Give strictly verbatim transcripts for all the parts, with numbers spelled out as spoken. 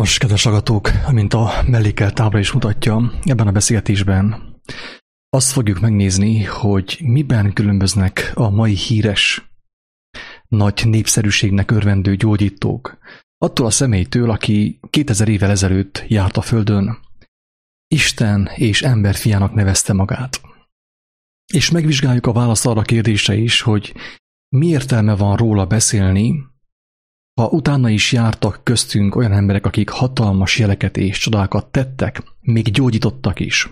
Nos, kedves hallgatók, mint a mellékelt tábla is mutatja, ebben a beszélgetésben azt fogjuk megnézni, hogy miben különböznek a mai híres, nagy népszerűségnek örvendő gyógyítók attól a személytől, aki kétezer évvel ezelőtt járt a Földön, Isten és ember fiának nevezte magát. És megvizsgáljuk a választ arra a kérdésre is, hogy mi értelme van róla beszélni, ha utána is jártak köztünk olyan emberek, akik hatalmas jeleket és csodákat tettek, még gyógyítottak is.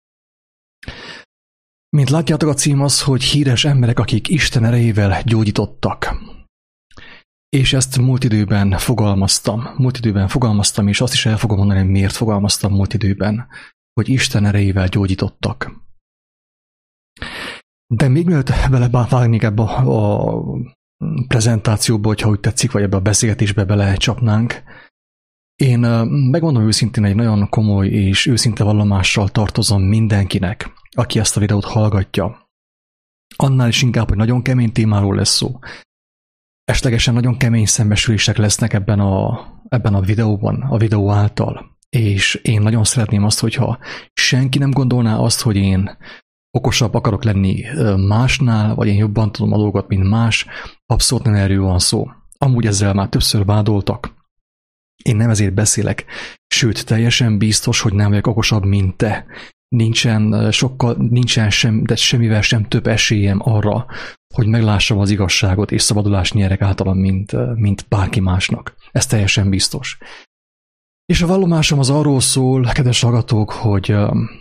Mint látjátok, a cím az, hogy híres emberek, akik Isten erejével gyógyítottak. És ezt múlt időben fogalmaztam. Múlt időben fogalmaztam, és azt is el fogom mondani, miért fogalmaztam múlt időben, hogy Isten erejével gyógyítottak. De még mielőtt belevágnék ebbe a prezentációba, hogyha úgy tetszik, vagy ebbe a beszélgetésbe belecsapnánk, én megmondom őszintén, egy nagyon komoly és őszinte vallomással tartozom mindenkinek, aki ezt a videót hallgatja. Annál is inkább, hogy nagyon kemény témáról lesz szó. Esetlegesen nagyon kemény szembesülések lesznek ebben a, ebben a videóban, a videó által. És én nagyon szeretném azt, hogyha senki nem gondolná azt, hogy én okosabb akarok lenni másnál, vagy én jobban tudom a dolgot, mint más, abszolút nem erről van szó. Amúgy ezzel már többször vádoltak. Én nem ezért beszélek, sőt, teljesen biztos, hogy nem vagyok okosabb, mint te. Nincsen sokkal, nincsen sem, de semmivel sem több esélyem arra, hogy meglássam az igazságot és szabadulást nyerek általam, mint, mint bárki másnak. Ez teljesen biztos. És a vallomásom az arról szól, kedves hallgatók, hogy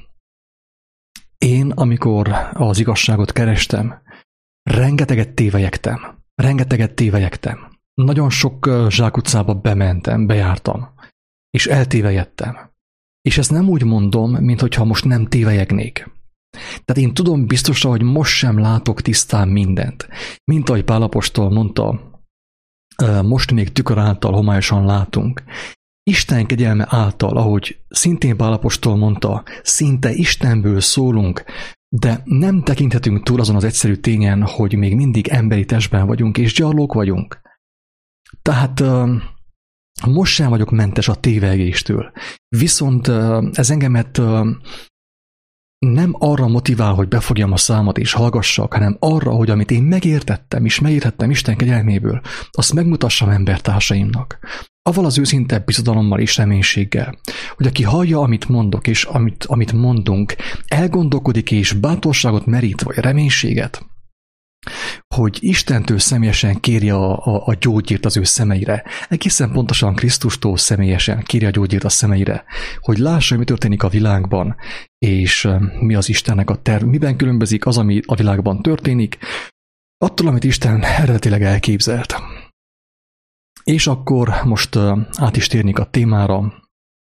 én, amikor az igazságot kerestem, rengeteget tévelyegtem. Rengeteget tévelyegtem. Nagyon sok zsákutcába bementem, bejártam, és eltévejedtem. És ezt nem úgy mondom, minthogyha most nem tévelyegnék. Tehát én tudom biztosan, hogy most sem látok tisztán mindent. Mint ahogy Pál apostol mondta, most még tükör által homályosan látunk. Isten kegyelme által, ahogy szintén Pál apostol mondta, szinte Istenből szólunk, de nem tekinthetünk túl azon az egyszerű tényen, hogy még mindig emberi testben vagyunk, és gyarlók vagyunk. Tehát most sem vagyok mentes a tévegéstől. Viszont ez engemet nem arra motivál, hogy befogjam a számat és hallgassak, hanem arra, hogy amit én megértettem és megértettem Isten kegyelméből, azt megmutassam embertársaimnak. Avval az őszinte bizodalommal és reménységgel, hogy aki hallja, amit mondok és amit, amit mondunk, elgondolkodik és bátorságot merít, vagy reménységet, hogy Istentől személyesen kérje a, a, a gyógyírt az ő szemeire, egészen pontosan Krisztustól személyesen kérje a gyógyírt a szemeire, hogy lássa, mi történik a világban, és mi az Istennek a terv, miben különbözik az, ami a világban történik, attól, amit Isten eredetileg elképzelt. És akkor most át is térnék a témára,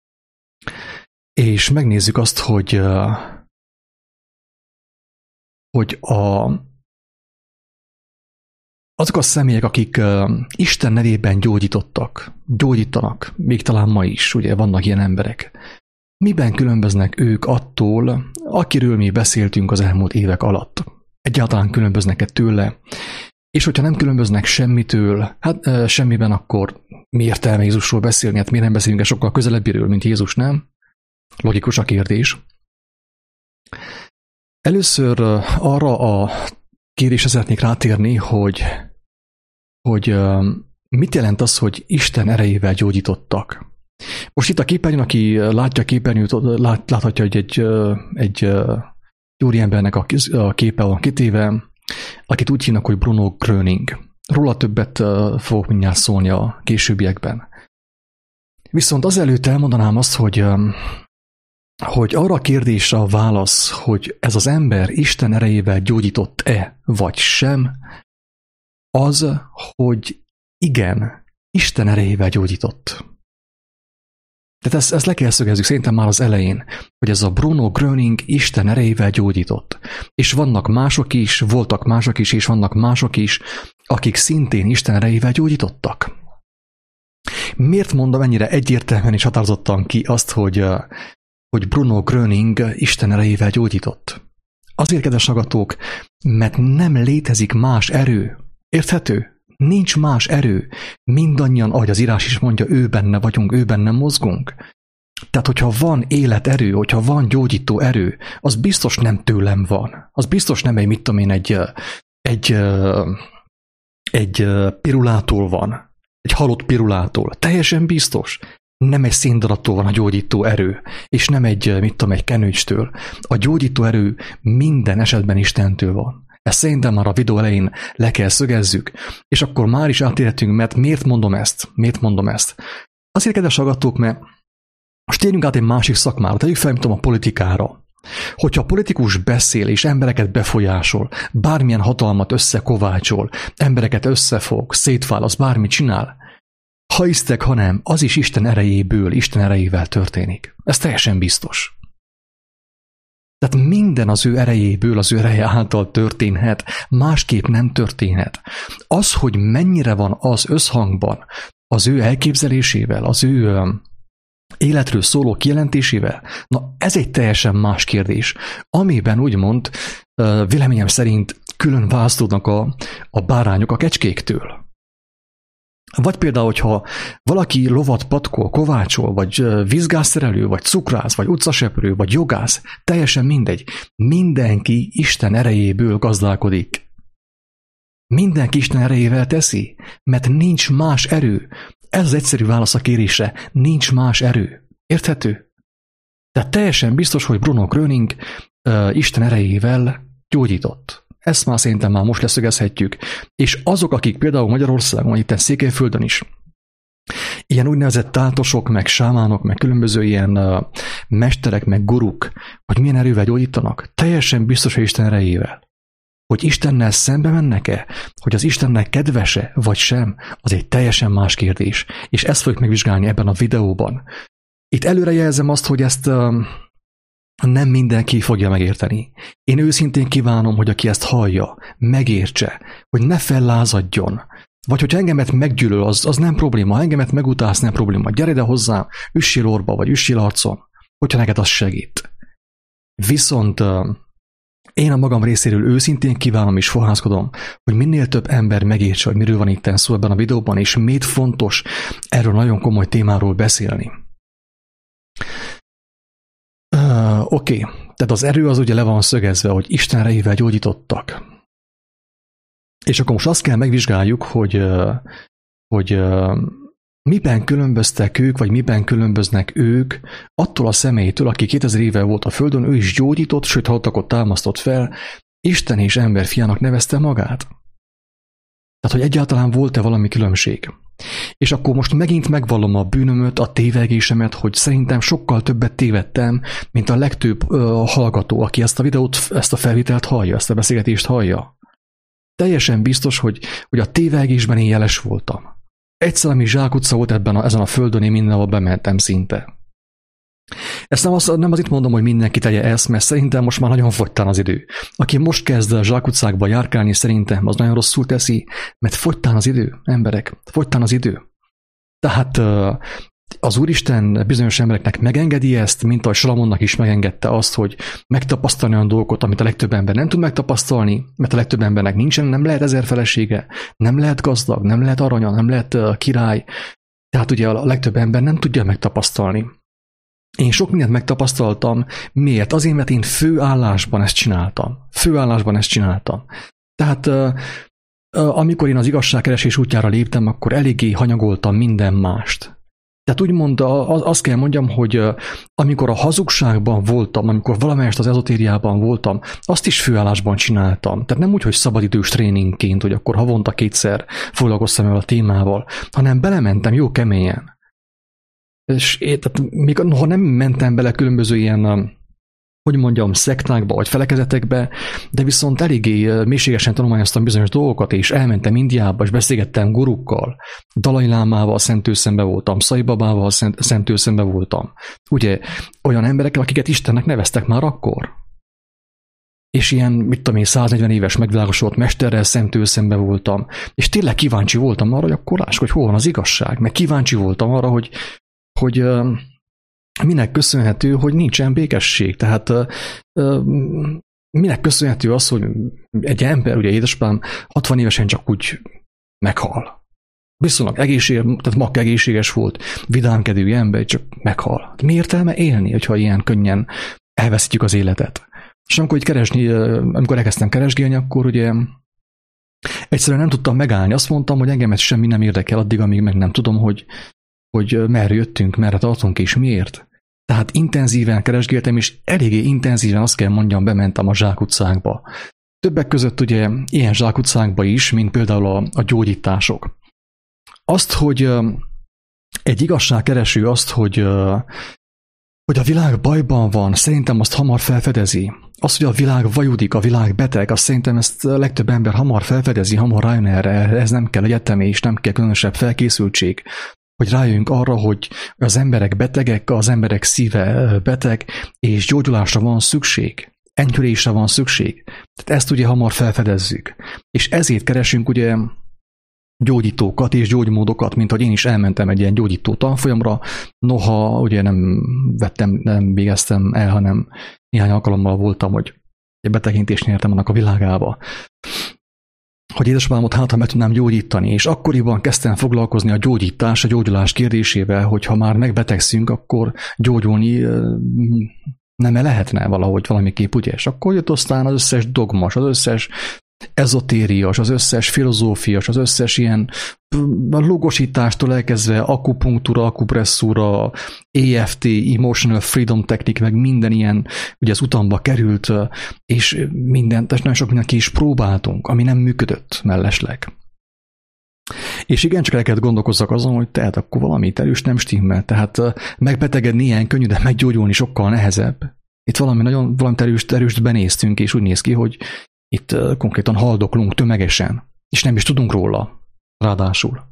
és megnézzük azt, hogy, hogy a azok a személyek, akik uh, Isten nevében gyógyítottak, gyógyítanak, még talán ma is, ugye vannak ilyen emberek. Miben különböznek ők attól, akiről mi beszéltünk az elmúlt évek alatt? Egyáltalán különböznek-e tőle? És hogyha nem különböznek semmitől, hát uh, semmiben, akkor mi értelme Jézusról beszélni? Hát miért nem beszélünk sokkal közelebbiről, mint Jézus, nem? Logikus a kérdés. Először uh, arra a kérdésre szeretnék rátérni, hogy hogy mit jelent az, hogy Isten erejével gyógyítottak. Most itt a képernyőn, aki látja a képernyőt, lát, láthatja, hogy egy, egy úriembernek a képe van kitéve, akit úgy hívnak, hogy Bruno Gröning. Róla többet fogok mindjárt szólni a későbbiekben. Viszont azelőtt elmondanám azt, hogy, hogy arra a kérdésre a válasz, hogy ez az ember Isten erejével gyógyított-e, vagy sem, az, hogy igen, Isten erejével gyógyított. Tehát ezt, ezt le kell szögezzük szerintem már az elején, hogy ez a Bruno Gröning Isten erejével gyógyított. És vannak mások is, voltak mások is, és vannak mások is, akik szintén Isten erejével gyógyítottak. Miért mondom ennyire egyértelműen és határozottan ki azt, hogy, hogy Bruno Gröning Isten erejével gyógyított? Azért, kedves hallgatók, mert nem létezik más erő. Érthető? Nincs más erő. Mindannyian, ahogy az írás is mondja, ő benne vagyunk, ő benne mozgunk. Tehát, hogyha van életerő, hogyha van gyógyító erő, az biztos nem tőlem van. Az biztos nem egy, mit tudom én, egy, egy, egy pirulától van. Egy halott pirulától. Teljesen biztos. Nem egy széndarattól van a gyógyító erő, és nem egy, mit tudom, egy kenőcstől. A gyógyító erő minden esetben Istentől van. Ezt szerintem már a videó elején le kell szögezzük, és akkor már is átérhetünk, mert miért mondom ezt? Miért mondom ezt? Azért, kedves hallgatók, mert most térjünk át egy másik szakmára, tegyük fel, mint tudom, a politikára. Hogyha a politikus beszél és embereket befolyásol, bármilyen hatalmat összekovácsol, embereket összefog, szétválaszt, bármit csinál, ha hisztek, ha nem, az is Isten erejéből, Isten erejével történik. Ez teljesen biztos. Tehát minden az ő erejéből, az ő ereje által történhet, másképp nem történhet. Az, hogy mennyire van az összhangban az ő elképzelésével, az ő életről szóló kijelentésével, na ez egy teljesen más kérdés, amiben úgymond véleményem szerint külön választódnak a, a bárányok a kecskéktől. Vagy például, hogyha valaki lovat patkol, kovácsol, vagy vízgázszerelő, vagy cukrász, vagy utcaseprő, vagy jogász, teljesen mindegy. Mindenki Isten erejéből gazdálkodik. Mindenki Isten erejével teszi, mert nincs más erő. Ez az egyszerű válasz a kérésre, nincs más erő. Érthető? Tehát teljesen biztos, hogy Bruno Gröning uh, Isten erejével gyógyított. Ezt már szerintem már most leszögezhetjük. És azok, akik például Magyarországon, vagy itt Székelyföldön is, ilyen úgynevezett táltosok, meg sámánok, meg különböző ilyen uh, mesterek, meg guruk, hogy milyen erővel gyógyítanak, teljesen biztos, hogy Isten erejével. Hogy Istennel szembe mennek-e, hogy az Istennek kedvese, vagy sem, az egy teljesen más kérdés. És ezt fogjuk megvizsgálni ebben a videóban. Itt előrejelzem azt, hogy ezt uh, nem mindenki fogja megérteni. Én őszintén kívánom, hogy aki ezt hallja, megértse, hogy ne fellázadjon. Vagy hogyha engemet meggyűlöl, az, az nem probléma, ha engemet megutálsz, nem probléma. Gyere ide hozzám, üssél orba, vagy üssél arcon, hogyha neked az segít. Viszont uh, én a magam részéről őszintén kívánom és fohászkodom, hogy minél több ember megértse, hogy miről van itt szó ebben a videóban, és miért fontos erről nagyon komoly témáról beszélni. Uh, Oké, okay. Tehát az erő az ugye le van szögezve, hogy Isten erejével gyógyítottak. És akkor most azt kell megvizsgáljuk, hogy, uh, hogy uh, miben különböztek ők, vagy miben különböznek ők attól a személytől, aki kétezer éve volt a Földön, ő is gyógyított, sőt halottakot támasztott fel, Isten és ember fiának nevezte magát. Tehát, hogy egyáltalán volt-e valami különbség. És akkor most megint megvallom a bűnömöt, a tévegésemet, hogy szerintem sokkal többet tévedtem, mint a legtöbb uh, hallgató, aki ezt a videót, ezt a felvételt hallja, ezt a beszélgetést hallja. Teljesen biztos, hogy, hogy a tévegésben én jeles voltam. Egyszer, ami zsákutca volt ebben a, ezen a földön, én mindenhol bementem szinte. Ezt nem, az, nem azért mondom, hogy mindenki tegye ezt, mert szerintem most már nagyon fogytán az idő. Aki most kezd a zsákutcákba járkálni, szerintem az nagyon rosszul teszi, mert fogytán az idő, emberek, fogytán az idő. Tehát az Úristen bizonyos embereknek megengedi ezt, mint ahogy Salamonnak is megengedte azt, hogy megtapasztalni olyan dolgokat, amit a legtöbb ember nem tud megtapasztalni, mert a legtöbb embernek nincsen, nem lehet ezer felesége, nem lehet gazdag, nem lehet aranya, nem lehet király. Tehát ugye a legtöbb ember nem tudja megtapasztalni. Én sok mindent megtapasztaltam. Miért? Azért, mert én főállásban ezt csináltam. Főállásban ezt csináltam. Tehát amikor én az igazságkeresés útjára léptem, akkor eléggé hanyagoltam minden mást. Tehát úgymond azt kell mondjam, hogy amikor a hazugságban voltam, amikor valamelyest az ezotériában voltam, azt is főállásban csináltam. Tehát nem úgy, hogy szabadidős tréningként, hogy akkor havonta kétszer foglalkoztam el a témával, hanem belementem jó keményen. És én, tehát még ha nem mentem bele különböző ilyen, hogy mondjam, szektákba vagy felekezetekbe, de viszont eléggé mélységesen tanulmányoztam bizonyos dolgokat, és elmentem Indiába, és beszélgettem gurukkal, Dalai Lámával szentül szembe voltam, Sai Babával szent, szentül szembe voltam. Ugye olyan emberekkel, akiket Istennek neveztek már akkor. És ilyen, mit tudom én, száznegyven éves megvilágosodott mesterrel szentül szembe voltam, és tényleg kíváncsi voltam arra, hogy akkor láss, hogy hol van az igazság, meg kíváncsi voltam arra, hogy hogy uh, minek köszönhető, hogy nincsen békesség. Tehát uh, uh, minek köszönhető az, hogy egy ember, ugye édesapám hatvan évesen csak úgy meghal. Viszonylag egészséges, tehát mak egészséges volt, vidámkedő ember, csak meghal. Mi értelme élni, hogyha ilyen könnyen elveszítjük az életet? És amikor, így keresni, amikor elkezdtem keresgélni, akkor ugye egyszerűen nem tudtam megállni. Azt mondtam, hogy engem ez semmi nem érdekel addig, amíg meg nem tudom, hogy, hogy merre jöttünk, merre tartunk és miért. Tehát intenzíven keresgéltem, és eléggé intenzíven, azt kell mondjam, bementem a zsákutcákba. Többek között ugye ilyen zsákutcákba is, mint például a, a gyógyítások. Azt, hogy egy igazságkereső azt, hogy, hogy a világ bajban van, szerintem azt hamar felfedezi. Az, hogy a világ vajudik, a világ beteg, azt szerintem ezt a legtöbb ember hamar felfedezi, hamar rájön erre. Ez nem kell egyetemi, és nem kell különösebb felkészültség, hogy rájöjjünk arra, hogy az emberek betegek, az emberek szíve beteg, és gyógyulásra van szükség. Enyhülésre van szükség. Tehát ezt ugye hamar felfedezzük. És ezért keresünk ugye gyógyítókat és gyógymódokat, mint hogy én is elmentem egy ilyen gyógyító tanfolyamra, noha ugye nem vettem, nem végeztem el, hanem néhány alkalommal voltam, hogy egy betekintést nyertem annak a világába, hogy édesapámot hát, ha meg tudnám gyógyítani, és akkoriban kezdtem foglalkozni a gyógyítás, a gyógyulás kérdésével, hogy ha már megbetegszünk, akkor gyógyulni nem lehetne valahogy valamiképp, ugye? És akkor jött aztán az összes dogmas, az összes ezotérias, az összes filozófias, az összes ilyen logosítástól elkezdve akupunktúra, akupresszúra, á ef té, Emotional Freedom Technique, meg minden ilyen, ugye az utamba került, és mindent, és nagyon sok mindent ki is próbáltunk, ami nem működött mellesleg. És igen, csak el kellett gondolkozzak azon, hogy tehát akkor valami erős nem stimmel, tehát megbetegedni ilyen könnyű, de meggyógyulni sokkal nehezebb. Itt valami nagyon, valami erőst, erőst benéztünk, és úgy néz ki, hogy itt konkrétan haldoklunk tömegesen, és nem is tudunk róla, ráadásul.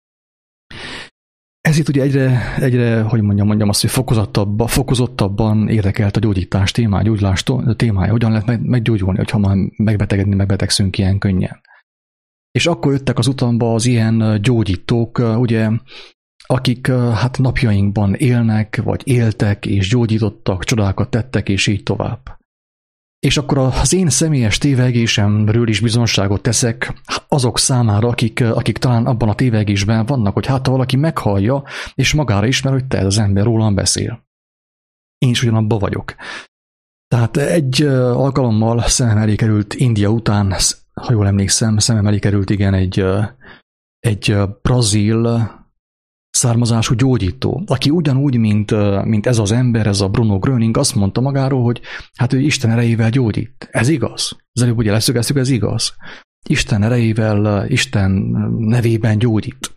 Ezért ugye egyre, egyre hogy mondjam, mondjam azt, hogy fokozottabban, fokozottabban érdekelt a gyógyítás témája, a gyógyulás témája, hogyan lehet meggyógyulni, hogyha már megbetegedni, megbetegszünk ilyen könnyen. És akkor jöttek az utamba az ilyen gyógyítók, ugye, akik hát napjainkban élnek, vagy éltek, és gyógyítottak, csodákat tettek, és így tovább. És akkor az én személyes tévegésemről is bizonságot teszek azok számára, akik, akik talán abban a tévegésben vannak, hogy hát ha valaki meghallja, és magára ismer, hogy te ez az ember rólam beszél. Én is ugyanabban vagyok. Tehát egy alkalommal szemem elé került India után, ha jól emlékszem, szemem elé került igen egy, egy brazil származású gyógyító, aki ugyanúgy, mint, mint ez az ember, ez a Bruno Gröning, azt mondta magáról, hogy hát ő Isten erejével gyógyít. Ez igaz? Az előbb ugye leszögeztük, ez igaz. Isten erejével, Isten nevében gyógyít.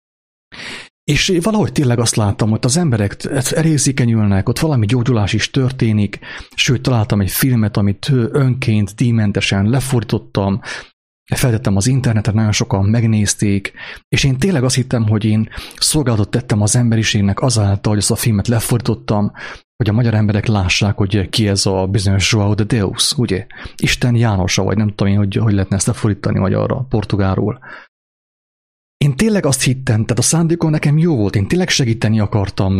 És valahogy tényleg azt láttam, hogy az emberek elérzékenyülnek, ott valami gyógyulás is történik, sőt találtam egy filmet, amit önként, díjmentesen lefordítottam, feltettem az internetre, nagyon sokan megnézték, és én tényleg azt hittem, hogy én szolgálatot tettem az emberiségnek azáltal, hogy ezt a filmet lefordítottam, hogy a magyar emberek lássák, hogy ki ez a bizonyos João de Deus, ugye? Isten Jánosa, vagy nem tudom én, hogy, hogy lehetne ezt lefordítani magyarra, portugálról. Én tényleg azt hittem, tehát a szándékom nekem jó volt, én tényleg segíteni akartam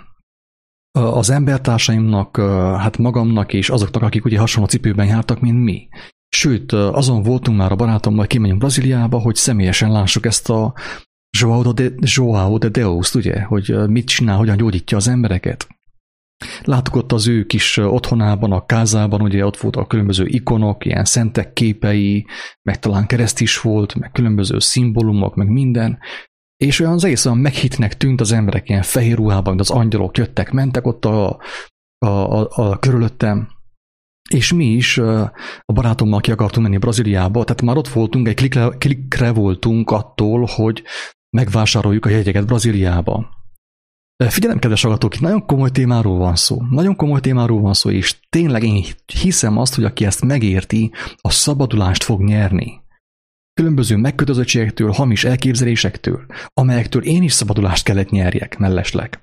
az embertársaimnak, hát magamnak és azoknak, akik ugye hasonló cipőben jártak, mint mi. Sőt, azon voltunk már a barátommal, kimegyünk Brazíliába, hogy személyesen lássuk ezt a João de, João de Deus, ugye, hogy mit csinál, hogyan gyógyítja az embereket. Láttuk ott az ő kis otthonában, a kázában, ugye ott voltak a különböző ikonok, ilyen szentek képei, meg talán kereszt is volt, meg különböző szimbólumok, meg minden. És olyan az egész olyan meghitnek tűnt, az emberek ilyen fehér ruhában, az angyalok jöttek, mentek ott a, a, a, a körülöttem. És mi is a barátommal ki akartunk menni Brazíliába, tehát már ott voltunk, egy klikre, klikre voltunk attól, hogy megvásároljuk a jegyeket Brazíliába. Figyelem, kedves hallgatók, itt nagyon komoly témáról van szó. Nagyon komoly témáról van szó, és tényleg én hiszem azt, hogy aki ezt megérti, a szabadulást fog nyerni. Különböző megkötözöttségektől, hamis elképzelésektől, amelyektől én is szabadulást kellett nyerjek mellesleg.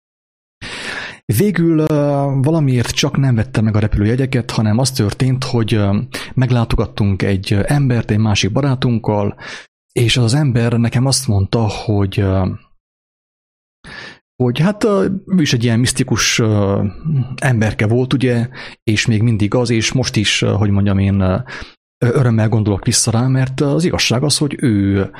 Végül valamiért csak nem vettem meg a repülőjegyeket, hanem az történt, hogy meglátogattunk egy embert, egy másik barátunkkal, és az ember nekem azt mondta, hogy, hogy hát ő is egy ilyen misztikus emberke volt, ugye, és még mindig az, és most is, hogy mondjam én, örömmel gondolok vissza rá, mert az igazság az, hogy ő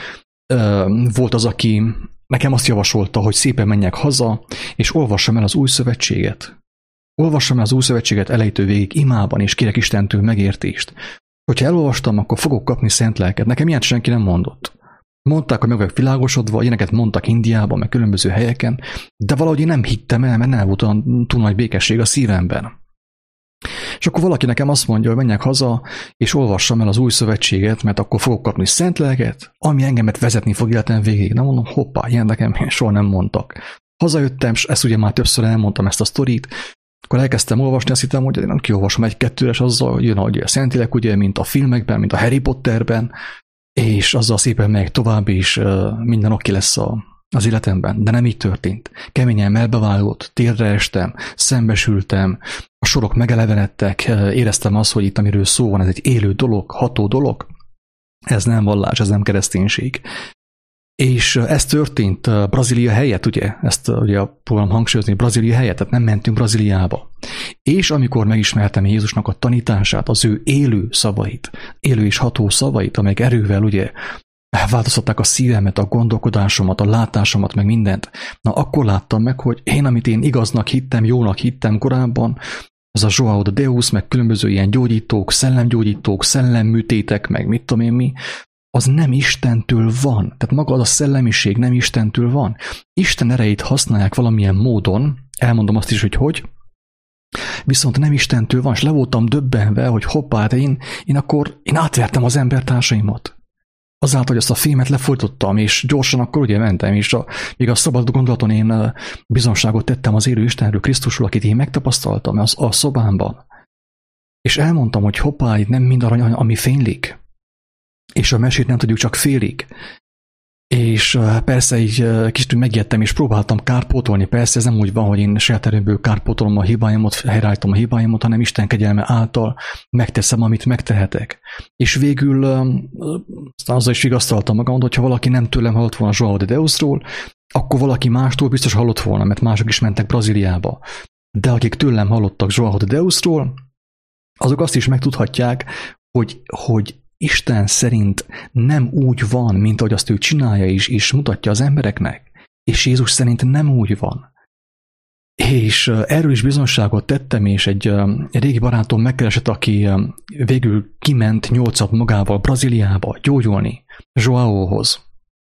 volt az, aki nekem azt javasolta, hogy szépen menjek haza, és olvassam el az új szövetséget. Olvassam el az új szövetséget elejétől végig imában, és kérek Istentől megértést. Hogyha elolvastam, akkor fogok kapni szent lelket. Nekem ilyet senki nem mondott. Mondták, hogy meg vagyok világosodva, ilyeneket mondtak Indiában, meg különböző helyeken, de valahogy én nem hittem el, mert nem volt olyan túl nagy békesség a szívemben. És akkor valaki nekem azt mondja, hogy menjek haza, és olvassam el az új szövetséget, mert akkor fogok kapni szent lelket, ami engemet vezetni fog életem végig. Na mondom, hoppá, ilyen nekem soha nem mondtak. Hazajöttem, és ezt ugye már többször elmondtam ezt a sztorit, akkor elkezdtem olvasni, azt hittem, hogy én nem kiolvasom egy-kettőres, azzal jön a Szentlélek, ugye, mint a filmekben, mint a Harry Potterben, és azzal szépen megyek tovább, és minden oké lesz a, az életemben. De nem így történt. Keményen melbevágott, térdre estem, szembesültem, a sorok megelevenedtek, éreztem azt, hogy itt, amiről szó van, ez egy élő dolog, ható dolog. Ez nem vallás, ez nem kereszténység. És ez történt Brazília helyett, ugye, ezt ugye próbálom hangsúlyozni, Brazília helyett, tehát nem mentünk Brazíliába. És amikor megismertem Jézusnak a tanítását, az ő élő szavait, élő és ható szavait, amelyek erővel ugye változtatták a szívemet, a gondolkodásomat, a látásomat, meg mindent, na akkor láttam meg, hogy én, amit én igaznak hittem, jónak hittem korábban, az a João de Deus, meg különböző ilyen gyógyítók, szellemgyógyítók, szellemműtétek, meg mit tudom én mi, az nem Istentől van. Tehát maga az a szellemiség nem Istentől van. Isten erejét használják valamilyen módon, elmondom azt is, hogy hogy, viszont nem Istentől van, és le voltam döbbenve, hogy hoppá, de én, én akkor én átvertem az embertársaimat. Azáltal, hogy azt a fémet lefolytottam, és gyorsan akkor ugye mentem, és a, még a szabad gondolaton én bizonságot tettem az élő Istenről, Krisztusról, akit én megtapasztaltam az, a szobámban. És elmondtam, hogy hoppá, itt nem mind arany, ami fénylik. És a mesét nem tudjuk csak félig. És persze így kicsit megijedtem, és próbáltam kárpótolni. Persze ez nem úgy van, hogy én saját erőmből kárpótolom a hibáimat, helyreállítom a hibáimat, hanem Isten kegyelme által megteszem, amit megtehetek. És végül aztán azzal is vigasztaltam magam, hogyha valaki nem tőlem hallott volna João de Deusról, akkor valaki mástól biztos hallott volna, mert mások is mentek Brazíliába. De akik tőlem hallottak João de Deusról, azok azt is megtudhatják, hogy, hogy Isten szerint nem úgy van, mint ahogy azt ő csinálja is, és mutatja az embereknek. És Jézus szerint nem úgy van. És erről is bizonságot tettem, és egy, egy régi barátom megkeresett, aki végül kiment nyolcat magával Brazíliába gyógyulni, Joáóhoz.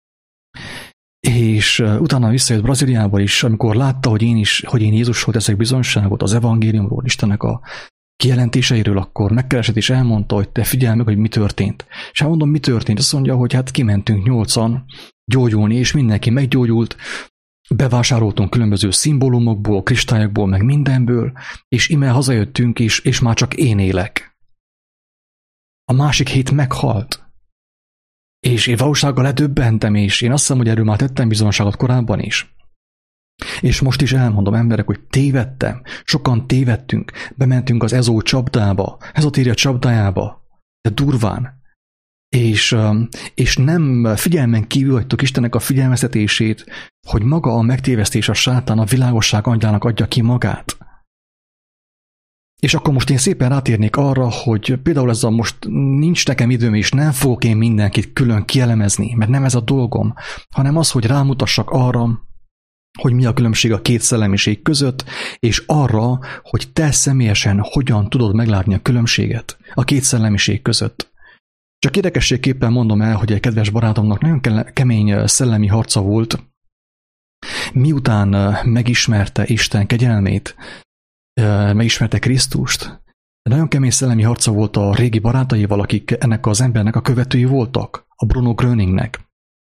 És utána visszajött Brazíliába is, amikor látta, hogy én is, hogy én Jézusról teszek bizonságot, az evangéliumról, Istennek a kijelentéseiről, akkor megkeresett és elmondta, hogy te figyelj meg, hogy mi történt. És elmondom, mi történt. Azt mondja, hogy hát kimentünk nyolcan gyógyulni, és mindenki meggyógyult, bevásároltunk különböző szimbólumokból, kristályokból, meg mindenből, és ime hazajöttünk, és, és már csak én élek. A másik hét meghalt. És én valósággal ledöbbentem, és én azt hiszem, hogy erről már tettem bizonságot korábban is. És most is elmondom, emberek, hogy tévedtem, sokan tévedtünk, bementünk az ezó csapdába, ezotéria csapdájába, de durván. És, és nem figyelmen kívül hagytuk Istennek a figyelmeztetését, hogy maga a megtévesztés, a sátán, a világosság angyának adja ki magát. És akkor most én szépen rátérnék arra, hogy például ez a most nincs nekem időm, és nem fogok én mindenkit külön kielemezni, mert nem ez a dolgom, hanem az, hogy rámutassak arra, hogy mi a különbség a két szellemiség között, és arra, hogy te személyesen hogyan tudod meglátni a különbséget a két szellemiség között. Csak érdekességképpen mondom el, hogy egy kedves barátomnak nagyon kemény szellemi harca volt, miután megismerte Isten kegyelmét, megismerte Krisztust. Nagyon kemény szellemi harca volt a régi barátaival, akik ennek az embernek a követői voltak, a Bruno Gröningnek.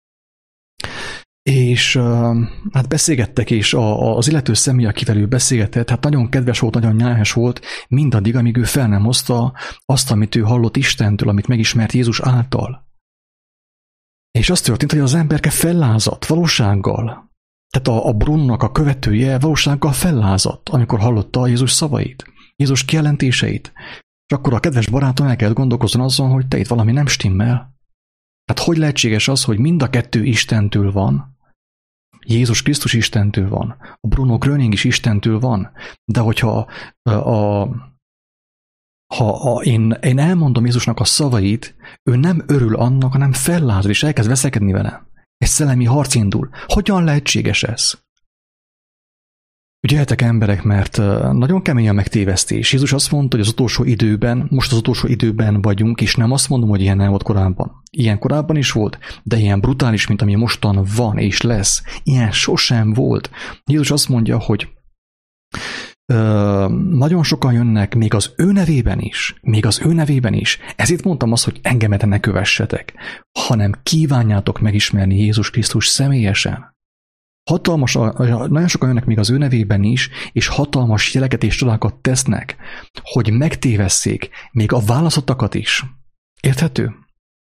És hát beszélgettek, és az illető személy, akivel ő beszélgetett, hát nagyon kedves volt, nagyon nyájas volt, mindaddig, amíg ő fel nem hozta azt, amit ő hallott Istentől, amit megismert Jézus által. És az történt, hogy az emberke fellázadt valósággal. Tehát a, a Brunnak a követője valósággal fellázadt, amikor hallotta Jézus szavait, Jézus kijelentéseit. És akkor a kedves barátom el kellett gondolkozni azon, hogy te itt valami nem stimmel. Tehát hogy lehetséges az, hogy mind a kettő Istentől van, Jézus Krisztus Istentől van, a Bruno Gröning is Istentől van, de hogyha a, a, ha a, én, én elmondom Jézusnak a szavait, ő nem örül annak, hanem fellázad, és elkezd veszekedni vele. Egy szellemi harc indul. Hogyan lehetséges ez? Ügyeljetek emberek, mert nagyon kemény a megtévesztés. Jézus azt mondta, hogy az utolsó időben, most az utolsó időben vagyunk, és nem azt mondom, hogy ilyen nem volt korábban. Ilyen korábban is volt, de ilyen brutális, mint ami mostan van és lesz. Ilyen sosem volt. Jézus azt mondja, hogy Ö, nagyon sokan jönnek, még az ő nevében is, még az ő nevében is. Ezért mondtam azt, hogy engemet ne kövessetek, hanem kívánjátok megismerni Jézus Krisztus személyesen. Hatalmas, nagyon sokan jönnek még az ő nevében is, és hatalmas jeleket és csodákat tesznek, hogy megtévesszék még a válaszottakat is. Érthető?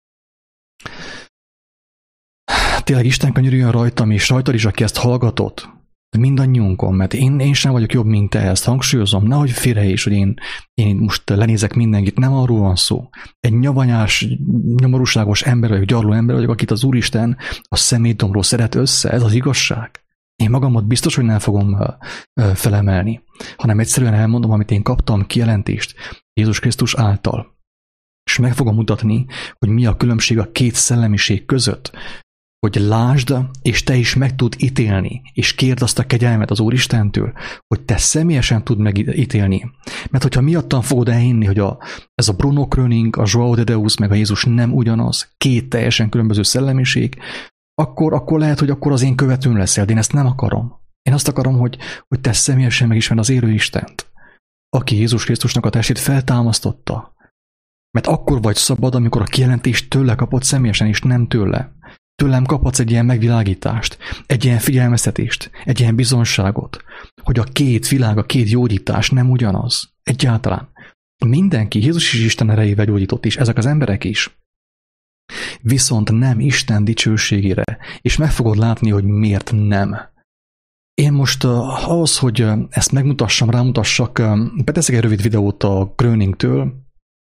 Tényleg Isten könyörüljön rajtam, és rajtad is, aki ezt hallgatott. Mindannyiunkon, mert én, én sem vagyok jobb, mint te, ezt hangsúlyozom, nehogy félre is, hogy én, én most lenézek mindenkit, nem arról van szó. Egy nyavanyás, nyomorúságos ember vagyok, gyarló ember vagyok, akit az Úristen a személydomról szeret össze, ez az igazság. Én magamat biztos, hogy nem fogom felemelni, hanem egyszerűen elmondom, amit én kaptam, kijelentést Jézus Krisztus által. És meg fogom mutatni, hogy mi a különbség a két szellemiség között, hogy lásd, és te is meg tud ítélni, és kérd azt a kegyelmet az Úristentől, hogy te személyesen tud megítélni. Mert hogyha miattam fogod elhinni, hogy a, ez a Bruno Kröning, a João de Deus, meg a Jézus nem ugyanaz, két teljesen különböző szellemiség, akkor, akkor lehet, hogy akkor az én követőm leszel, de én ezt nem akarom. Én azt akarom, hogy, hogy te személyesen megismerd az élő Istent, aki Jézus Krisztusnak a testét feltámasztotta. Mert akkor vagy szabad, amikor a kijelentést tőle kapod személyesen, és nem tőle. Tőlem kaphatsz egy ilyen megvilágítást, egy ilyen figyelmeztetést, egy ilyen bizonságot, hogy a két világ, a két gyógyítás nem ugyanaz. Egyáltalán. Mindenki, Jézus is Isten erejével gyógyított is, ezek az emberek is. Viszont nem Isten dicsőségére, és meg fogod látni, hogy miért nem. Én most uh, ahhoz, hogy uh, ezt megmutassam, rámutassak, uh, beteszek egy rövid videót a Kröningtől,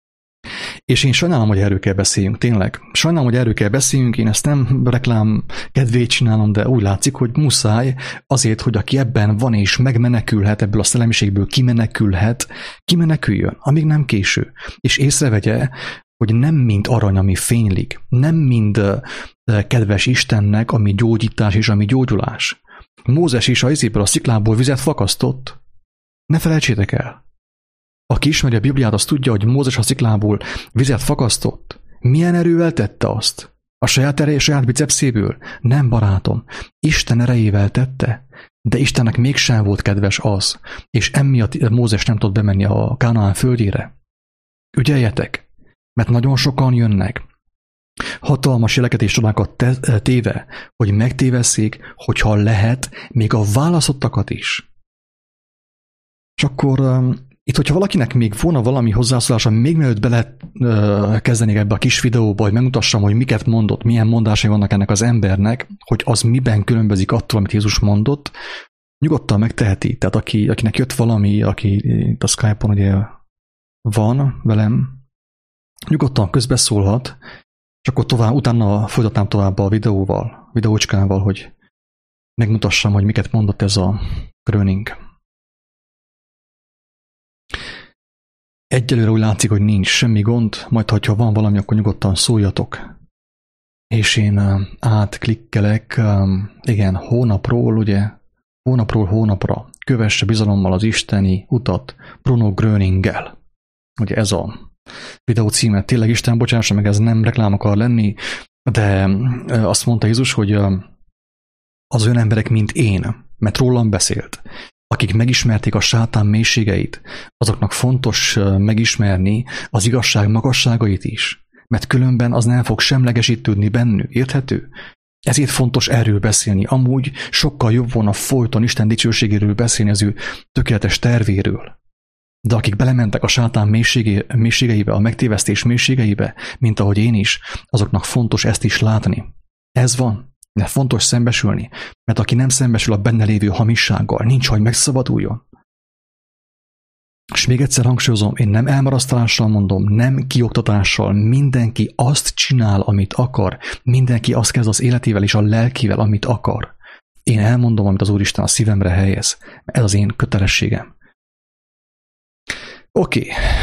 és én sajnálom, hogy erről kell beszéljünk, tényleg. Sajnálom, hogy erről kell beszéljünk, én ezt nem reklám kedvéért csinálom, de úgy látszik, hogy muszáj azért, hogy aki ebben van és megmenekülhet, ebből a szellemiségből kimenekülhet, kimeneküljön, amíg nem késő. És észrevegye, hogy nem mind arany, ami fénylik, nem mind kedves Istennek, ami gyógyítás és ami gyógyulás. Mózes is a izéből, a sziklából vizet fakasztott. Ne felejtsétek el. Aki ismeri a Bibliát, az tudja, hogy Mózes a sziklából vizet fakasztott. Milyen erővel tette azt? A saját ereje, saját bicepszéből? Nem, barátom. Isten erejével tette, de Istennek mégsem volt kedves az, és emiatt Mózes nem tudott bemenni a Kánaán földjére. Ügyeljetek, mert nagyon sokan jönnek, hatalmas jeleket és csodákat téve, hogy megtévesszék, hogyha lehet, még a válaszottakat is. És akkor itt, hogyha valakinek még volna valami hozzászólása, még mielőtt bele uh, kezdenék ebbe a kis videóba, hogy megmutassam, hogy miket mondott, milyen mondásai vannak ennek az embernek, hogy az miben különbözik attól, amit Jézus mondott, nyugodtan megteheti. Tehát aki, akinek jött valami, aki itt a Skype-on ugye van velem, nyugodtan közbeszólhat, és akkor tovább, utána folytatnám tovább a videóval, videócskával, hogy megmutassam, hogy miket mondott ez a Kröning. Egyelőre úgy látszik, hogy nincs semmi gond, majd ha van valami, akkor nyugodtan szóljatok. És én átklikkelek, igen, hónapról, ugye, hónapról hónapra, kövesse bizalommal az isteni utat Bruno Kröninggel. Ugye ez a videó címe, tényleg Isten bocsássa meg, ez nem reklám akar lenni, de azt mondta Jézus, hogy az olyan emberek, mint én, mert rólam beszélt, akik megismerték a sátán mélységeit, azoknak fontos megismerni az igazság magasságait is, mert különben az nem fog semlegesítődni bennük, érthető? Ezért fontos erről beszélni. Amúgy sokkal jobb volna folyton Isten dicsőségéről beszélni, az ő tökéletes tervéről. De akik belementek a sátán mélységeibe, a megtévesztés mélységeibe, mint ahogy én is, azoknak fontos ezt is látni. Ez van. De fontos szembesülni, mert aki nem szembesül a benne lévő hamissággal, nincs, hogy megszabaduljon. És még egyszer hangsúlyozom, én nem elmarasztalással mondom, nem kioktatással, mindenki azt csinál, amit akar, mindenki azt kezd az életével és a lelkivel, amit akar. Én elmondom, amit az Úristen a szívemre helyez, ez az én kötelességem. Oké,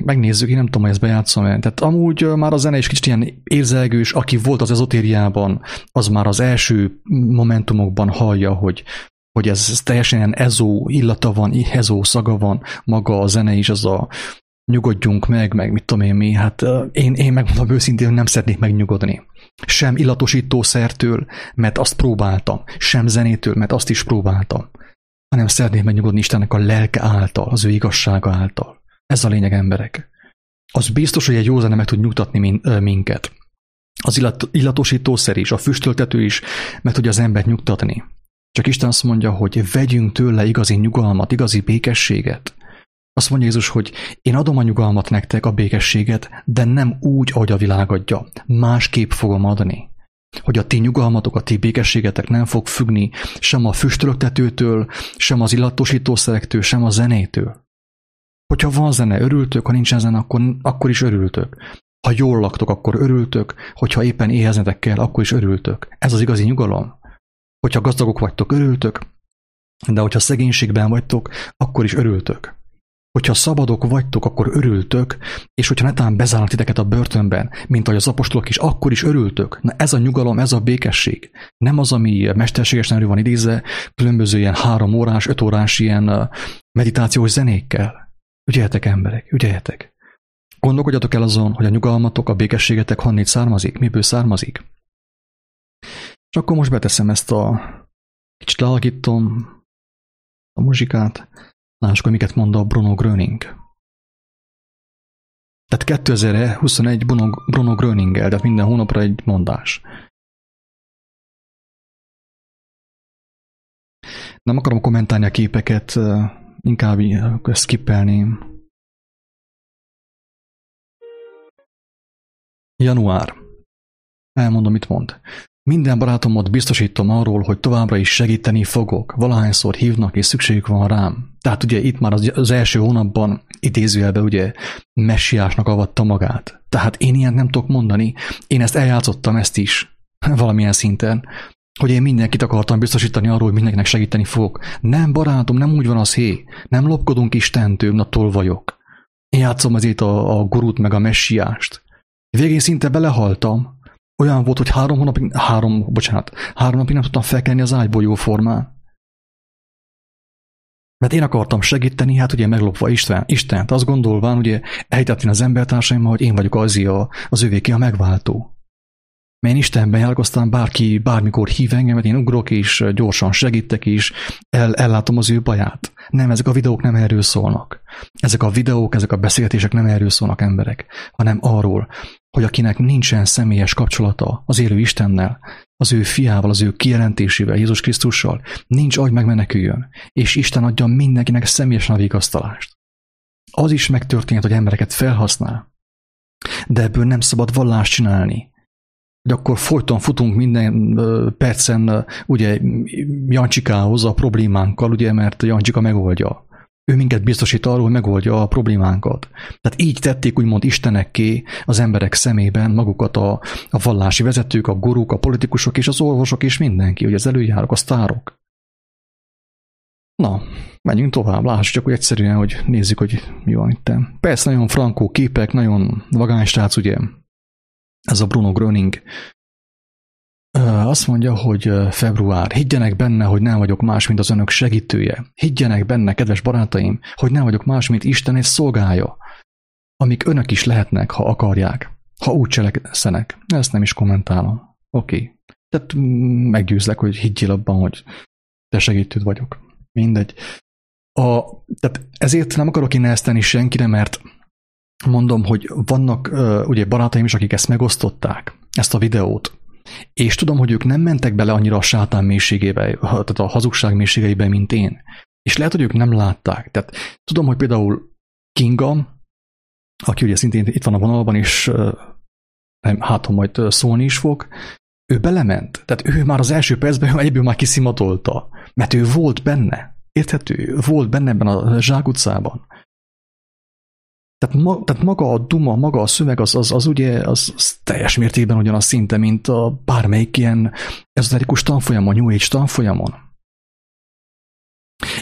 megnézzük, én nem tudom, hogy ezt bejátszom el. Tehát amúgy már a zene is kicsit ilyen érzelgős, aki volt az ezotériában, az már az első momentumokban hallja, hogy, hogy ez, ez teljesen ilyen ezó illata van, ezó szaga van, maga a zene is, az a nyugodjunk meg, meg mit tudom én mi. Hát én, én megmondom őszintén, hogy nem szeretnék megnyugodni. Sem illatosítószertől, mert azt próbáltam, sem zenétől, mert azt is próbáltam, hanem szeretnék megnyugodni Istennek a lelke által, az ő igazsága által. Ez a lényeg, emberek. Az biztos, hogy egy jó zene meg tud nyugtatni minket. Az illat, illatosítószer is, a füstöltető is meg tudja az embert nyugtatni. Csak Isten azt mondja, hogy vegyünk tőle igazi nyugalmat, igazi békességet. Azt mondja Jézus, hogy én adom a nyugalmat nektek, a békességet, de nem úgy, ahogy a világ adja. Másképp fogom adni. Hogy a ti nyugalmatok, a ti békességetek nem fog függni sem a füstölöktetőtől, sem az illatosítószerektől, sem a zenétől. Hogyha van zene, örültök, ha nincsen zene, akkor, akkor is örültök. Ha jól laktok, akkor örültök, hogyha éppen éheznetek kell, akkor is örültök. Ez az igazi nyugalom. Hogyha gazdagok vagytok, örültök, de hogyha szegénységben vagytok, akkor is örültök. Hogyha szabadok vagytok, akkor örültök, és hogyha netán bezárnak titeket a börtönben, mint ahogy az apostolok is, akkor is örültök. Na ez a nyugalom, ez a békesség. Nem az, ami mesterségesen elő van idézve, különböző ilyen három órás, öt órás ilyen meditációs zenékkel. Ügyeljetek, emberek, ügyeljetek. Gondolkodjatok el azon, hogy a nyugalmatok, a békességetek honnét származik, miből származik. És akkor most beteszem ezt a kicsit lealakítom a muzsikát. Lássuk, hogy miket mond a Bruno Gröning. Tehát kétezer-huszonegy Bruno, Bruno Gröninggel, tehát minden hónapra egy mondás. Nem akarom kommentálni a képeket, inkább skippelném. Január. Elmondom, mit mond. Minden barátomot biztosítom arról, hogy továbbra is segíteni fogok, valahányszor hívnak és szükségük van rám. Tehát ugye itt már az első hónapban idézőjelben ugye messiásnak avatta magát. Tehát én ilyet nem tudok mondani, én ezt eljátszottam, ezt is valamilyen szinten, hogy én mindenkit akartam biztosítani arról, hogy mindenkinek segíteni fogok. Nem, barátom, nem úgy van az, hé, nem lopkodunk Istentől, na tolvajok. Én játszom azért a, a gurút meg a messiást. Végén szinte belehaltam. Olyan volt, hogy három hónapig, három, bocsánat, három napig nem tudtam felkelni az ágyból jó formán. Mert én akartam segíteni, hát ugye meglopva Isten, Istent, azt gondolván, ugye elhitetni az embertársaimmal, hogy én vagyok az, az övéké a megváltó. Mert én Istenben járok, aztán bárki bármikor hív engemet, én ugrok és gyorsan segítek is, el, ellátom az ő baját. Nem, ezek a videók nem erről szólnak. Ezek a videók, ezek a beszélgetések nem erről szólnak, emberek, hanem arról, hogy akinek nincsen személyes kapcsolata az élő Istennel, az ő fiával, az ő kijelentésével, Jézus Krisztussal, nincs, ahogy megmeneküljön, és Isten adja mindenkinek személyesen a vigasztalást. Az is megtörténhet, hogy embereket felhasznál, de ebből nem szabad vallást csinálni, hogy akkor folyton futunk minden percen ugye Jancsikához a problémánkkal, ugye, mert Jancsika megoldja. Ő minket biztosít arról, hogy megoldja a problémánkat. Tehát így tették úgymond istenekké az emberek szemében magukat a, a vallási vezetők, a guruk, a politikusok és az orvosok és mindenki, hogy az előjárok, a sztárok. Na, menjünk tovább, lássuk csak úgy egyszerűen, hogy nézzük, hogy mi van itt. Persze nagyon frankó képek, nagyon vagány srác, ugye, ez a Bruno Gröning. Azt mondja, hogy február, higgyenek benne, hogy nem vagyok más, mint az önök segítője. Higgyenek benne, kedves barátaim, hogy nem vagyok más, mint Isten és szolgája, amik önök is lehetnek, ha akarják, ha úgy cselekszenek. Ezt nem is kommentálom. Oké. Okay. Tehát meggyőzlek, hogy higgyél abban, hogy te segítőd vagyok. Mindegy. A, tehát ezért nem akarok én nehezteni senkire, mert mondom, hogy vannak uh, ugye barátaim is, akik ezt megosztották, ezt a videót, és tudom, hogy ők nem mentek bele annyira a sátán mélységébe, tehát a hazugság mélységeibe, mint én. És lehet, hogy ők nem látták. Tehát tudom, hogy például Kinga, aki ugye szintén itt van a vonalban, és uh, hát, ha majd szólni is fog, ő belement. Tehát ő már az első percben egyből már kiszimatolta, mert ő volt benne. Érthető? Ő volt benne ebben a zsákutcában. Tehát, ma, tehát maga a duma, maga a szöveg, az, az, az ugye az, az teljes mértékben ugyanaz szinte, mint a bármelyik ilyen ezoterikus tanfolyamon, New Age tanfolyamon.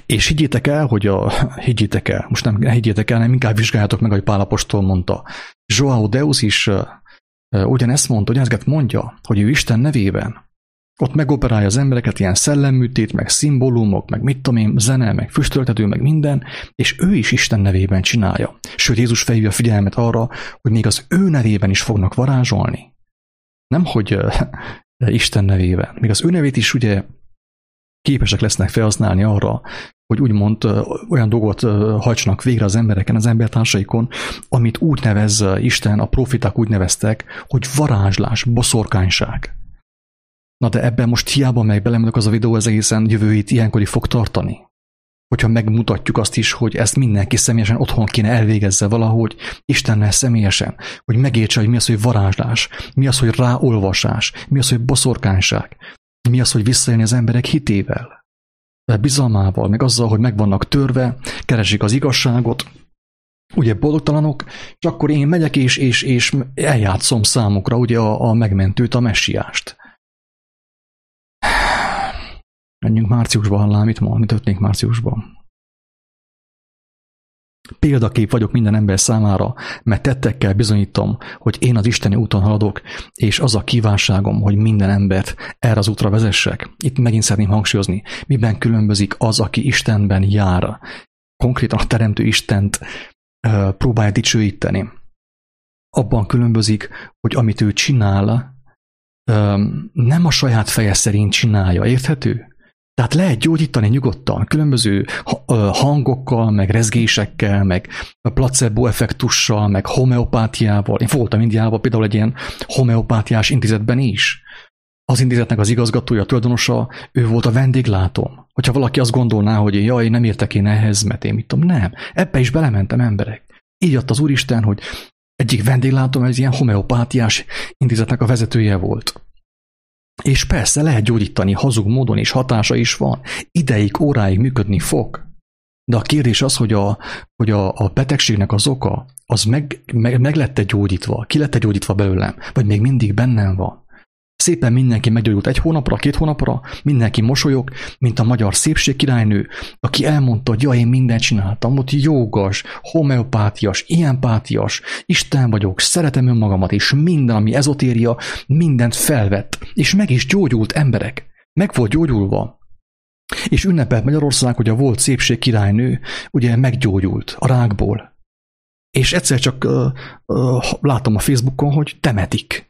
És higgyétek el, hogy a... Higgyétek el, most nem higgyétek el, hanem inkább vizsgáljátok meg, ahogy Pál apostol mondta. João Deus is uh, ugyanezt mondta, ugyanezt mondja, hogy ő Isten nevében ott megoperálja az embereket, ilyen szellemműtét, meg szimbólumok, meg mit tudom én, zene, meg füstöltető, meg minden, és ő is Isten nevében csinálja. Sőt, Jézus felhívja a figyelmet arra, hogy még az ő nevében is fognak varázsolni. Nem, hogy uh, Isten nevében. Még az ő nevét is ugye képesek lesznek felhasználni arra, hogy úgymond uh, olyan dolgot uh, hajtsanak végre az embereken, az embertársaikon, amit úgy nevez uh, Isten, a profiták úgy neveztek, hogy varázslás, boszorkányság. Na de ebben most hiába megy bele, az a videó, ez egészen jövő hét ilyenkorig fog tartani. Hogyha megmutatjuk azt is, hogy ezt mindenki személyesen otthon kéne elvégezze valahogy, Istennel személyesen, hogy megértse, hogy mi az, hogy varázslás, mi az, hogy ráolvasás, mi az, hogy boszorkányság, mi az, hogy visszaélni az emberek hitével, bizalmával, meg azzal, hogy meg vannak törve, keresik az igazságot, ugye boldogtalanok, és akkor én megyek és, és, és eljátszom számukra ugye a, a megmentőt, a messiást. Menjünk márciusban, hallám, mit mond, mi történik márciusban. Példakép vagyok minden ember számára, mert tettekkel bizonyítom, hogy én az isteni úton haladok, és az a kívánságom, hogy minden embert erre az útra vezessek. Itt megint szeretném hangsúlyozni, miben különbözik az, aki Istenben jár. Konkrétan a teremtő Istent uh, próbálja dicsőíteni. Abban különbözik, hogy amit ő csinál, um, nem a saját feje szerint csinálja, érthető? Tehát lehet gyógyítani nyugodtan, különböző hangokkal, meg rezgésekkel, meg placebo effektussal, meg homeopátiával. Én voltam Indiában például egy ilyen homeopátiás intézetben is. Az intézetnek az igazgatója, a tulajdonosa, ő volt a vendéglátóm. Hogyha valaki azt gondolná, hogy jaj, nem értek én ehhez, mert én mit tudom, nem. Ebbe is belementem emberek. Így jött az Úristen, hogy egyik vendéglátóm ez ilyen homeopátiás intézetnek a vezetője volt. És persze lehet gyógyítani hazug módon, és hatása is van. Ideig, óráig működni fog. De a kérdés az, hogy a, hogy a, a betegségnek az oka, az meg, meg, meg lett-e gyógyítva, ki lett-e gyógyítva belőlem, vagy még mindig bennem van. Szépen mindenki meggyógyult egy hónapra, két hónapra, mindenki mosolyog, mint a magyar szépségkirálynő, aki elmondta, hogy ja, én mindent csináltam, ott jógas, homeopátias, ilyenpátias, Isten vagyok, szeretem önmagamat, és minden, ami ezotéria, mindent felvett, és meg is gyógyult emberek. Meg volt gyógyulva. És ünnepelt Magyarország, hogy a volt szépségkirálynő ugye meggyógyult a rákból. És egyszer csak uh, uh, látom a Facebookon, hogy temetik.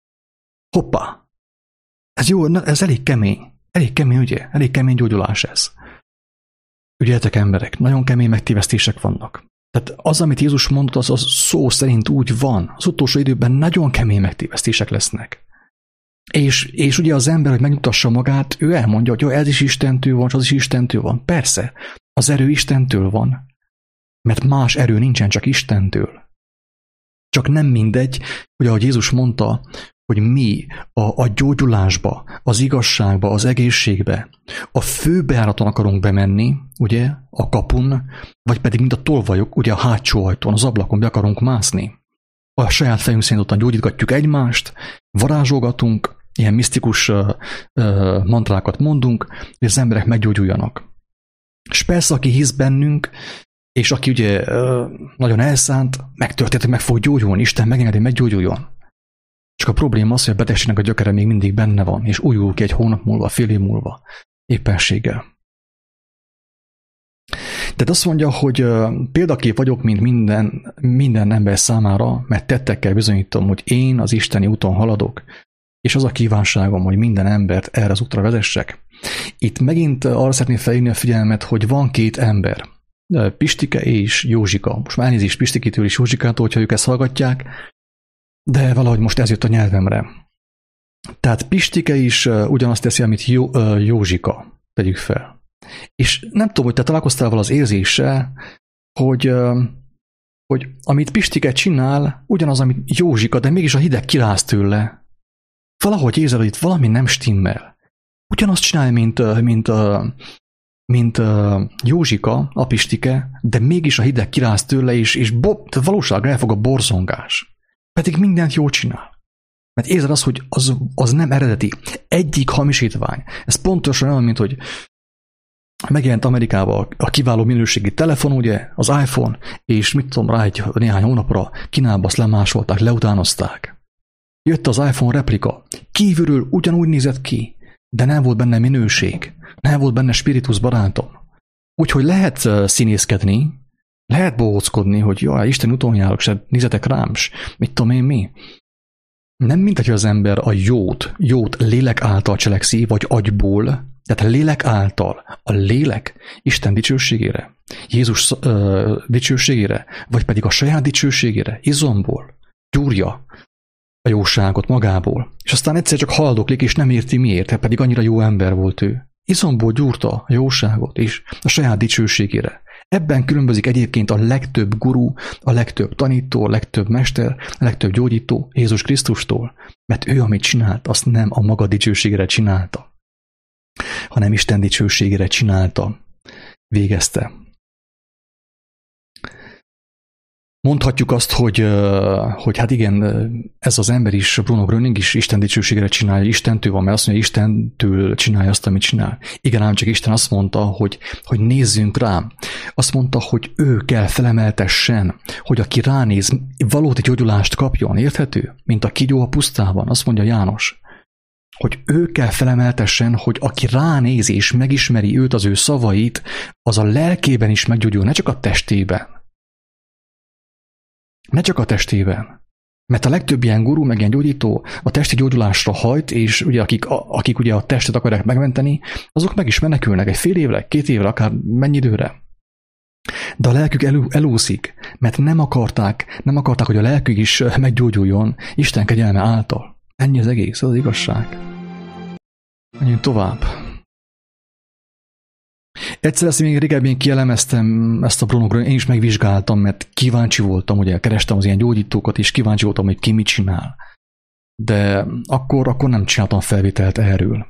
Hoppá! Ez jó, ez elég kemény. Elég kemény, ugye? Elég kemény gyógyulás ez. Ügyeljetek emberek, nagyon kemény megtévesztések vannak. Tehát az, amit Jézus mondott, az, az szó szerint úgy van. Az utolsó időben nagyon kemény megtévesztések lesznek. És, és ugye az ember, hogy megnyugtassa magát, ő elmondja, hogy jó, ez is Istentől van, és az is Istentől van. Persze, az erő Istentől van. Mert más erő nincsen, csak Istentől. Csak nem mindegy, hogy ahogy Jézus mondta, hogy mi a, a gyógyulásba, az igazságba, az egészségbe, a főbejáraton akarunk bemenni, ugye, a kapun, vagy pedig mint a tolvajok, ugye a hátsó ajtón, az ablakon be akarunk mászni. A saját fejünk szerint ottan gyógyítgatjuk egymást, varázsolgatunk, ilyen misztikus uh, uh, mantrákat mondunk, hogy az emberek meggyógyuljanak. És persze, aki hisz bennünk, és aki ugye uh, nagyon elszánt, megtörtént, meg fog gyógyulni, Isten megengedi, meggyógyuljon. Csak a probléma az, hogy a betegségnek a gyökere még mindig benne van, és újul ki egy hónap múlva, fél év múlva, éppenséggel. Tehát azt mondja, hogy példakép vagyok, mint minden, minden ember számára, mert tettekkel bizonyítom, hogy én az isteni úton haladok, és az a kívánságom, hogy minden embert erre az útra vezessek. Itt megint arra szeretném felhívni a figyelmet, hogy van két ember, Pistike és Józsika. Most már elnézést Pistikitől és Józsikától, hogyha ők ezt hallgatják, de valahogy most ez jött a nyelvemre. Tehát Pistike is ugyanazt teszi, amit Jó, Józsika, tegyük fel. És nem tudom, hogy te találkoztál vala az érzéssel, hogy, hogy amit Pistike csinál, ugyanaz, amit Józsika, de mégis a hideg kiráz tőle. Valahogy érzed, hogy itt valami nem stimmel. Ugyanazt csinálja, mint, mint, mint Józsika, a Pistike, de mégis a hideg kiráz tőle, és, és bo- valóságra elfog a borzongás. Pedig mindent jól csinál. Mert érzed azt, hogy az, az nem eredeti. Egyik hamisítvány. Ez pontosan olyan, mint hogy megjelent Amerikában a kiváló minőségi telefon, ugye, az iPhone, és mit tudom, rá egy néhány hónapra Kínába azt lemásolták, leutánozták. Jött az iPhone replika, kívülről ugyanúgy nézett ki, de nem volt benne minőség, nem volt benne spiritus, barátom. Úgyhogy lehet színészkedni, lehet bohóckodni, hogy jaj, Isten utoljára, se nézzetek rám, s mit tudom én mi. Nem mint hogy az ember a jót, jót lélek által cselekszi, vagy agyból, tehát lélek által, a lélek Isten dicsőségére, Jézus uh, dicsőségére, vagy pedig a saját dicsőségére, izomból gyúrja a jóságot magából, és aztán egyszer csak haldoklik, és nem érti miért, pedig annyira jó ember volt ő. Izomból gyúrta a jóságot is a saját dicsőségére. Ebben különbözik egyébként a legtöbb guru, a legtöbb tanító, a legtöbb mester, a legtöbb gyógyító Jézus Krisztustól, mert ő, amit csinált, azt nem a maga dicsőségére csinálta, hanem Isten dicsőségére csinálta, végezte. Mondhatjuk azt, hogy, hogy hát igen, ez az ember is, Bruno Gröning is Isten dicsőségére csinálja, Istentől van, mert azt mondja, Istentől csinálja azt, amit csinál. Igen, ám csak Isten azt mondta, hogy, hogy nézzünk rá. Azt mondta, hogy ő kell felemeltessen, hogy aki ránéz, valódi gyógyulást kapjon, érthető? Mint a kígyó a pusztában, azt mondja János. Hogy ő kell felemeltessen, hogy aki ránéz és megismeri őt, az ő szavait, az a lelkében is meggyógyul, ne csak a testében. Ne csak a testében. Mert a legtöbb ilyen guru, meg ilyen gyógyító a testi gyógyulásra hajt, és ugye akik, akik ugye a testet akarják megmenteni, azok meg is menekülnek egy fél évre, két évre, akár mennyi időre. De a lelkük elú, elúszik, mert nem akarták, nem akarták, hogy a lelkük is meggyógyuljon Isten kegyelme által. Ennyi az egész, az igazság. Menjünk tovább. Egyszer ezt még régebben kielemeztem ezt a Bruno Gröning, én is megvizsgáltam, mert kíváncsi voltam, ugye kerestem az ilyen gyógyítókat, és kíváncsi voltam, hogy ki mit csinál. De akkor, akkor nem csináltam felvételt erről.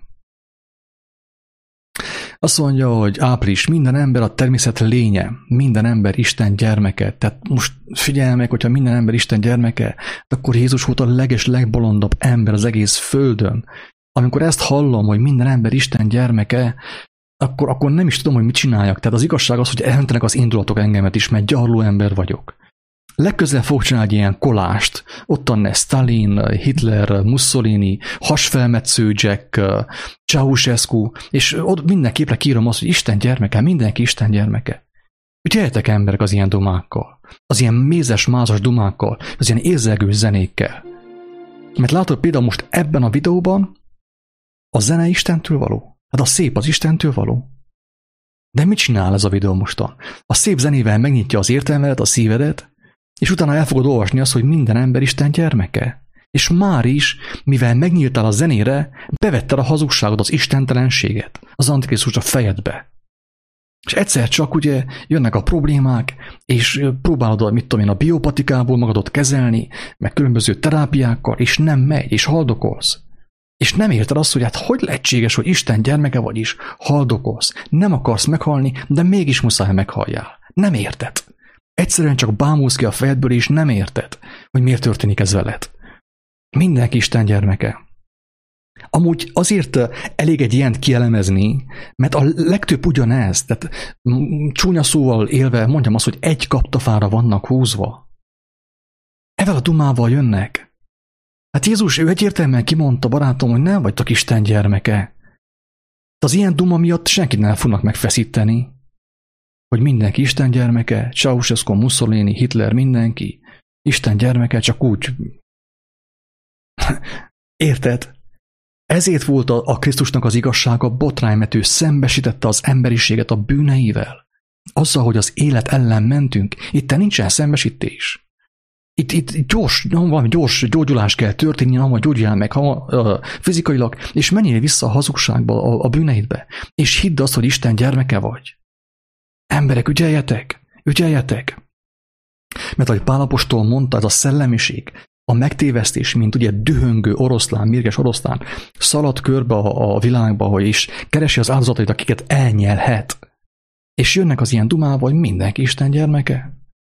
Azt mondja, hogy április, minden ember a természet lénye, minden ember Isten gyermeke. Tehát most figyelj meg, hogyha minden ember Isten gyermeke, akkor Jézus volt a leges, legbolondabb ember az egész földön. Amikor ezt hallom, hogy minden ember Isten gyermeke, Akkor, akkor nem is tudom, hogy mit csináljak. Tehát az igazság az, hogy elöntenek az indulatok engemet is, mert gyarló ember vagyok. Legközelebb fogok csinálni egy ilyen kolást. Ott van Stalin, Hitler, Mussolini, hasfelmetsző Jack, Ceausescu, és ott minden képre kírom azt, hogy Isten gyermeke, mindenki Isten gyermeke. Ügyeljetek emberek az ilyen dumákkal, az ilyen mézes-mázas dumákkal, az ilyen érzelgő zenékkel. Mert látod például most ebben a videóban a zene Istentől való. Hát a szép az Istentől való. De mit csinál ez a videó mostan? A szép zenével megnyitja az értelmedet, a szívedet, és utána el fogod olvasni azt, hogy minden ember Isten gyermeke. És már is, mivel megnyíltál a zenére, bevetted a hazugságot, az istentelenséget, az antikrisztust a fejedbe. És egyszer csak ugye jönnek a problémák, és próbálod, mit tudom én, a biopatikából magadot kezelni, meg különböző terápiákkal, és nem megy, és haldokolsz. És nem érted azt, hogy hát hogy lehetséges, hogy Isten gyermeke vagy is, haldokolsz, nem akarsz meghalni, de mégis muszáj meghalljál. Nem érted. Egyszerűen csak bámulsz ki a fejedből, és nem érted, hogy miért történik ez veled. Mindenki Isten gyermeke. Amúgy azért elég egy ilyent kielemezni, mert a legtöbb ugyanez, tehát csúnya szóval élve mondjam azt, hogy egy kaptafára vannak húzva. Evel a dumával jönnek. Hát Jézus, ő egyértelműen kimondta, barátom, hogy nem vagytok Isten gyermeke. De az ilyen duma miatt senkit nem fognak megfeszíteni. Hogy mindenki Isten gyermeke, Ceausescu, Mussolini, Hitler, mindenki Isten gyermeke, csak úgy. Érted? Ezért volt a, a Krisztusnak az igazsága botrány, mert ő szembesítette az emberiséget a bűneivel. Azzal, hogy az élet ellen mentünk, itt nincsen szembesítés. Itt, itt gyors, valami gyors gyógyulás kell történni, ha gyógyuljál meg ha, uh, fizikailag, és menjél vissza a hazugságba, a, a bűneidbe, és hidd azt, hogy Isten gyermeke vagy. Emberek, ügyeljetek, ügyeljetek. Mert ahogy Pál apostol mondta, ez a szellemiség, a megtévesztés, mint ugye dühöngő oroszlán, mérges oroszlán, szalad körbe a, a világba, hogy is keresi az áldozatait, akiket elnyelhet. És jönnek az ilyen dumával, hogy mindenki Isten gyermeke.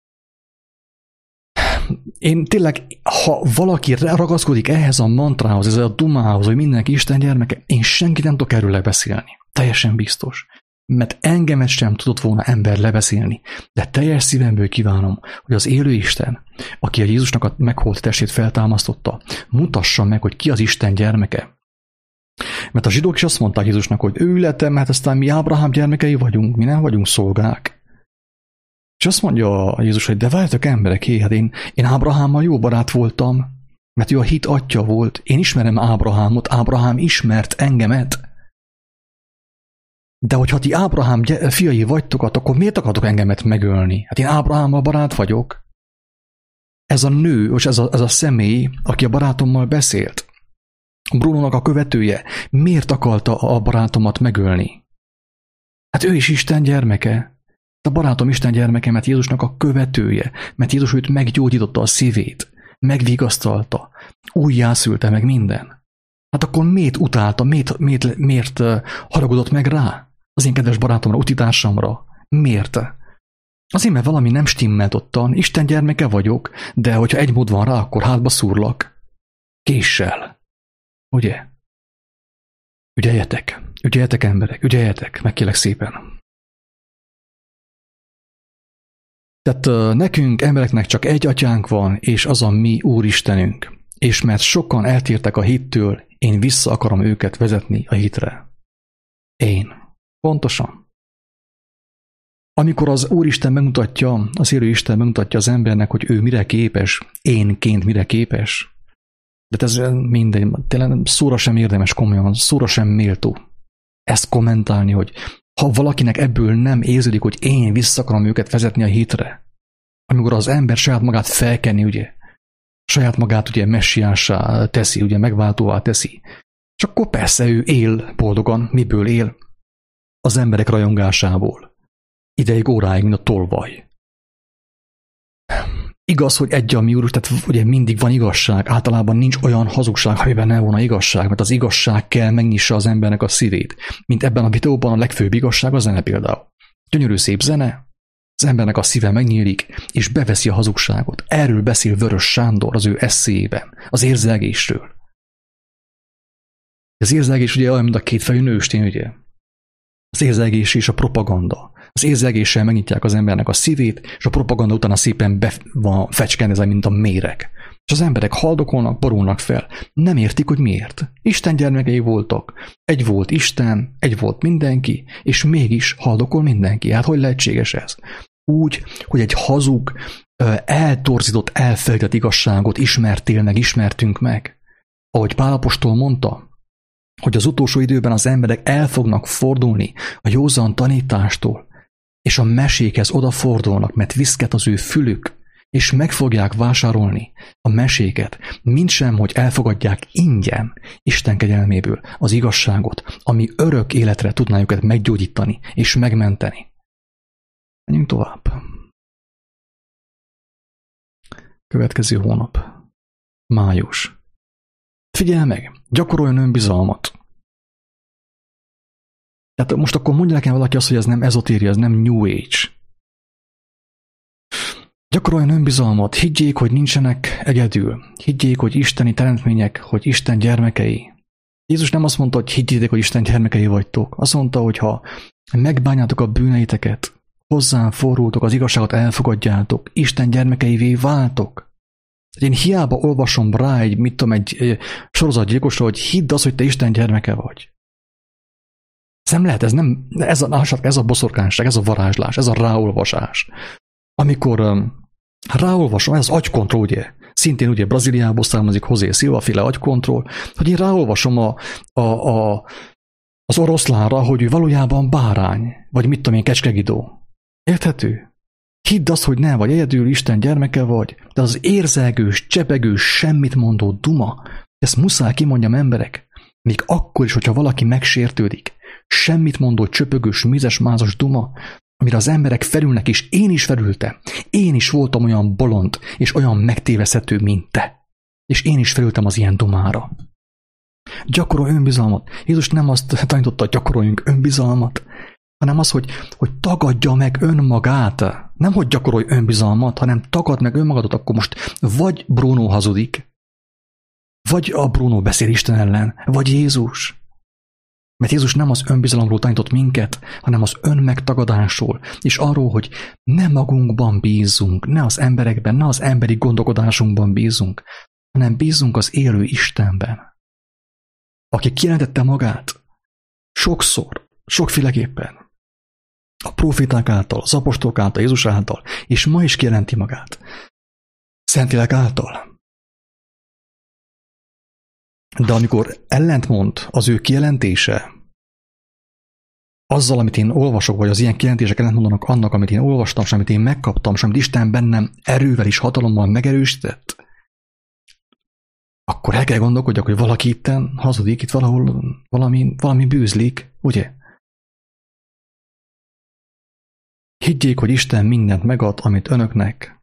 Én tényleg, ha valaki ragaszkodik ehhez a mantrához, ez a dumához, hogy mindenki Isten gyermeke, én senkit nem tudok erről lebeszélni. Teljesen biztos. mert engemet sem tudott volna ember lebeszélni, de teljes szívemből kívánom, hogy az élő Isten, aki a Jézusnak a meghalt testét feltámasztotta, mutassa meg, hogy ki az Isten gyermeke. Mert a zsidók is azt mondták Jézusnak, hogy ő lettem, mert aztán mi Ábrahám gyermekei vagyunk, mi nem vagyunk szolgák. És azt mondja Jézus, hogy de várjatok emberek, hé, hát én, én Ábrahámmal jó barát voltam, mert ő a hit atya volt, én ismerem Ábrahámot, Ábrahám ismert engemet. De hogyha ti Ábrahám fiai vagytok, akkor miért akartok engemet megölni? Hát én Ábrahámmal barát vagyok. Ez a nő, és ez a, ez a személy, aki a barátommal beszélt, Brunónak a követője, miért akarta a barátomat megölni? Hát ő is Isten gyermeke. A barátom Isten gyermeke, mert Jézusnak a követője, mert Jézus őt meggyógyította a szívét, megvigasztalta, újjászülte meg minden. Hát akkor miért utálta, miért, miért, miért haragudott meg rá? Az én kedves barátomra, utitársamra. Miért? Azért, mert valami nem stimmelt ottan, Isten gyermeke vagyok, de hogyha egy mód van rá, akkor hátba szúrlak. Késsel. Ugye? Ügyeljetek, ügyeljetek emberek, ügyeljetek, megkérlek szépen. Tehát nekünk, embereknek csak egy atyánk van, és az a mi Úristenünk. És mert sokan eltértek a hittől, én vissza akarom őket vezetni a hitre. Én. Pontosan. Amikor az Úristen megmutatja, az élő Isten megmutatja az embernek, hogy ő mire képes, énként mire képes, de ez mindegy, tényleg szóra sem érdemes komolyan, szóra sem méltó ezt kommentálni, hogy ha valakinek ebből nem érződik, hogy én vissza akarom őket vezetni a hitre, amikor az ember saját magát felkenni, ugye, saját magát ugye messiássá teszi, ugye megváltóvá teszi, és akkor persze ő él boldogan, miből él? Az emberek rajongásából. Ideig, óráig, mint a tolvaj. Igaz, hogy egy a mi úr, tehát ugye mindig van igazság, általában nincs olyan hazugság, amiben ne volna igazság, mert az igazság kell megnyissa az embernek a szívét. Mint ebben a videóban a legfőbb igazság a zene például. Gyönyörű szép zene, az embernek a szíve megnyílik, és beveszi a hazugságot. Erről beszél Vörös Sándor az ő eszéjében, az érzelgésről. Az érzelgés ugye olyan, mint a kétfejű nőstény, ugye? Az érzelgés és a propaganda. Az érzelgéssel megnyitják az embernek a szívét, és a propaganda utána szépen be van fecskendezve, mint a méreg. És az emberek haldokolnak, borulnak fel. Nem értik, hogy miért. Isten gyermekei voltak. Egy volt Isten, egy volt mindenki, és mégis haldokol mindenki. Hát hogy lehetséges ez? Úgy, hogy egy hazug, eltorzított, elfelejtett igazságot ismertél meg, ismertünk meg. Ahogy Pál apostol mondta, hogy az utolsó időben az emberek el fognak fordulni a józan tanítástól, és a mesékhez odafordulnak, mert viszket az ő fülük, és meg fogják vásárolni a meséket, mintsem, hogy elfogadják ingyen Isten kegyelméből az igazságot, ami örök életre tudná őket meggyógyítani és megmenteni. Menjünk tovább. Következő hónap. Május. Figyelj meg, gyakoroljon önbizalmat. Tehát most akkor mondja nekem valaki azt, hogy ez nem ezotéria, ez nem New Age. Gyakoroljon önbizalmat, higgyék, hogy nincsenek egyedül. Higgyék, hogy isteni teremtmények, hogy Isten gyermekei. Jézus nem azt mondta, hogy higgyétek, hogy Isten gyermekei vagytok. Azt mondta, hogy ha megbánjátok a bűneiteket, hozzám fordultok, az igazságot elfogadjátok, Isten gyermekeivé váltok. Én hiába olvasom rá egy, mit tudom, egy sorozatgyilkosra, hogy hidd azt, hogy te Isten gyermeke vagy. Ez nem lehet, ez nem, ez a, ez a boszorkányság, ez a varázslás, ez a ráolvasás. Amikor um, ráolvasom, ez az agykontroll, ugye, szintén ugye Brazíliából származik José Silva féle agykontroll, hogy én ráolvasom a, a, a, az oroszlánra, hogy ő valójában bárány, vagy mit tudom én, kecskegidó. Érthető? Hidd azt, hogy nem vagy egyedül, Isten gyermeke vagy, de az érzelgős, csepegős, semmit mondó duma, ezt muszáj kimondjam emberek, még akkor is, hogyha valaki megsértődik, semmit mondó, csöpögős, mézes-mázos duma, amire az emberek felülnek, és én is felültem. Én is voltam olyan bolond, és olyan megtéveszthető, mint te. És én is felültem az ilyen dumára. Gyakorolj önbizalmat. Jézus nem azt tanította, hogy gyakoroljunk önbizalmat, hanem az, hogy, hogy tagadja meg önmagát. Nem, hogy gyakorolj önbizalmat, hanem tagad meg önmagadat, akkor most vagy Bruno hazudik, vagy a Bruno beszél Isten ellen, vagy Jézus. Mert Jézus nem az önbizalomról tanított minket, hanem az önmegtagadásról, és arról, hogy ne magunkban bízunk, ne az emberekben, ne az emberi gondolkodásunkban bízunk, hanem bízunk az élő Istenben, aki kijelentette magát sokszor, sokféleképpen, a proféták által, az apostolok által, Jézus által, és ma is kijelenti magát, Szentlélek által. De amikor ellentmond az ő kijelentése azzal, amit én olvasok, vagy az ilyen kijelentések ellentmondanak annak, amit én olvastam, és amit én megkaptam, és amit Isten bennem erővel és hatalommal megerősített, akkor el kell gondolkodjak, hogy valaki itten hazudik, itt valahol valami, valami bűzlik, ugye? Higgyék, hogy Isten mindent megad, amit önöknek,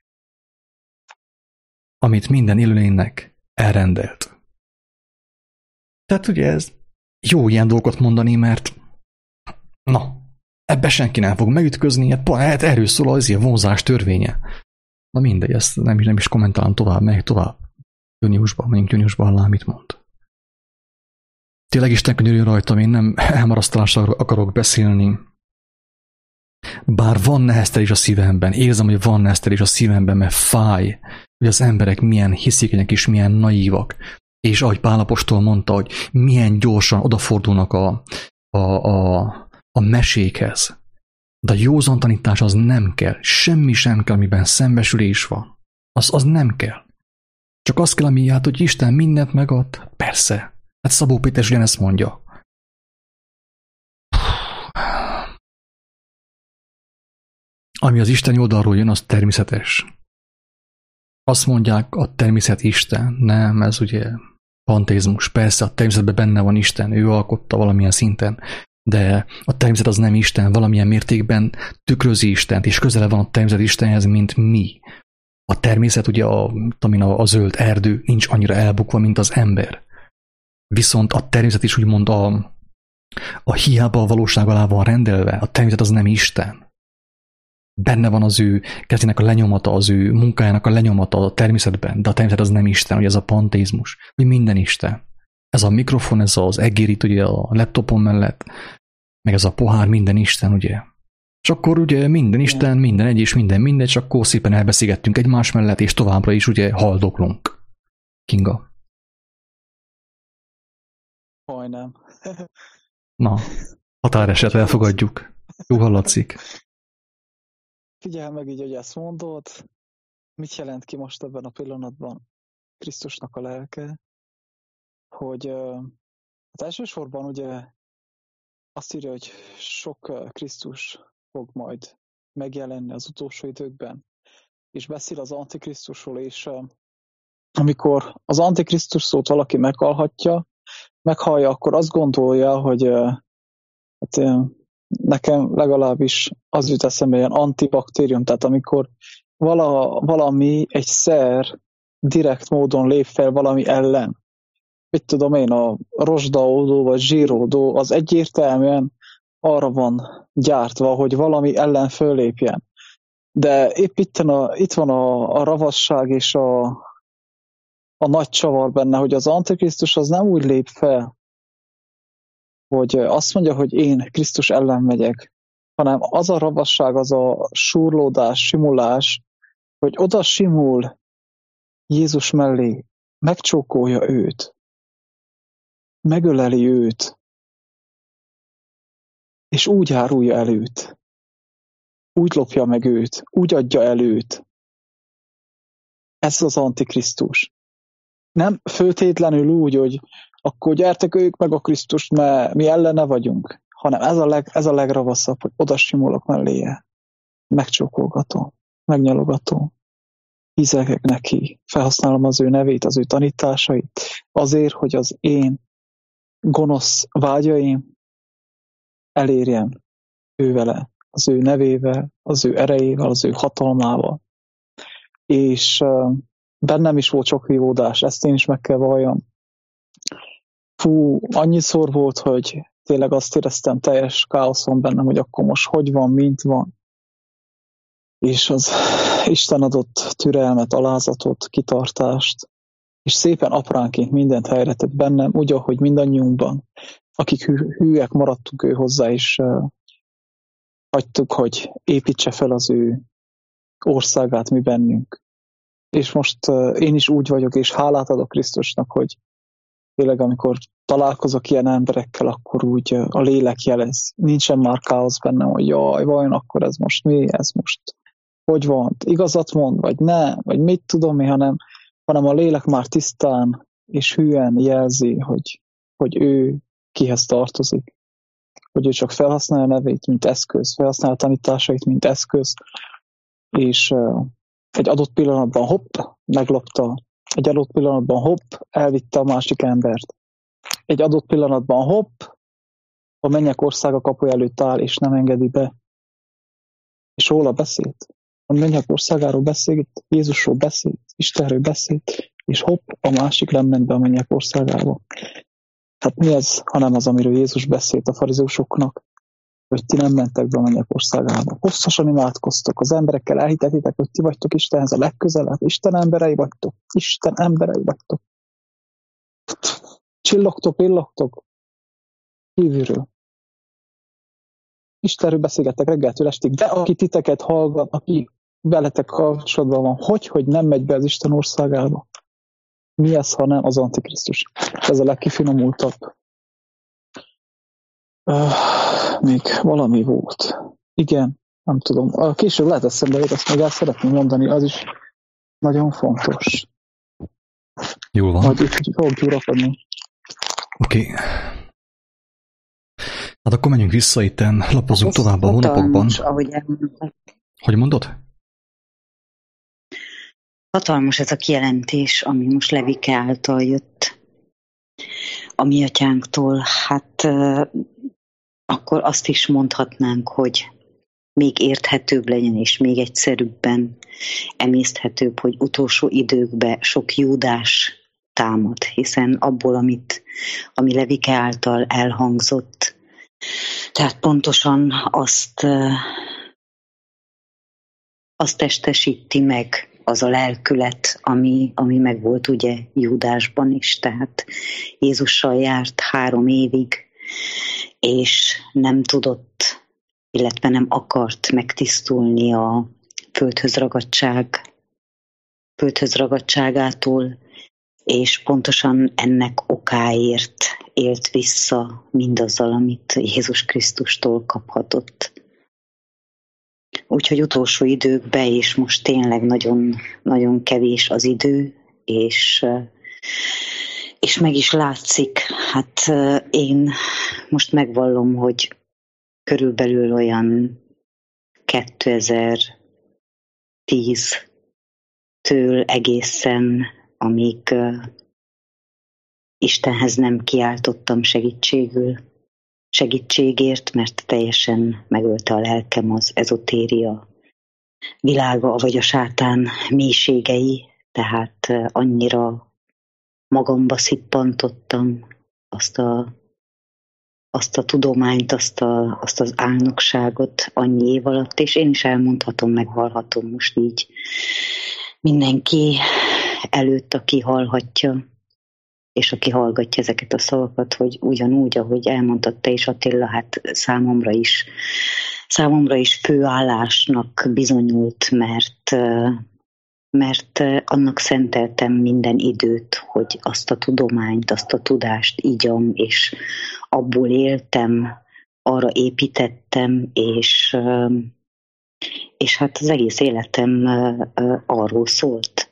amit minden élőlénynek elrendelt. Tehát ugye ez jó ilyen dolgot mondani, mert na, ebbe senki nem fog megütközni, hát erről szól az ilyen vonzás törvénye. Na mindegy, ezt nem is, nem is kommentálom tovább, meg tovább. Júniusban, mondjuk júniusban lá, mit mond. Tényleg Isten könyörüljön rajtam, én nem elmarasztalásra akarok beszélni. Bár van neheztelés a szívemben, érzem, hogy van neheztelés a szívemben, mert fáj, hogy az emberek milyen hiszékenyek és milyen naívak. És ahogy Pál apostol mondta, hogy milyen gyorsan odafordulnak a, a, a, a mesékhez. De a józan tanítás az nem kell. Semmi sem kell, amiben szembesülés van. Az, az nem kell. Csak az kell, ami hát, hogy Isten mindent megad. Persze. Hát Szabó Péter is ugyanezt mondja. Ami az Isten oldalról jön, az természetes. Azt mondják, a természet Isten. Nem, ez ugye panteizmus. Persze, a természetben benne van Isten, ő alkotta valamilyen szinten, de a természet az nem Isten, valamilyen mértékben tükrözi Istent, és közelebb van a természet Istenhez, mint mi. A természet, ugye a, a, a zöld erdő nincs annyira elbukva, mint az ember. Viszont a természet is úgymond a, a hiába a valóság alá van rendelve, a természet az nem Isten. Benne van az ő kezének a lenyomata, az ő munkájának a lenyomata a természetben, de a természet az nem Isten, ugye ez a panteizmus, hogy minden Isten. Ez a mikrofon, ez az egérit ugye a laptopon mellett, meg ez a pohár, minden Isten, ugye. És akkor ugye minden Isten, minden egy és minden mindegy, és akkor szépen elbeszélgettünk egymás mellett, és továbbra is ugye haldoklunk. Kinga. Majdnem. Na, határeset elfogadjuk. Jó hallatszik. Figyelj meg így, hogy ezt mondod, mit jelent ki most ebben a pillanatban Krisztusnak a lelke, hogy az elsősorban ugye azt írja, hogy sok Krisztus fog majd megjelenni az utolsó időkben, és beszél az Antikrisztusról, és amikor az Antikrisztus szót valaki meghallhatja, meghallja, akkor azt gondolja, hogy hát, nekem legalábbis az jut eszembe ilyen antibaktérium, tehát amikor vala, valami, egy szer direkt módon lép fel valami ellen. Mit tudom én, a rozsdaódó vagy zsíródó, az egyértelműen arra van gyártva, hogy valami ellen föllépjen. De épp itt, a, itt van a, a ravasság és a, a nagy csavar benne, hogy az Antikrisztus az nem úgy lép fel, hogy azt mondja, hogy én Krisztus ellen megyek, hanem az a ravasság, az a súrlódás, simulás, hogy oda simul Jézus mellé, megcsókolja őt, megöleli őt, és úgy árulja el őt, úgy lopja meg őt, úgy adja el őt. Ez az Antikrisztus. Nem föltétlenül úgy, hogy akkor gyertek ők meg a Krisztust, mert mi ellene vagyunk, hanem ez a, leg, ez a legravaszabb, hogy oda simulok melléje, megcsókolgatom, megnyalogatom, hízelgek neki, felhasználom az ő nevét, az ő tanításait, azért, hogy az én gonosz vágyaim elérjen ő vele, az ő nevével, az ő erejével, az ő hatalmával. És uh, bennem is volt sok vívódás, ezt én is meg kell valljam. Fú, annyiszor volt, hogy tényleg azt éreztem, teljes káoszon bennem, hogy akkor most hogy van, mint van. És az Isten adott türelmet, alázatot, kitartást, és szépen apránként mindent helyre tett bennem, úgy, ahogy mindannyiunkban. akik hű, hűek maradtunk ő hozzá, és uh, hagytuk, hogy építse fel az ő országát mi bennünk. És most uh, én is úgy vagyok, és hálát adok Krisztusnak, hogy tényleg amikor találkozok ilyen emberekkel, akkor úgy uh, a lélek jelez. Nincsen már káosz bennem, hogy jaj, vajon akkor ez most mi, ez most hogy van, igazat mond, vagy ne, vagy mit tudom mi, hanem, hanem a lélek már tisztán és hűen jelzi, hogy, hogy ő kihez tartozik. Hogy ő csak felhasználja a nevét, mint eszköz, felhasználja a tanításait, mint eszköz, és uh, egy adott pillanatban hopp, meglopta, egy adott pillanatban hopp, elvitte a másik embert. Egy adott pillanatban hopp, a mennyek országa kapuja előtt áll, és nem engedi be. És róla beszélt. A mennyek országáról beszélt, Jézusról beszélt, Istenről beszélt, és hopp, a másik nem ment be a mennyek országába. Hát mi ez, hanem az, amiről Jézus beszélt a farizeusoknak, hogy ti nem mentek be a mennyek országába. Hosszasan imádkoztok, az emberekkel elhitetitek, hogy ti vagytok Istenhez a legközelebb, Isten emberei vagytok, Isten emberei vagytok. Csillogtok, pillogtok kívülről. Istenről beszélgettek reggeltől estig, de aki titeket hallgat, aki veletek kapcsolatban van, hogy, hogy nem megy be az Isten országába. Mi ez, ha nem az Antikrisztus? Ez a legkifinomultabb. Uh, még valami volt. Igen, nem tudom. Később lehet eszembe jut, azt még el szeretném mondani, az is nagyon fontos. Jól van. Majd így fogok gyúrakodni. Oké. Okay. Hát akkor menjünk vissza itten, lapozunk ez tovább a hónapokban. Ahogy elmondtam. Hogy mondod? Hatalmas ez a kijelentés, ami most Levike által jött a mi atyánktól. Hát akkor azt is mondhatnánk, hogy még érthetőbb legyen, és még egyszerűbben emészthetőbb, hogy utolsó időkben sok Júdás támad, hiszen abból, amit, ami Levike által elhangzott, tehát pontosan azt, azt testesíti meg az a lelkület, ami, ami megvolt ugye Júdásban is, tehát Jézussal járt három évig, és nem tudott, illetve nem akart megtisztulni a földhöz ragadtság, földhöz ragadtságától, és pontosan ennek okáért élt vissza mindazzal, amit Jézus Krisztustól kaphatott. Úgyhogy utolsó időkben, és most tényleg nagyon, nagyon kevés az idő, és, és meg is látszik. Hát én most megvallom, hogy körülbelül olyan kétezer-tíztől egészen, amíg Istenhez nem kiáltottam segítségül, segítségért, mert teljesen megölte a lelkem az ezotéria világa, vagy a sátán mélységei, tehát annyira magamba szippantottam azt a, azt a tudományt, azt, a, azt az álnokságot annyi év alatt, és én is elmondhatom, megvallhatom most így mindenki előtt, aki hallhatja, és aki hallgatja ezeket a szavakat, hogy ugyanúgy, ahogy elmondtad te is, Attila, hát számomra is, számomra is főállásnak bizonyult, mert, mert annak szenteltem minden időt, hogy azt a tudományt, azt a tudást ígyam, és abból éltem, arra építettem, és, és hát az egész életem arról szólt.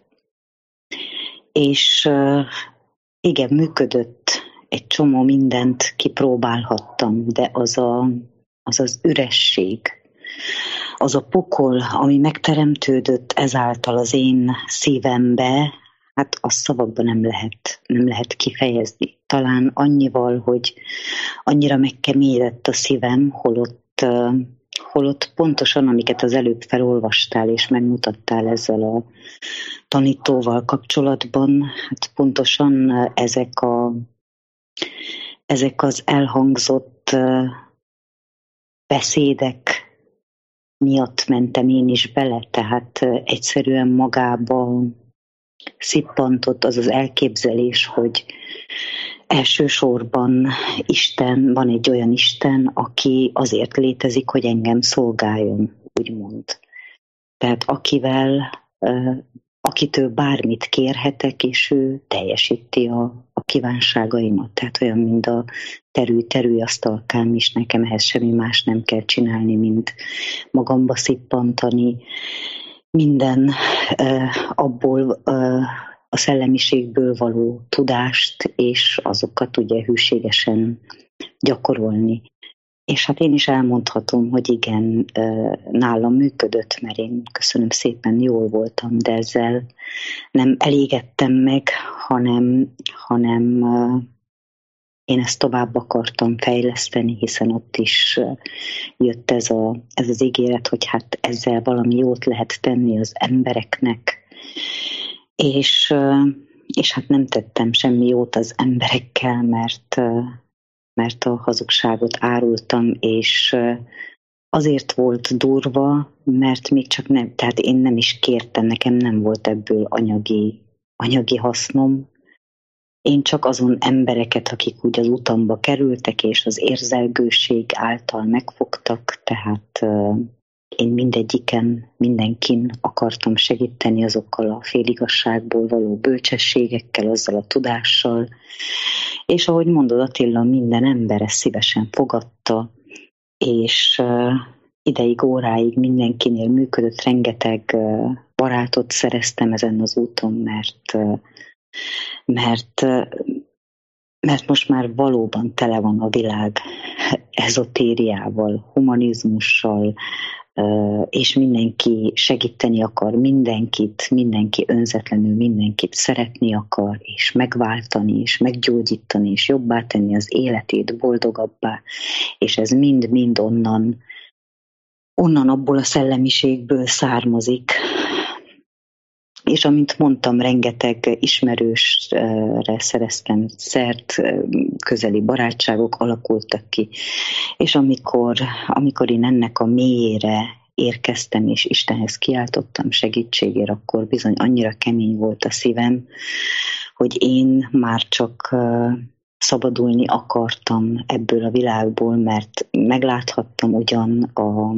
És igen, működött, egy csomó mindent kipróbálhattam, de az a, az, az üresség, az a pokol, ami megteremtődött ezáltal az én szívembe, hát azt szavakban nem lehet, nem lehet kifejezni. Talán annyival, hogy annyira megkeményedett a szívem, holott, holott pontosan, amiket az előbb felolvastál és megmutattál ezzel a tanítóval kapcsolatban, hát pontosan ezek, a, ezek az elhangzott beszédek miatt mentem én is bele, tehát egyszerűen magába szippantott az az elképzelés, hogy elsősorban Isten, van egy olyan Isten, aki azért létezik, hogy engem szolgáljon, úgymond. Tehát akivel, akitől bármit kérhetek, és ő teljesíti a, a kívánságaimat. Tehát olyan, mint a terülj, terülj asztalkám is, nekem ehhez semmi más nem kell csinálni, mint magamba szippantani, minden abból a szellemiségből való tudást, és azokat ugye hűségesen gyakorolni. És hát én is elmondhatom, hogy igen, nálam működött, mert én köszönöm szépen, jól voltam, de ezzel nem elégedtem meg, hanem, hanem én ezt tovább akartam fejleszteni, hiszen ott is jött ez, a, ez az ígéret, hogy hát ezzel valami jót lehet tenni az embereknek. És, és hát nem tettem semmi jót az emberekkel, mert, mert a hazugságot árultam, és azért volt durva, mert még csak nem, tehát én nem is kértem, nekem nem volt ebből anyagi, anyagi hasznom. Én csak azon embereket, akik úgy az utamba kerültek, és az érzelgőség által megfogtak, tehát én mindegyiken, mindenkin akartam segíteni azokkal a féligasságból való bölcsességekkel, azzal a tudással. És ahogy mondod, Attila, minden ember ezt szívesen fogadta, és ideig, óráig mindenkinél működött, rengeteg barátot szereztem ezen az úton, mert, mert, mert most már valóban tele van a világ ezotériával, humanizmussal, és mindenki segíteni akar mindenkit, mindenki önzetlenül mindenkit szeretni akar, és megváltani, és meggyógyítani, és jobbá tenni az életét, boldogabbá, és ez mind-mind onnan, onnan abból a szellemiségből származik. És amint mondtam, rengeteg ismerősre szereztem szert, közeli barátságok alakultak ki, és amikor, amikor én ennek a mélyére érkeztem, és Istenhez kiáltottam segítségért, akkor bizony annyira kemény volt a szívem, hogy én már csak szabadulni akartam ebből a világból, mert megláthattam ugyan a,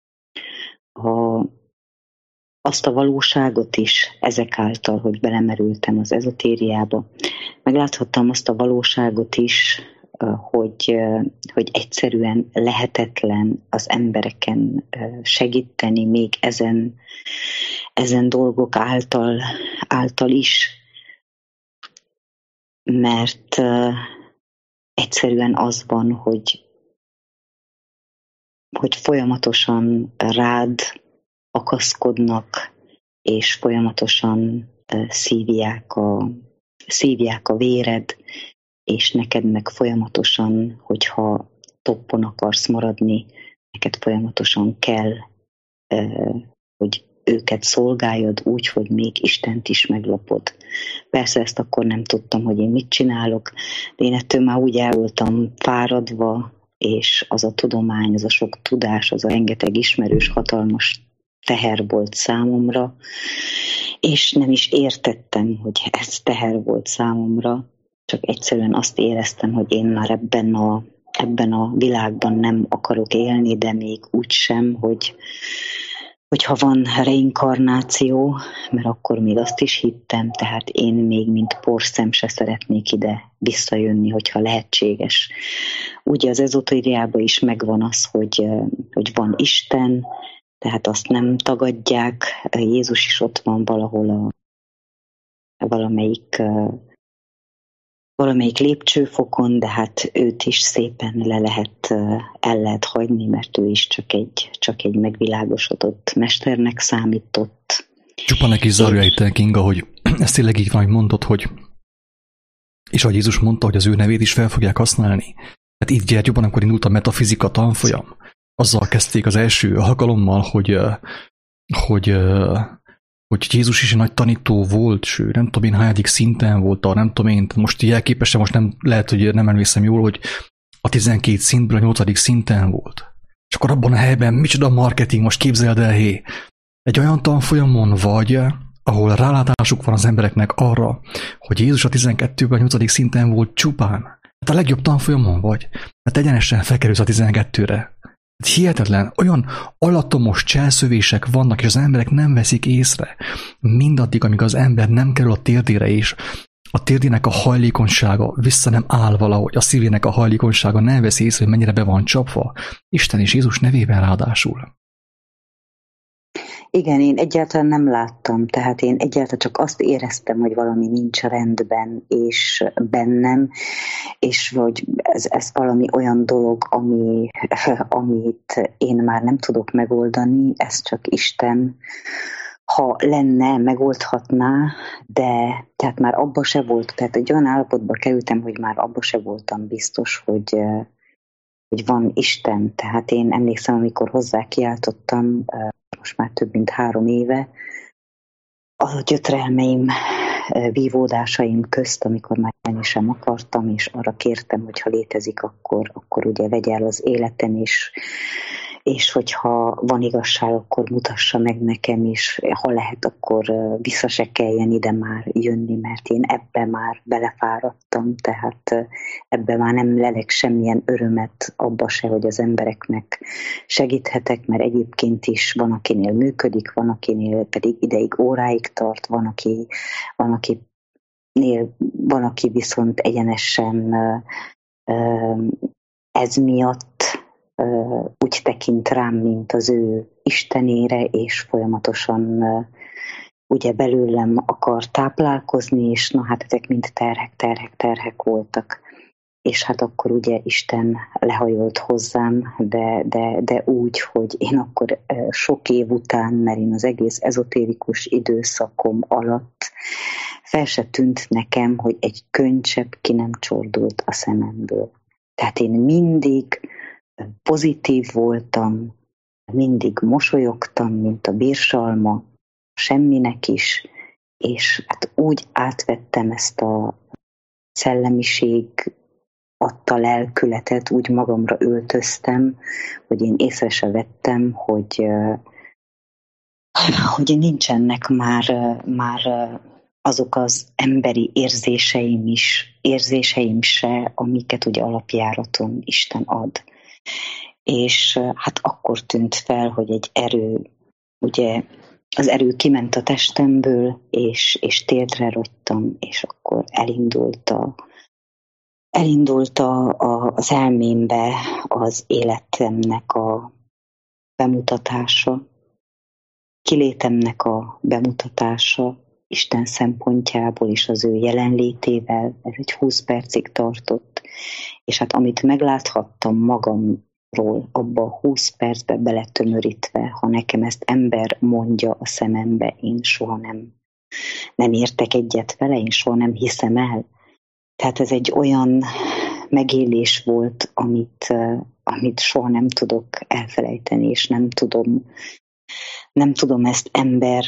a azt a valóságot is ezek által, hogy belemerültem az ezotériába. Megláthattam azt a valóságot is, hogy, hogy egyszerűen lehetetlen az embereken segíteni még ezen, ezen dolgok által, által is, mert egyszerűen az van, hogy, hogy folyamatosan rád akaszkodnak, és folyamatosan szívják a, szívják a véred, és neked meg folyamatosan, hogyha toppon akarsz maradni, neked folyamatosan kell, hogy őket szolgáljad úgy, hogy még Istent is meglopod. Persze ezt akkor nem tudtam, hogy én mit csinálok, de én ettől már úgy el voltam fáradva, és az a tudomány, az a sok tudás, az a rengeteg ismerős, hatalmas teher volt számomra, és nem is értettem, hogy ez teher volt számomra, csak egyszerűen azt éreztem, hogy én már ebben a, ebben a világban nem akarok élni, de még úgy sem, hogy, hogyha van reinkarnáció, mert akkor még azt is hittem, tehát én még mint porszem se szeretnék ide visszajönni, hogyha lehetséges. Ugye az ezotériában is megvan az, hogy, hogy van Isten, tehát azt nem tagadják, Jézus is ott van valahol a valamelyik, valamelyik lépcsőfokon, de hát őt is szépen le lehet, el lehet hagyni, mert ő is csak egy, csak egy megvilágosodott mesternek számított. Csupán neki zárja egy Kinga, hogy ez tényleg így van, hogy mondod, hogy és ahogy Jézus mondta, hogy az ő nevét is fel fogják használni. Tehát itt Gyergyóban, amikor indult a metafizika tanfolyam, azzal kezdték az első alkalommal, hogy, hogy, hogy Jézus is egy nagy tanító volt, és ő nem tudom én hányadik szinten volt, a nem tudom én, most jelképesen most nem, lehet, hogy nem emlékszem jól, hogy a tizenkét szintből a nyolcadik szinten volt. És akkor abban a helyben micsoda marketing, most képzeld el, hé, egy olyan tanfolyamon vagy, ahol rálátásuk van az embereknek arra, hogy Jézus a tizenkettőben a nyolcadik szinten volt csupán. Hát a legjobb tanfolyamon vagy, hát egyenesen felkerülsz a tizenkettőre. Hihetetlen, olyan alattomos cselszövések vannak, és az emberek nem veszik észre. Mindaddig, amíg az ember nem kerül a térdére is, a térdének a hajlékonysága vissza nem áll valahogy, a szívének a hajlékonysága nem veszi észre, hogy mennyire be van csapva. Isten és Jézus nevében ráadásul. Igen, én egyáltalán nem láttam, tehát én egyáltalán csak azt éreztem, hogy valami nincs rendben, és bennem, és hogy ez, ez valami olyan dolog, ami, amit én már nem tudok megoldani, ez csak Isten, ha lenne, megoldhatná, de tehát már abba se volt, tehát egy olyan állapotba kerültem, hogy már abba se voltam biztos, hogy, hogy van Isten. Tehát én emlékszem, amikor hozzá kiáltottam, most már több mint három éve, a gyötrelmeim, vívódásaim közt, amikor már menni sem akartam, és arra kértem, hogy ha létezik, akkor, akkor ugye vegye el az életem, és, és hogyha van igazság, akkor mutassa meg nekem, és ha lehet, akkor vissza se kelljen ide már jönni, mert én ebbe már belefáradtam, tehát ebbe már nem lelek semmilyen örömet, abba se, hogy az embereknek segíthetek, mert egyébként is van, akinél működik, van, akinél pedig ideig, óráig tart, van, aki, van, akinél, van, aki viszont egyenesen ez miatt úgy tekint rám, mint az ő istenére, és folyamatosan ugye belőlem akar táplálkozni, és na hát ezek mind terhek, terhek, terhek voltak. És hát akkor ugye Isten lehajolt hozzám, de, de, de úgy, hogy én akkor sok év után, mert én az egész ezotérikus időszakom alatt fel se tűnt nekem, hogy egy könycsepp ki nem csordult a szememből. Tehát én mindig pozitív voltam, mindig mosolyogtam, mint a bírsalma, semminek is, és hát úgy átvettem ezt a szellemiség adta lelkületet, úgy magamra öltöztem, hogy én észre se vettem, hogy, hogy nincsenek már, már azok az emberi érzéseim is, érzéseim se, amiket ugye alapjáraton Isten ad. És hát akkor tűnt fel, hogy egy erő, ugye az erő kiment a testemből, és, és térdre rogytam, és akkor elindult, a, elindult a, a, az elmémbe az életemnek a bemutatása, kilétemnek a bemutatása, Isten szempontjából és az ő jelenlétével. Ez egy húsz percig tartott, és hát amit megláthattam magamról abba a húsz percbe beletömörítve, ha nekem ezt ember mondja a szemembe, én soha nem, nem értek egyet vele, én soha nem hiszem el. Tehát ez egy olyan megélés volt, amit, amit soha nem tudok elfelejteni, és nem tudom, nem tudom ezt ember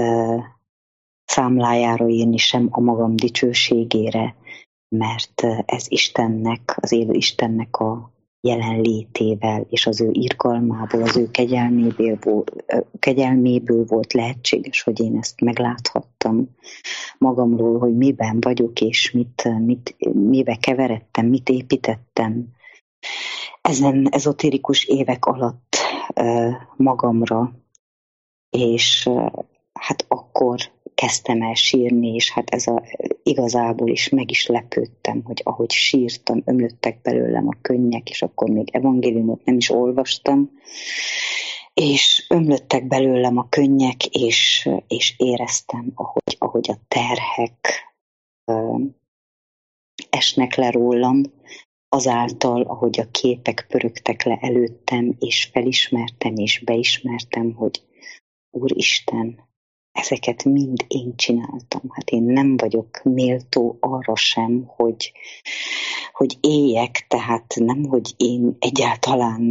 számlájára írni, sem a magam dicsőségére, mert ez Istennek, az élő Istennek a jelenlétével és az ő irgalmából, az ő kegyelméből, kegyelméből volt lehetséges, hogy én ezt megláthattam magamról, hogy miben vagyok, és mit, mit, mibe keveredtem, mit építettem. Ezen ezotérikus évek alatt magamra, és hát akkor kezdtem el sírni, és hát ez a, igazából is meg is lepődtem, hogy ahogy sírtam, ömlöttek belőlem a könnyek, és akkor még evangéliumot nem is olvastam, és ömlöttek belőlem a könnyek, és, és éreztem, ahogy, ahogy a terhek ö, esnek le rólam, azáltal, ahogy a képek pörögtek le előttem, és felismertem, és beismertem, hogy Úristen, ezeket mind én csináltam. Hát én nem vagyok méltó arra sem, hogy, hogy éljek, tehát nem, hogy én egyáltalán,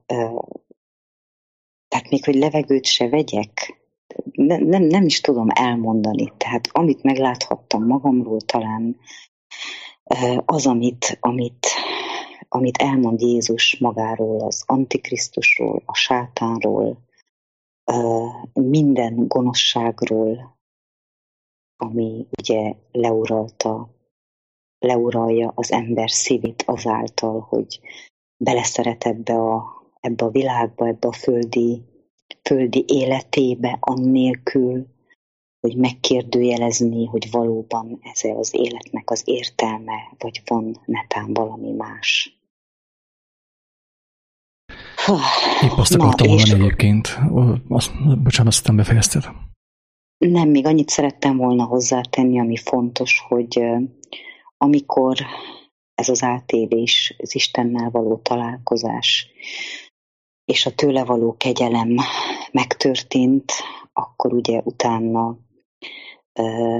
tehát még, hogy levegőt se vegyek, nem, nem, nem is tudom elmondani. Tehát amit megláthattam magamról, talán az, amit, amit, amit elmond Jézus magáról, az Antikrisztusról, a sátánról, minden gonoszságról, ami ugye leuralta, leuralja az ember szívét azáltal, hogy beleszeret ebbe a, ebbe a világba, ebbe a földi, földi életébe, annélkül, hogy megkérdőjelezni, hogy valóban ez az életnek az értelme, vagy van netán valami más. Épp azt Na, akartam mondani és egyébként. Azt, bocsánat, aztán befejezted. Nem, még annyit szerettem volna hozzátenni, ami fontos, hogy amikor ez az átélés, az Istennel való találkozás és a tőle való kegyelem megtörtént, akkor ugye utána uh,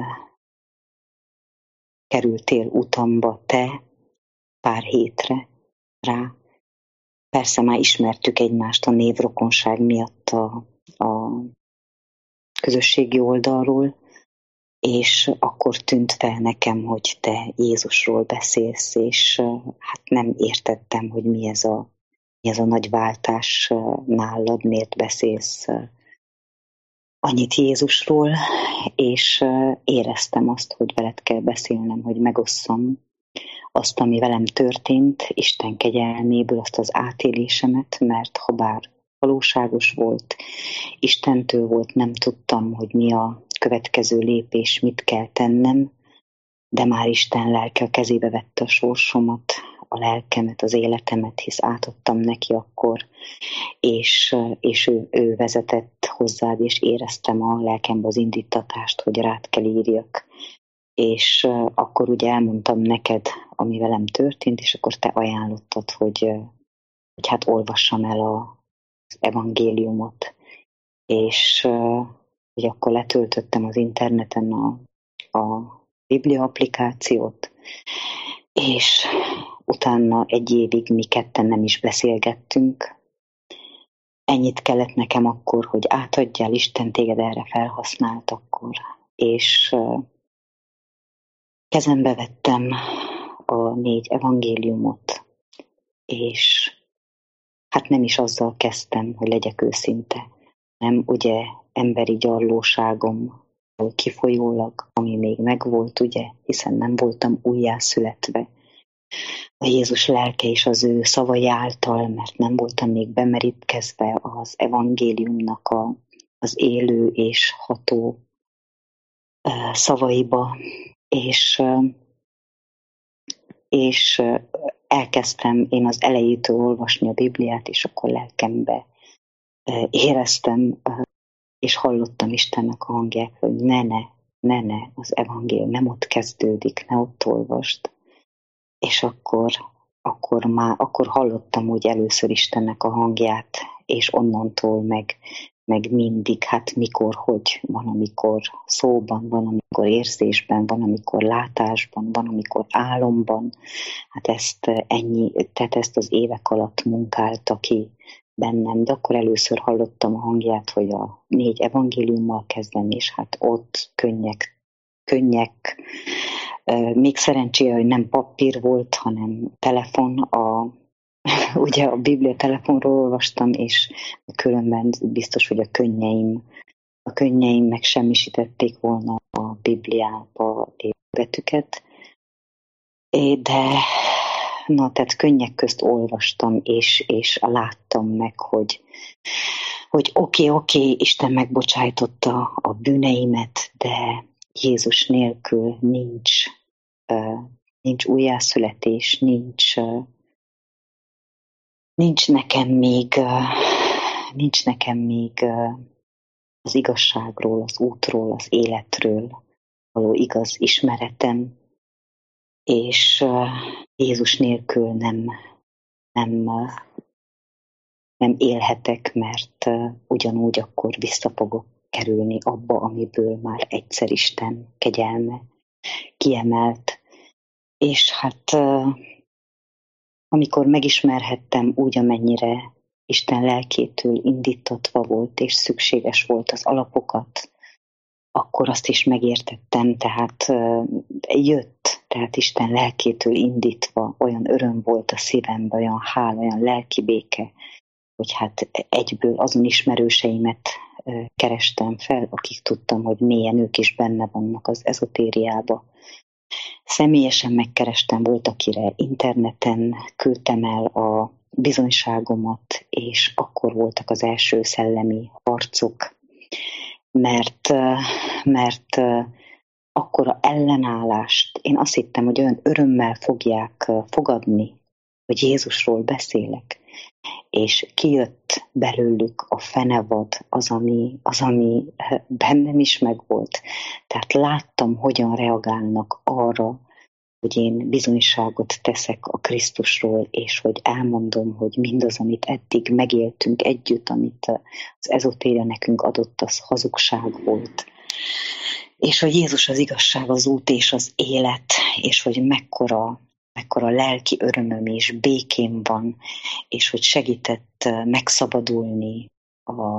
kerültél utamba te pár hétre rá. Persze már ismertük egymást a névrokonság miatt a, a közösségi oldalról, és akkor tűnt fel nekem, hogy te Jézusról beszélsz, és hát nem értettem, hogy mi ez a, mi ez a nagy váltás nálad, miért beszélsz annyit Jézusról, és éreztem azt, hogy veled kell beszélnem, hogy megosszam azt, ami velem történt, Isten kegyelméből, azt az átélésemet, mert ha bár valóságos volt, Istentől volt, nem tudtam, hogy mi a következő lépés, mit kell tennem, de már Isten lelke a kezébe vette a sorsomat, a lelkemet, az életemet, hisz átadtam neki akkor, és, és ő, ő vezetett hozzád, és éreztem a lelkembe az indítatást, hogy rád kell írjak. És akkor ugye elmondtam neked, ami velem történt, és akkor te ajánlottad, hogy, hogy hát olvassam el a, az evangéliumot, és hogy akkor letöltöttem az interneten a, a Biblia applikációt, és utána egy évig mi ketten nem is beszélgettünk. Ennyit kellett nekem akkor, hogy átadjál, Isten téged erre felhasznált akkor, és kezembe vettem a négy evangéliumot, és hát nem is azzal kezdtem, hogy legyek őszinte, nem ugye emberi gyarlóságom kifolyólag, ami még megvolt, ugye, hiszen nem voltam újjászületve a Jézus lelke és az ő szavai által, mert nem voltam még bemerítkezve az evangéliumnak a, az élő és ható uh, szavaiba, és, uh, és uh, elkezdtem én az elejétől olvasni a Bibliát, és akkor lelkembe uh, éreztem, uh, és hallottam Istennek a hangját, hogy ne, ne, ne, ne, az evangélium nem ott kezdődik, ne ott olvasd. És akkor, akkor már, akkor hallottam úgy először Istennek a hangját, és onnantól meg, meg mindig, hát mikor, hogy, van amikor szóban, van amikor érzésben, van amikor látásban, van amikor álomban, hát ezt ennyi, tehát ezt az évek alatt munkálta ki bennem, de akkor először hallottam a hangját, hogy a négy evangéliummal kezdem, és hát ott könnyek, könnyek, még szerencsére, hogy nem papír volt, hanem telefon, a, ugye a Biblia telefonról olvastam, és különben biztos, hogy a könnyeim, a könnyeim meg semmisítették volna a Bibliába betűket, de na, tehát könnyek közt olvastam, és, és láttam meg, hogy hogy oké, okay, oké, okay, Isten megbocsájtotta a bűneimet, de Jézus nélkül nincs, uh, nincs újjászületés, nincs, uh, nincs nekem még, uh, nincs nekem még uh, az igazságról, az útról, az életről való igaz ismeretem, és uh, Jézus nélkül nem, nem, uh, nem élhetek, mert uh, ugyanúgy akkor vissza fogok kerülni abba, amiből már egyszer Isten kegyelme kiemelt. És hát uh, amikor megismerhettem úgy, amennyire Isten lelkétől indítatva volt, és szükséges volt az alapokat, akkor azt is megértettem, tehát uh, jött, tehát Isten lelkétől indítva, olyan öröm volt a szívemben, olyan hál, olyan lelki béke, hogy hát egyből azon ismerőseimet kerestem fel, akik tudtam, hogy mélyen ők is benne vannak az ezotériába. Személyesen megkerestem, volt, akire interneten küldtem el a bizonyságomat, és akkor voltak az első szellemi harcok, mert, mert akkora ellenállást, én azt hittem, hogy olyan örömmel fogják fogadni, hogy Jézusról beszélek, és kijött belőlük a fenevad, az ami, az, ami bennem is megvolt. Tehát láttam, hogyan reagálnak arra, hogy én bizonyságot teszek a Krisztusról, és hogy elmondom, hogy mindaz, amit eddig megéltünk együtt, amit az ezotéria nekünk adott, az hazugság volt. És hogy Jézus az igazság, az út és az élet, és hogy mekkora, mekkora lelki örömöm és békém van, és hogy segített megszabadulni a,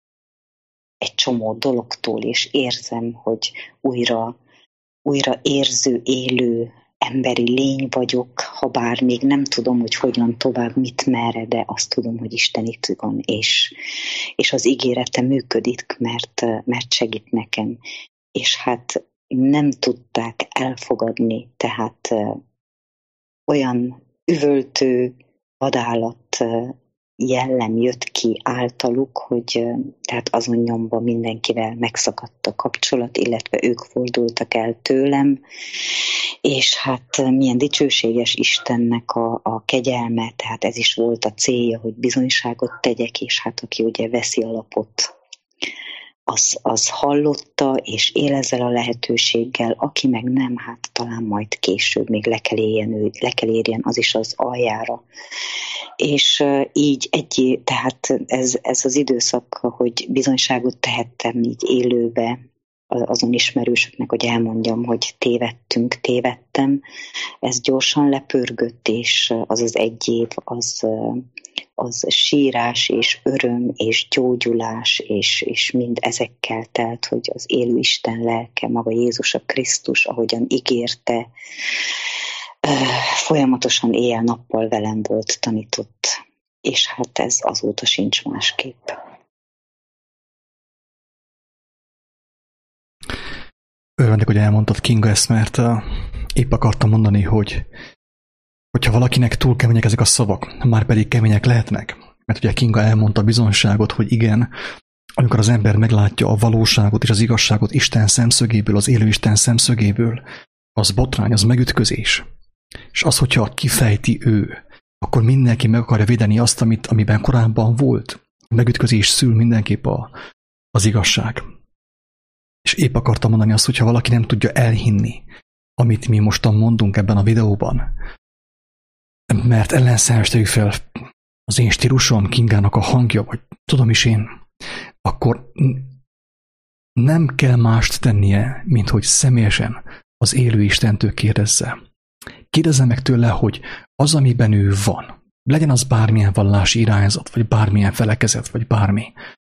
egy csomó dologtól, és érzem, hogy újra, újra érző, élő, emberi lény vagyok, ha bár még nem tudom, hogy hogyan tovább, mit merre, de azt tudom, hogy Isten itt van, és, és az ígérete működik, mert, mert segít nekem. És hát nem tudták elfogadni, tehát olyan üvöltő vadállat jellem jött ki általuk, hogy tehát azon nyomban mindenkivel megszakadt a kapcsolat, illetve ők fordultak el tőlem, és hát milyen dicsőséges Istennek a, a kegyelme, tehát ez is volt a célja, hogy bizonyságot tegyek, és hát aki ugye veszi alapot, az, az hallotta, és él ezzel a lehetőséggel, aki meg nem, hát talán majd később még le kell érjen, ő, le kell érjen az is az aljára. És így egy, tehát ez, ez az időszak, hogy bizonyságot tehettem így élőbe azon ismerősöknek, hogy elmondjam, hogy tévedtünk, tévedtem. Ez gyorsan lepörgött, és az az egy év, az, az sírás, és öröm, és gyógyulás, és, és mind ezekkel telt, hogy az élő Isten lelke, maga Jézus a Krisztus, ahogyan ígérte, folyamatosan éjjel-nappal velem volt, tanított, és hát ez azóta sincs másképp. Örvendek, hogy elmondtad, Kinga, ezt, mert uh, épp akartam mondani, hogy hogyha valakinek túl kemények ezek a szavak, már pedig kemények lehetnek, mert ugye Kinga elmondta a bizonyságot, hogy igen, amikor az ember meglátja a valóságot és az igazságot Isten szemszögéből, az élő Isten szemszögéből, az botrány, az megütközés. És az, hogyha kifejti ő, akkor mindenki meg akarja védeni azt, amit, amiben korábban volt. A megütközés szül mindenképp a, az igazság. És épp akartam mondani azt, hogyha valaki nem tudja elhinni, amit mi mostan mondunk ebben a videóban, mert ellenszeresteljük fel az én stílusom, Kingának a hangja, vagy tudom is én, akkor nem kell mást tennie, mint hogy személyesen az élő Istentől kérdezze. Kérdezze meg tőle, hogy az, amiben ő van, legyen az bármilyen vallási irányzat, vagy bármilyen felekezet, vagy bármi,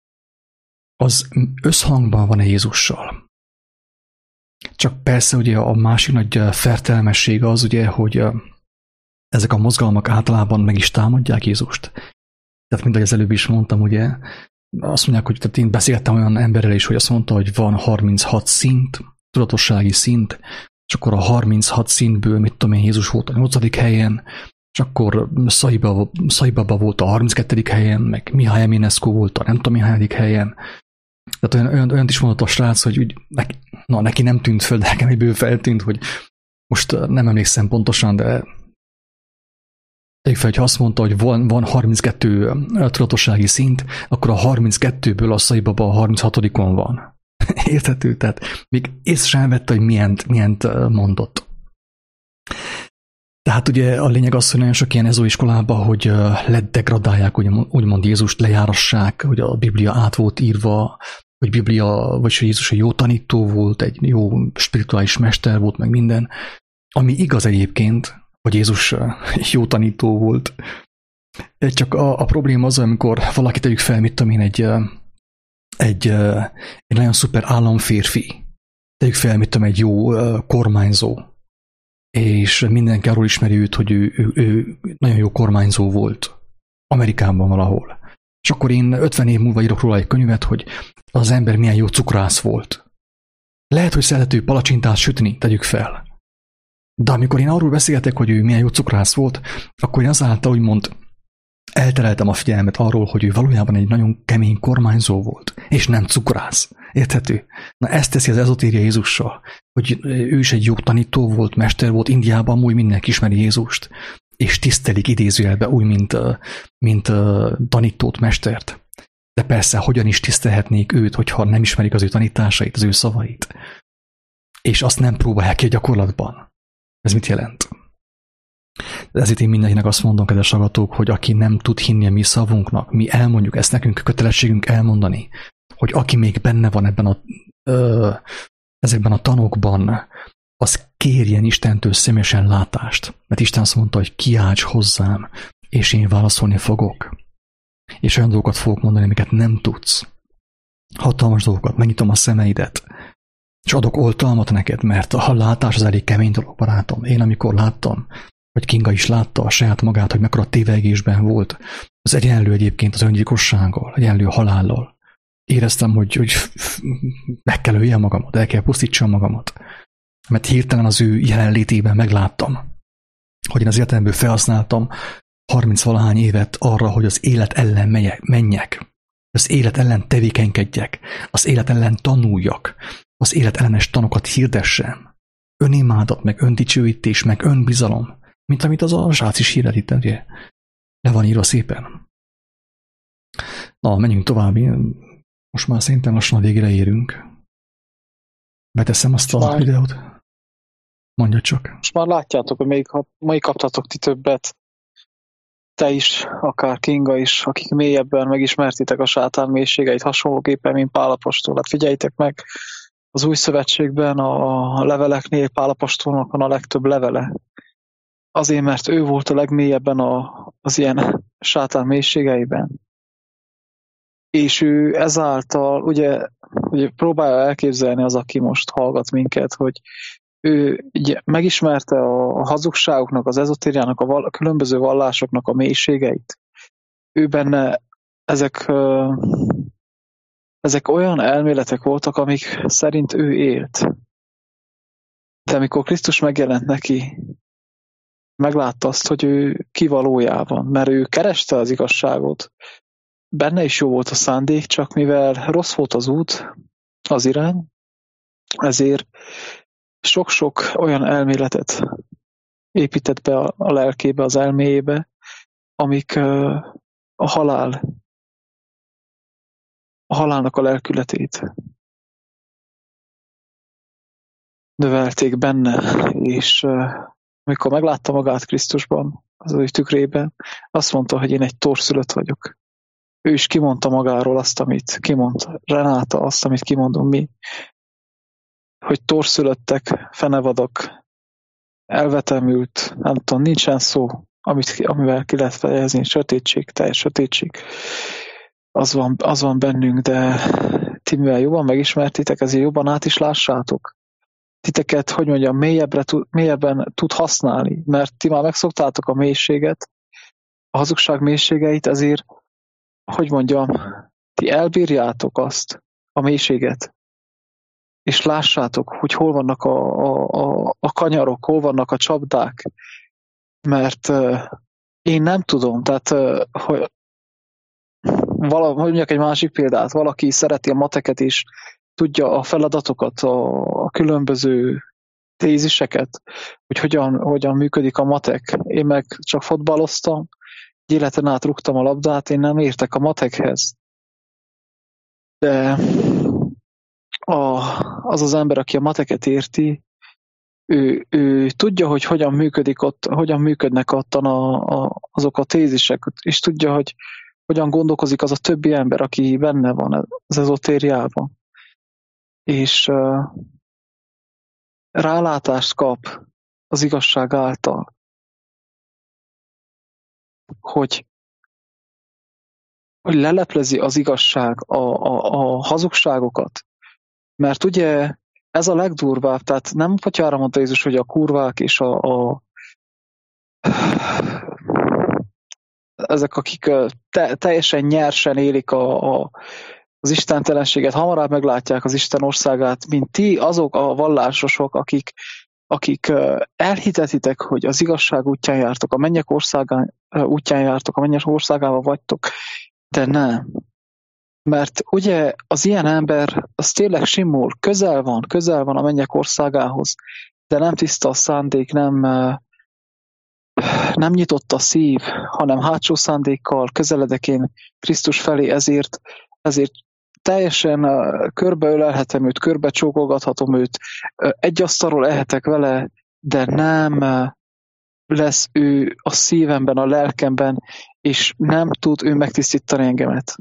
az összhangban van-e Jézussal. Csak persze ugye a másik nagy fertelmessége az ugye, hogy ezek a mozgalmak általában meg is támadják Jézust. Tehát mint ahogy az előbb is mondtam, ugye, azt mondják, hogy tehát én beszéltem olyan emberrel is, hogy azt mondta, hogy van harminchat szint, tudatossági szint, és akkor a harminchat szintből, mit tudom én, Jézus volt a nyolcadik helyen, és akkor Szaiba volt a harminckettedik helyen, meg Mihály Eminescu volt a nem tudom én hányadik helyen. Tehát olyan, olyan, olyan is mondott a srác, hogy úgy, neki, na, neki nem tűnt föl, de nekem egyből feltűnt, hogy most nem emlékszem pontosan, de tegyük fel, hogy azt mondta, hogy van, van harminckettő tudatossági szint, akkor a harminckettőből a Szaiba a harminchatodik-on van. Érthető? Tehát még észre sem vette, hogy milyent, milyent mondott. Tehát ugye a lényeg az, hogy nagyon sok ilyen ezóiskolában, hogy ledegradálják, úgymond Jézust lejárassák, hogy a Biblia át volt írva, hogy Biblia, vagy hogy Jézus egy jó tanító volt, egy jó spirituális mester volt, meg minden. Ami igaz egyébként, hogy Jézus jó tanító volt. Csak a, a probléma az, amikor valaki tegyük fel, mit tudom én, egy, egy, egy nagyon szuper államférfi, tegyük fel, mit tudom, egy jó kormányzó, és mindenki arról ismeri őt, hogy ő, ő, ő nagyon jó kormányzó volt Amerikában valahol. És akkor én ötven év múlva írok róla egy könyvet, hogy az ember milyen jó cukrász volt. Lehet, hogy szerető palacsintát sütni, tegyük fel. De amikor én arról beszéltek, hogy ő milyen jó cukrász volt, akkor én azáltal úgymond eltereltem a figyelmet arról, hogy ő valójában egy nagyon kemény kormányzó volt, és nem cukrász. Érthető? Na ezt teszi az ezotéria Jézussal, hogy ő is egy jó tanító volt, mester volt, Indiában úgy mindenki ismeri Jézust, és tisztelik idézőjelbe úgy, mint, mint tanítót, mestert. De persze, hogyan is tisztelhetnék őt, hogyha nem ismerik az ő tanításait, az ő szavait. És azt nem próbálják ki a gyakorlatban. Ez mit jelent? Ezért én mindenkinek azt mondom, kedves hallgatók, hogy aki nem tud hinni a mi szavunknak, mi elmondjuk, ezt nekünk kötelességünk elmondani, hogy aki még benne van ebben a, ö, ezekben a tanokban, az kérjen Istentől személyesen látást. Mert Isten azt mondta, hogy kiálts hozzám, és én válaszolni fogok. És olyan dolgokat fogok mondani, amiket nem tudsz. Hatalmas dolgokat, megnyitom a szemeidet, és adok oltalmat neked, mert a látás az elég kemény dolog, barátom. Én amikor láttam, vagy Kinga is látta a saját magát, hogy mekkora tévegésben volt, az egyenlő egyébként az öngyilkossággal, egyenlő halállal. Éreztem, hogy, hogy meg kell öljem magamat, el kell pusztítsam magamat. Mert hirtelen az ő jelenlétében megláttam, hogy én az életemből felhasználtam harminc-valahány évet arra, hogy az élet ellen menjek, az élet ellen tevékenykedjek, az élet ellen tanuljak, az élet ellenes tanokat hirdessem. Önimádat, meg öndicsőítés, meg önbizalom, mint amit az a srác is hirdet, ugye? Le van írva szépen. Na, menjünk tovább. Most már szerintem lassan a végére érünk. Beteszem azt a már... videót. Mondja csak. Most már látjátok, hogy még, még kaptatok ti többet. Te is, akár Kinga is, akik mélyebben megismertitek a sátán mélységeit, hasonlóképpen, mint Pál apostol. Hát figyeljétek meg, az új szövetségben a leveleknél Pál apostolnak van a legtöbb levele. Azért, mert ő volt a legmélyebben a, az ilyen sátán mélységeiben. És ő ezáltal, ugye, ugye próbálja elképzelni az, aki most hallgat minket, hogy ő ugye, megismerte a hazugságoknak, az ezotériának, a, val- a különböző vallásoknak a mélységeit. Ő benne ezek, ezek olyan elméletek voltak, amik szerint ő élt. De amikor Krisztus megjelent neki, meglátta azt, hogy ő ki valójában, mert ő kereste az igazságot. Benne is jó volt a szándék, csak mivel rossz volt az út, az irány, ezért sok-sok olyan elméletet épített be a, a lelkébe, az elméjébe, amik uh, a halál, a halálnak a lelkületét növelték benne, és uh, amikor meglátta magát Krisztusban, az ő tükrében, azt mondta, hogy én egy torszülött vagyok. Ő is kimondta magáról azt, amit kimondta. Renáta azt, amit kimondunk mi. Hogy torszülöttek, fenevadak, elvetemült, nem tudom, nincsen szó, amit, amivel ki lehet fejezni, sötétség, teljes sötétség. Az van, az van bennünk, de ti mivel jobban megismertitek, ezért jobban át is lássátok. Titeket, hogy mondjam, mélyebbre, mélyebben tud használni, mert ti már megszoktátok a mélységet, a hazugság mélységeit, ezért, hogy mondjam, ti elbírjátok azt, a mélységet, és lássátok, hogy hol vannak a, a, a kanyarok, hol vannak a csapdák, mert uh, én nem tudom, tehát uh, hogy vala, mondjak egy másik példát, valaki szereti a mateket is, tudja a feladatokat, a, a különböző téziseket, hogy hogyan, hogyan működik a matek. Én meg csak fotballoztam, egy életen át rúgtam a labdát, én nem értek a matekhez. De a, az az ember, aki a mateket érti, ő, ő tudja, hogy hogyan működik ott, hogyan működnek ott a, a, azok a tézisek, és tudja, hogy hogyan gondolkozik az a többi ember, aki benne van az ezotériában. És uh, rálátást kap az igazság által, hogy, hogy leleplezi az igazság a, a, a hazugságokat. Mert ugye ez a legdurvább, tehát nem potyára mondta Jézus, hogy a kurvák és a, a ezek, akik te, teljesen nyersen élik a, a, az istentelenséget, hamarabb meglátják az Isten országát, mint ti, azok a vallásosok, akik, akik elhitetitek, hogy az igazság útján jártok, a mennyek országán, útján jártok, a mennyek országában vagytok, de nem. Mert ugye az ilyen ember, az tényleg simul, közel van, közel van a mennyek országához, de nem tiszta a szándék, nem, nem nyitott a szív, hanem hátsó szándékkal közeledek én Krisztus felé, ezért, ezért teljesen körbeölelhetem őt, körbe csókolgathatom őt, egy asztalról ehetek vele, de nem lesz ő a szívemben, a lelkemben, és nem tud ő megtisztítani engemet.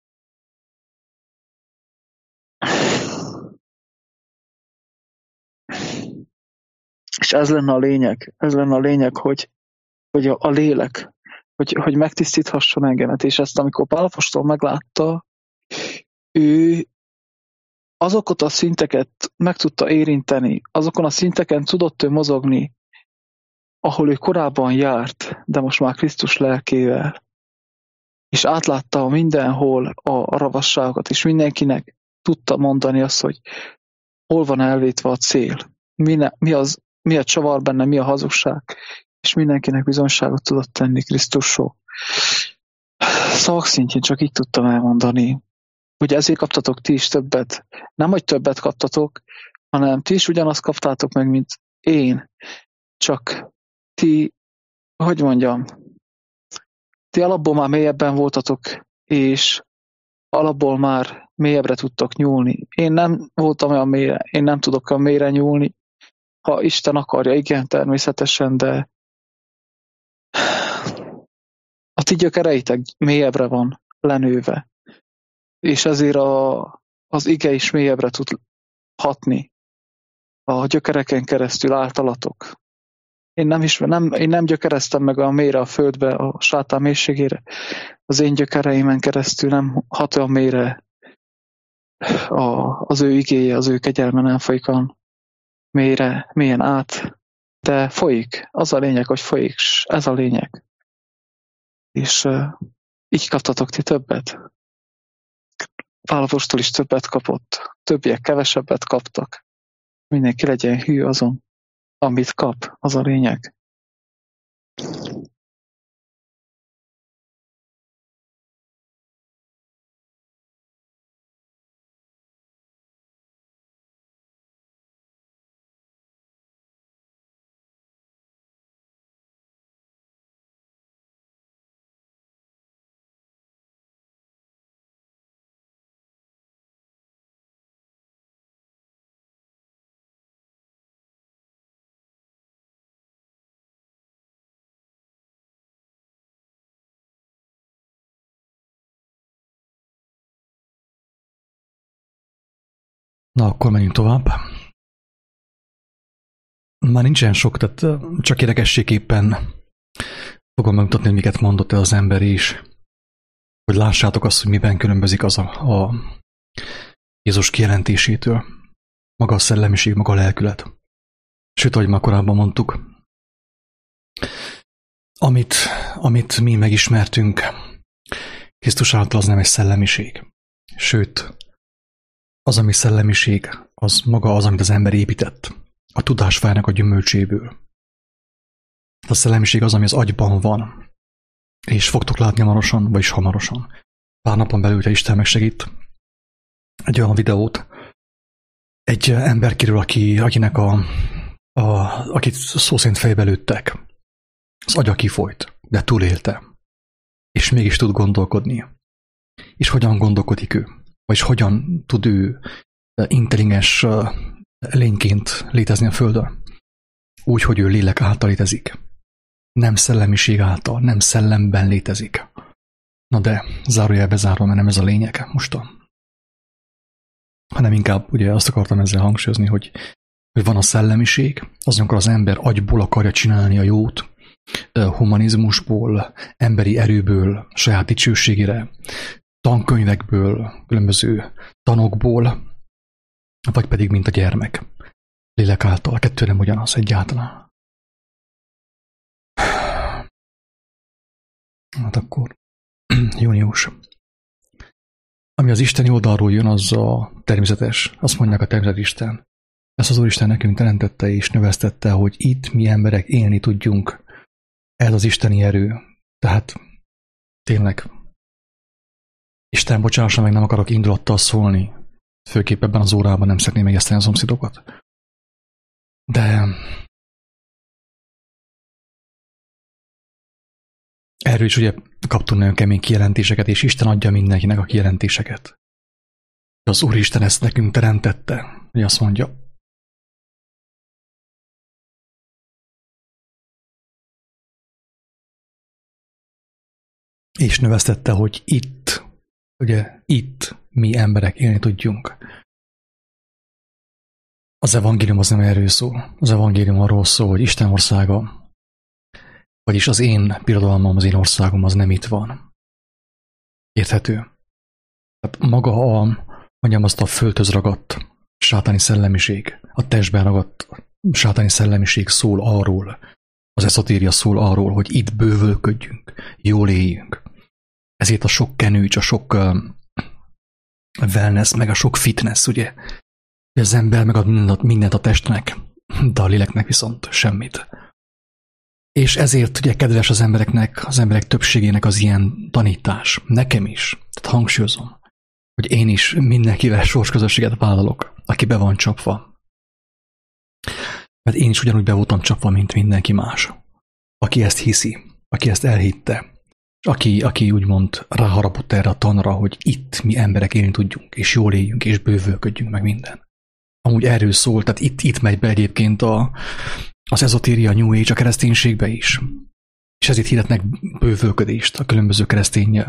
És ez lenne a lényeg, ez lenne a lényeg, hogy, hogy a, a lélek, hogy, hogy megtisztíthasson engemet, és ezt amikor Pál apostol meglátta, ő azokat a szinteket meg tudta érinteni, azokon a szinteken tudott ő mozogni, ahol ő korábban járt, de most már Krisztus lelkével, és átlátta mindenhol a ravasságot, és mindenkinek tudta mondani azt, hogy hol van elvétve a cél, mi, ne, mi, az, mi a csavar benne, mi a hazugság, és mindenkinek bizonyságot tudott tenni Krisztusról. Szakszintjén csak így tudtam elmondani, hogy ezért kaptatok ti is többet. Nem, hogy többet kaptatok, hanem ti is ugyanazt kaptátok meg, mint én. Csak ti, hogy mondjam, ti alapból már mélyebben voltatok, és alapból már mélyebbre tudtok nyúlni. Én nem voltam olyan mélyre, én nem tudok olyan mélyre nyúlni. Ha Isten akarja, igen, természetesen, de a ti gyökereitek mélyebbre van lenőve, és ezért a, az ige is mélyebbre tud hatni a gyökereken keresztül általatok. Én nem, is, nem, én nem gyökereztem meg a mélyre a földbe, a sátán mélységére. Az én gyökereimen keresztül nem hat olyan mélyre a, az ő igéje, az ő kegyelme nem folyik olyan mélyre, mélyen át, de folyik. Az a lényeg, hogy folyik, s ez a lényeg. És uh, így kaptatok ti többet. Pál apostol is többet kapott, többiek kevesebbet kaptak. Mindenki legyen hű azon, amit kap, az a lényeg. Na, akkor menjünk tovább. Már nincsen sok, tehát csak érdekességképpen fogom megmutatni, hogy miket mondott el az ember is, hogy lássátok azt, hogy miben különbözik az a, a Jézus kijelentésétől. Maga a szellemiség, maga a lelkület. Sőt, ahogy már korábban mondtuk, amit, amit mi megismertünk, Krisztus által az nem egy szellemiség. Sőt, az, ami szellemiség, az maga az, amit az ember épített, a tudásfájának a gyümölcséből. A szellemiség az, ami az agyban van, és fogtok látni hamarosan, vagyis hamarosan. Pár napon belül, ha Isten megsegít, egy olyan videót, egy emberkiről, aki, akinek a, a, akit szó szerint fejbe lőttek, az agya kifolyt, de túlélte, és mégis tud gondolkodni. És hogyan gondolkodik ő? Vagyis hogyan tud ő intelligens lényként létezni a Földön? Úgy, hogy ő lélek által létezik. Nem szellemiség által, nem szellemben létezik. Na de, zárójelbe zárva, mert nem ez a lényeg mostan. Hanem inkább ugye azt akartam ezzel hangsúlyozni, hogy, hogy van a szellemiség, az, amikor az ember agyból akarja csinálni a jót, humanizmusból, emberi erőből, saját dicsőségére, tankönyvekből, különböző tanokból, vagy pedig mint a gyermek. Lélek által, a kettő nem ugyanaz egyáltalán. Hát akkor június. Ami az isteni oldalról jön, az a természetes. Azt mondják a természetisten. Ezt az Úristen nekünk teremtette és növesztette, hogy itt mi emberek élni tudjunk. Ez az isteni erő. Tehát tényleg Isten bocsássa meg, nem akarok indulattal szólni. Főképp ebben az órában nem szeretném megeszteni a szomszédokat. De erről is ugye kaptunk nagyon kemény kijelentéseket, és Isten adja mindenkinek a kijelentéseket. Az Úristen ezt nekünk teremtette, hogy azt mondja. És növesztette, hogy itt, ugye itt mi emberek élni tudjunk. Az evangélium az nem erről szól. Az evangélium arról szól, hogy Isten országa, vagyis az én birodalmam, az én országom az nem itt van. Érthető? Tehát maga a, mondjam azt a földhöz ragadt sátáni szellemiség, a testben ragadt sátáni szellemiség szól arról, az eszotéria szól arról, hogy itt bővölködjünk, jól éljünk. Ezért a sok kenőcs, a sok uh, wellness, meg a sok fitness, ugye? Az ember megad mindent, mindent a testnek, de a léleknek viszont semmit. És ezért ugye kedves az embereknek, az emberek többségének az ilyen tanítás. Nekem is. Tehát hangsúlyozom, hogy én is mindenkivel sorsközösséget vállalok, aki be van csapva. Mert én is ugyanúgy be voltam csapva, mint mindenki más. Aki ezt hiszi, aki ezt elhitte, és aki, aki úgymond ráharapott erre a tanra, hogy itt mi emberek élni tudjunk, és jól éljünk, és bővölködjünk meg minden. Amúgy erről szól, tehát itt, itt megy be egyébként a, az ezotéria, New Age a kereszténységbe is. És ezért hirdetnek bővölködést a különböző keresztény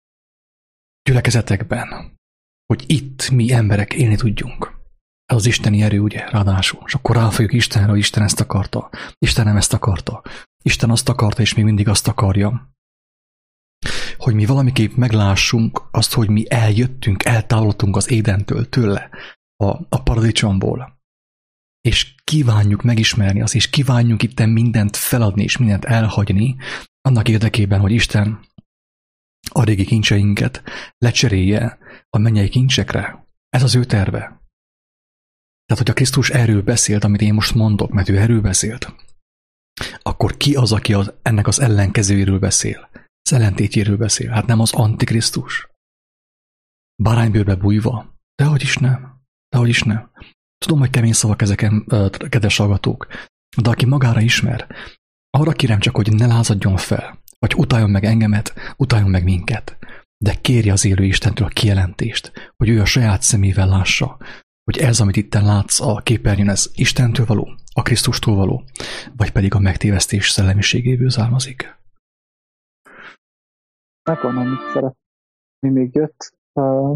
gyülekezetekben, hogy itt mi emberek élni tudjunk. Ez az isteni erő, ugye, ráadásul. És akkor ráfogjuk Istenre, hogy Isten ezt akarta. Isten nem ezt akarta. Isten azt akarta, és még mindig azt akarja, hogy mi valamiképp meglássunk azt, hogy mi eljöttünk, eltávolodtunk az Édentől, tőle, a, a paradicsomból. És kívánjuk megismerni azt, és kívánjuk itten mindent feladni, és mindent elhagyni, annak érdekében, hogy Isten a régi kincseinket lecserélje a mennyei kincsekre. Ez az ő terve. Tehát, hogy a Krisztus erről beszélt, amit én most mondok, mert ő erről beszélt, akkor ki az, aki az, ennek az ellenkezőjéről beszél? Az ellentétjéről beszél. Hát nem az Antikrisztus. Báránybőrbe bújva. Dehogy is nem. Dehogy is nem. Tudom, hogy kemény szavak ezeken, kedves hallgatók, de aki magára ismer, arra kérem csak, hogy ne lázadjon fel, vagy utáljon meg engemet, utáljon meg minket, de kérje az élő Istentől a kijelentést, hogy ő a saját szemével lássa, hogy ez, amit itten látsz a képernyőn, ez Istentől való, a Krisztustól való, vagy pedig a megtévesztés szellemiségéből származik. Megvan, amit szeretni még jött. Uh,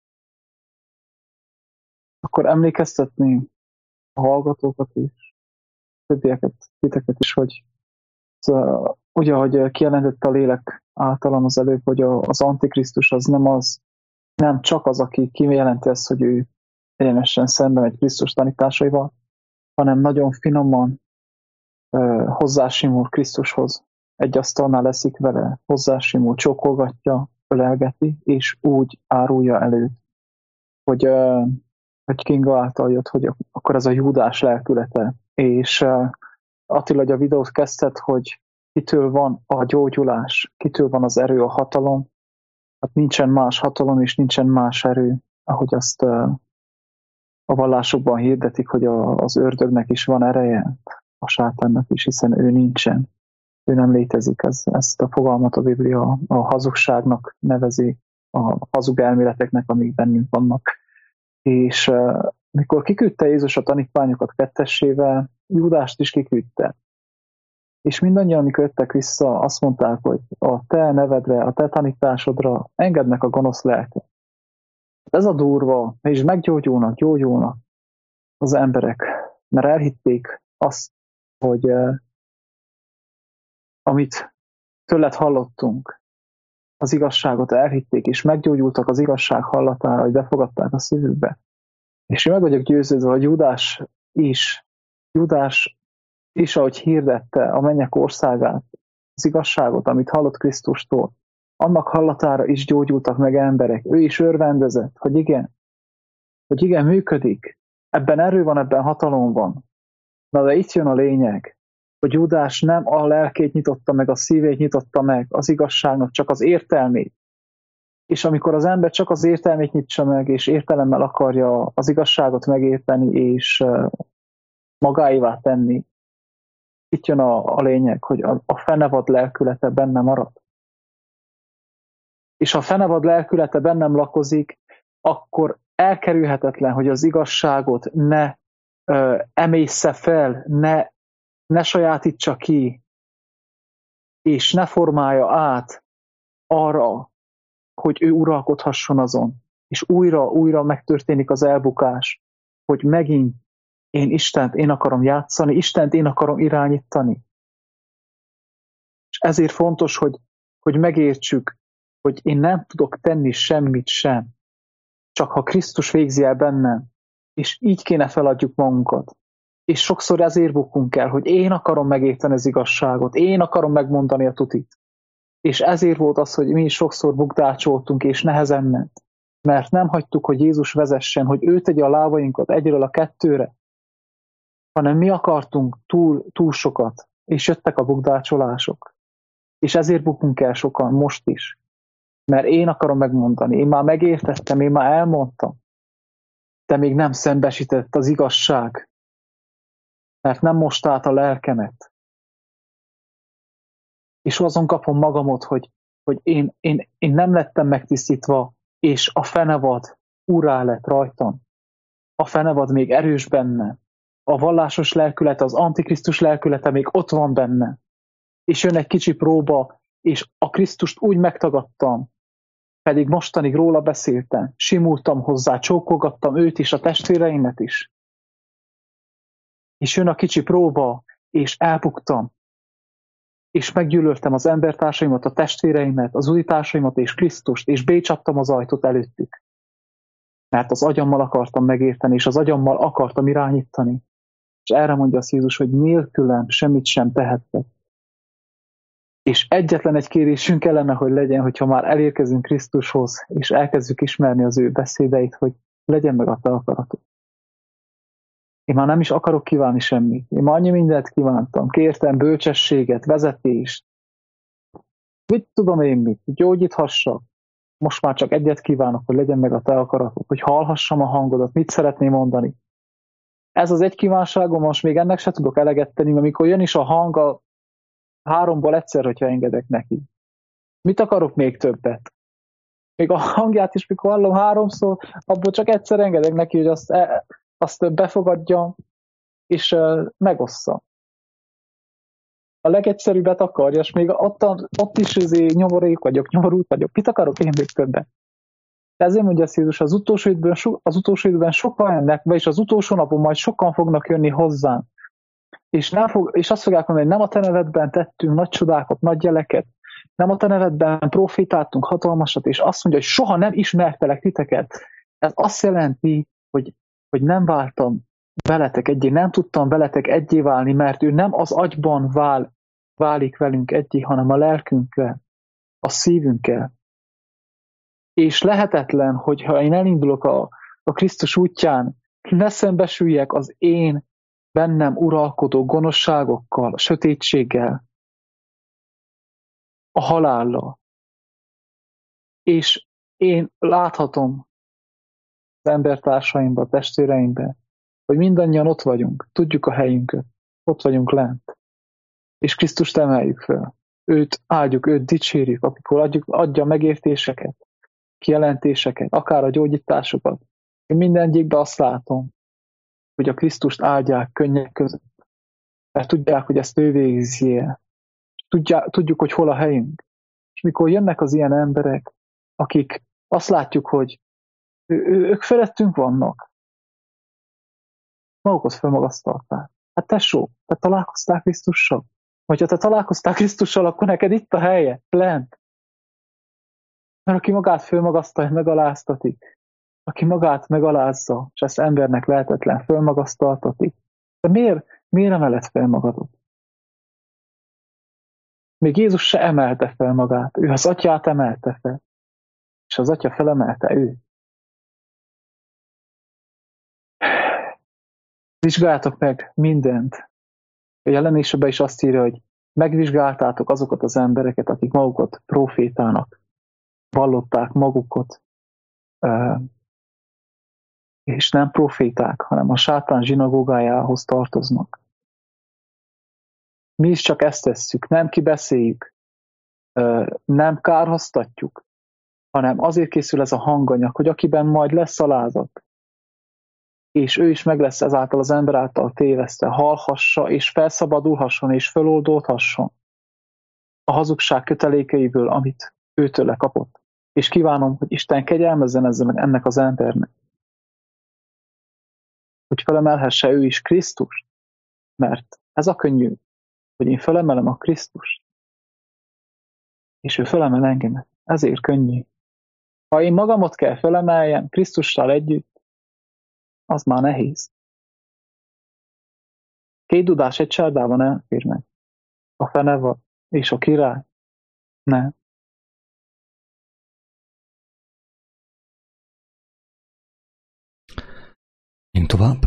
akkor emlékeztetni a hallgatókat is, többieket, titeket is, hogy szóval, ugye, ahogy kijelentette a lélek általam az előbb, hogy a, az Antikrisztus az nem az, nem csak az, aki kijelenti ezt, hogy ő egyenesen szembe megy Krisztus tanításaival, hanem nagyon finoman uh, hozzásimul Krisztushoz. Egy asztalnál leszik vele, hozzásimul, csókolgatja, ölelgeti, és úgy árulja előtt, hogy, uh, hogy Kinga által jött, hogy akkor ez a Júdás lelkülete. És uh, Attila, hogy a videót kezdted, hogy kitől van a gyógyulás, kitől van az erő, a hatalom. Hát nincsen más hatalom, és nincsen más erő, ahogy azt uh, a vallásokban hirdetik, hogy a, az ördögnek is van ereje, a sátánnak is, hiszen ő nincsen. Ő nem létezik. Ez, ezt a fogalmat a Biblia a hazugságnak nevezi, a hazug elméleteknek, amik bennünk vannak. És uh, mikor kiküldte Jézus a tanítványokat kettessével, Júdást is kiküldte. És mindannyian, amikor jöttek vissza, azt mondták, hogy a te nevedre, a te tanításodra engednek a gonosz lelket. Ez a durva, és meggyógyulnak, gyógyulnak az emberek, mert elhitték azt, hogy uh, amit tőled hallottunk, az igazságot elhitték, és meggyógyultak az igazság hallatára, hogy befogadták a szívükbe. És én meg vagyok győződve, hogy Júdás is, Júdás is, ahogy hirdette a mennyek országát, az igazságot, amit hallott Krisztustól, annak hallatára is gyógyultak meg emberek. Ő is örvendezett, hogy igen, hogy igen, működik. Ebben erő van, ebben hatalom van. Na de itt jön a lényeg, hogy Júdás nem a lelkét nyitotta meg, a szívét nyitotta meg az igazságnak, csak az értelmét. És amikor az ember csak az értelmét nyitsa meg, és értelemmel akarja az igazságot megérteni, és magáévá tenni, itt jön a, a lényeg, hogy a, a fenevad lelkülete benne marad. És ha a fenevad lelkülete bennem lakozik, akkor elkerülhetetlen, hogy az igazságot ne ö, emészze fel, ne, ne sajátítsa ki, és ne formálja át arra, hogy ő uralkodhasson azon. És újra, újra megtörténik az elbukás, hogy megint én Istent én akarom játszani, Istent én akarom irányítani. És ezért fontos, hogy, hogy megértsük, hogy én nem tudok tenni semmit sem, csak ha Krisztus végzi el bennem, és így kéne feladjuk magunkat. És sokszor ezért bukunk el, hogy én akarom megérteni az igazságot, én akarom megmondani a tutit. És ezért volt az, hogy mi is sokszor bukdácsoltunk, és nehezen ment. Mert nem hagytuk, hogy Jézus vezessen, hogy ő tegye a lábainkat egyről a kettőre, hanem mi akartunk túl, túl sokat, és jöttek a bukdácsolások. És ezért bukunk el sokan, most is. Mert én akarom megmondani, én már megértettem, én már elmondtam, de még nem szembesített az igazság, mert nem most át a lelkemet. És azon kapom magamot, hogy, hogy én, én, én nem lettem megtisztítva, és a fenevad urá lett rajtam. A fenevad még erős benne. A vallásos lelkülete, az antikrisztus lelkülete még ott van benne. És jön egy kicsi próba, és a Krisztust úgy megtagadtam, pedig mostanig róla beszéltem, simultam hozzá, csókolgattam őt is, a testvéreimet is. És jön a kicsi próba, és elbuktam. És meggyűlöltem az embertársaimat, a testvéreimet, az újtársaimat és Krisztust, és bécsaptam az ajtót előttük. Mert az agyammal akartam megérteni, és az agyammal akartam irányítani. És erre mondja az Jézus, hogy nélkülem semmit sem tehettek. És egyetlen egy kérésünk kellene, hogy legyen, hogyha már elérkezünk Krisztushoz, és elkezdjük ismerni az ő beszédeit, hogy legyen meg a te akaratod. Én már nem is akarok kívánni semmit. Én már annyi mindent kívántam. Kértem bölcsességet, vezetést. Mit tudom én mit? Gyógyíthassak. Most már csak egyet kívánok, hogy legyen meg a te akaratod, hogy hallhassam a hangodat, mit szeretném mondani. Ez az egy kívánságom, most még ennek se tudok eleget tenni, amikor jön is a hang a háromból egyszer, hogyha engedek neki. Mit akarok még többet? Még a hangját is, mikor hallom háromszor, abból csak egyszer engedek neki, hogy azt, azt befogadjam, és megosszam. A legegyszerűbbet akarja, és még ott, ott is nyomorék vagyok, nyomorult vagyok. Mit akarok én még többet? De ezért mondja a Jézus, az utolsó időben, az utolsó időben sokan jönnek be, és az utolsó napon majd sokan fognak jönni hozzám. És, nem fog, és azt fogják mondani, hogy nem a te nevedben tettünk nagy csodákat, nagy jeleket, nem a te nevedben profétáltunk hatalmasat, és azt mondja, hogy soha nem ismertelek titeket. Ez azt jelenti, hogy, hogy nem váltam veletek egyé, nem tudtam veletek egyé válni, mert ő nem az agyban vál, válik velünk egyé, hanem a lelkünkkel, a szívünkkel. És lehetetlen, hogyha én elindulok a, a Krisztus útján, ne szembesüljek az én bennem uralkodó gonoszságokkal, a sötétséggel, a halállal. És én láthatom az embertársaimba, a testvéreimbe, hogy mindannyian ott vagyunk, tudjuk a helyünket, ott vagyunk lent. És Krisztust emeljük fel. Őt áldjuk, őt dicsérjük, amikor adjuk, adja megértéseket, kijelentéseket, akár a gyógyításokat. Én mindegyikben azt látom, hogy a Krisztust áldják könnyek között. Mert tudják, hogy ezt ő végzi el. Tudják, tudjuk, hogy hol a helyünk. És mikor jönnek az ilyen emberek, akik azt látjuk, hogy ő, ő, ők felettünk vannak, magukat felmagasztalták. Hát tesó, te találkoztál Krisztussal? Vagy ha te találkoztál Krisztussal, akkor neked itt a helye, lent. Mert aki magát fölmagasztalja, megaláztatik. Aki magát megalázza, és ezt embernek lehetetlen, fölmagasztaltatik. De miért, miért emeled fel magadot? Még Jézus se emelte fel magát, ő az atyát emelte fel, és az atya felemelte őt. Vizsgáljátok meg mindent. A jelenésében is azt írja, hogy megvizsgáltátok azokat az embereket, akik magukat profétának vallották magukat, és nem proféták, hanem a sátán zsinagógájához tartoznak. Mi is csak ezt tesszük, nem kibeszéljük, nem kárhoztatjuk, hanem azért készül ez a hanganyag, hogy akiben majd lesz alázat, és ő is meg lesz ezáltal az ember által tévesztve, hallhassa, és felszabadulhasson, és feloldódhasson a hazugság kötelékeiből, amit őtől kapott. És kívánom, hogy Isten kegyelmezzen ezzel ennek az embernek. Hogy felemelhesse ő is Krisztust, mert ez a könnyű, hogy én felemelem a Krisztust, és ő felemel engemet. Ezért könnyű. Ha én magamat kell felemeljem Krisztussal együtt, az már nehéz. Két dudás egy csárdában elfér meg. A fenevad és a király. Nem. Én tovább.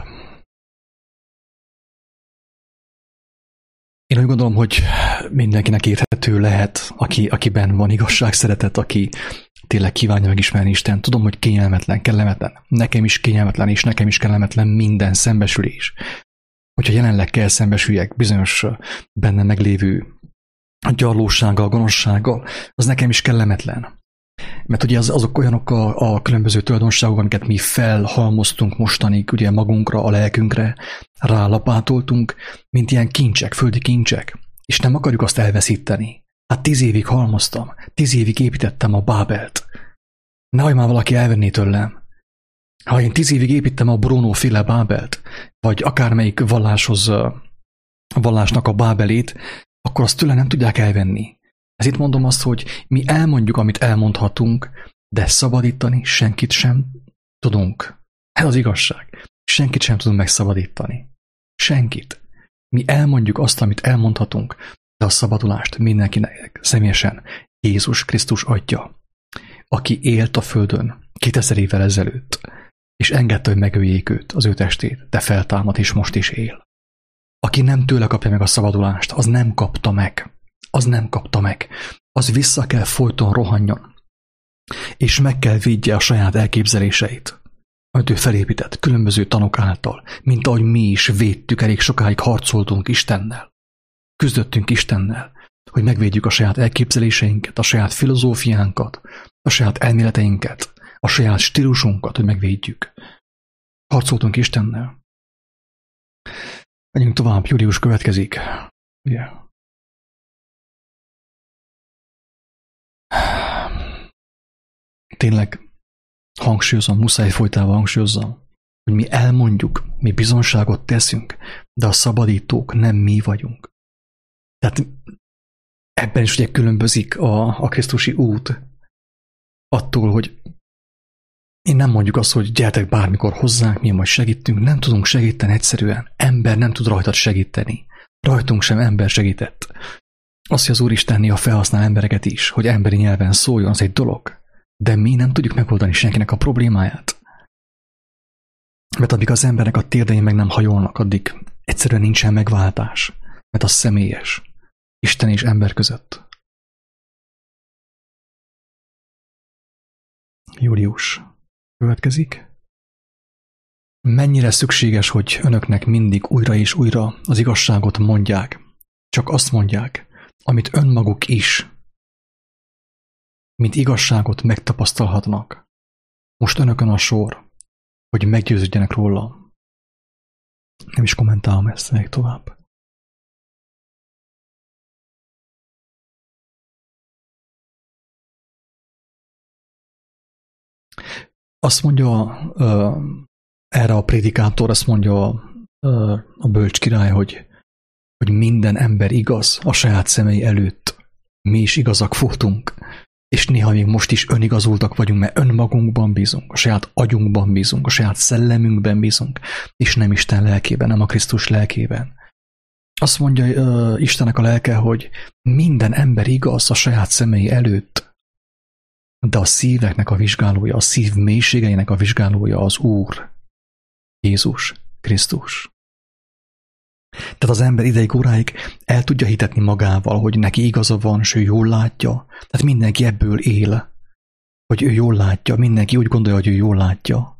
Én úgy gondolom, hogy mindenkinek érthető lehet, aki, akiben van igazság, szeretet, aki tényleg kívánja megismerni Isten. Tudom, hogy kényelmetlen, kellemetlen. Nekem is kényelmetlen, és nekem is kellemetlen minden szembesülés. Hogyha jelenleg kell szembesüljek bizonyos benne meglévő gyarlósággal, gonoszsággal, az nekem is kellemetlen. Mert ugye az, azok olyanok a, a különböző tulajdonságok, amiket mi felhalmoztunk mostanig, ugye magunkra, a lelkünkre, rálapátoltunk, mint ilyen kincsek, földi kincsek, és nem akarjuk azt elveszíteni. Hát tíz évig halmoztam, tíz évig építettem a Bábelt. Nehogy már valaki elvenné tőlem. Ha én tíz évig építem a Bruno féle Bábelt, vagy akármelyik valláshoz, vallásnak a Bábelét, akkor azt tőle nem tudják elvenni. Ezért mondom azt, hogy mi elmondjuk, amit elmondhatunk, de szabadítani senkit sem tudunk. Ez az igazság. Senkit sem tudunk megszabadítani. Senkit. Mi elmondjuk azt, amit elmondhatunk, de a szabadulást mindenkinek személyesen Jézus Krisztus adja, aki élt a földön kétezer évvel ezelőtt, és engedte, hogy megöljék őt, az ő testét, de feltámad, és most is él. Aki nem tőle kapja meg a szabadulást, az nem kapta meg. Az nem kapta meg. Az vissza kell folyton rohanjon. És meg kell védje a saját elképzeléseit, amit ő felépített különböző tanok által, mint ahogy mi is védtük, elég sokáig harcoltunk Istennel. Küzdöttünk Istennel, hogy megvédjük a saját elképzeléseinket, a saját filozófiánkat, a saját elméleteinket, a saját stílusunkat, hogy megvédjük. Harcoltunk Istennel. Menjünk tovább, Július következik. Yeah. Tényleg hangsúlyozom, muszáj folytával hangsúlyozom, hogy mi elmondjuk, mi bizonságot teszünk, de a szabadítók nem mi vagyunk. Tehát ebben is ugye különbözik a, a krisztusi út attól, hogy én nem mondjuk azt, hogy gyertek bármikor hozzánk, mi majd segítünk, nem tudunk segíteni egyszerűen. Ember nem tud rajtad segíteni. Rajtunk sem ember segített. Az, hogy az Úristen néha felhasznál embereket is, hogy emberi nyelven szóljon, az egy dolog. De mi nem tudjuk megoldani senkinek a problémáját. Mert addig az embernek a térdei meg nem hajolnak, addig egyszerűen nincsen megváltás. Mert az személyes. Isten és ember között. Július következik. Mennyire szükséges, hogy önöknek mindig újra és újra az igazságot mondják. Csak azt mondják, amit önmaguk is, mint igazságot megtapasztalhatnak. Most önökön a sor, hogy meggyőződjenek róla. Nem is kommentálom ezt még tovább. Azt mondja uh, erre a prédikátor, azt mondja uh, a bölcs király, hogy, hogy minden ember igaz a saját szemei előtt. Mi is igazak voltunk, és néha még most is önigazultak vagyunk, mert önmagunkban bízunk, a saját agyunkban bízunk, a saját szellemünkben bízunk, és nem Isten lelkében, nem a Krisztus lelkében. Azt mondja uh, Istennek a lelke, hogy minden ember igaz a saját szemei előtt, de a szíveknek a vizsgálója, a szív mélységeinek a vizsgálója az Úr, Jézus Krisztus. Tehát az ember ideig óráig el tudja hitetni magával, hogy neki igaza van, és ő jól látja. Tehát mindenki ebből él, hogy ő jól látja, mindenki úgy gondolja, hogy ő jól látja.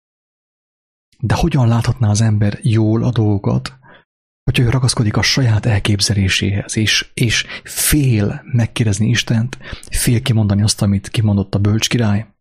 De hogyan láthatná az ember jól a dolgokat, hogyha ő ragaszkodik a saját elképzeléséhez, és, és fél megkérdezni Istent, fél kimondani azt, amit kimondott a bölcs király,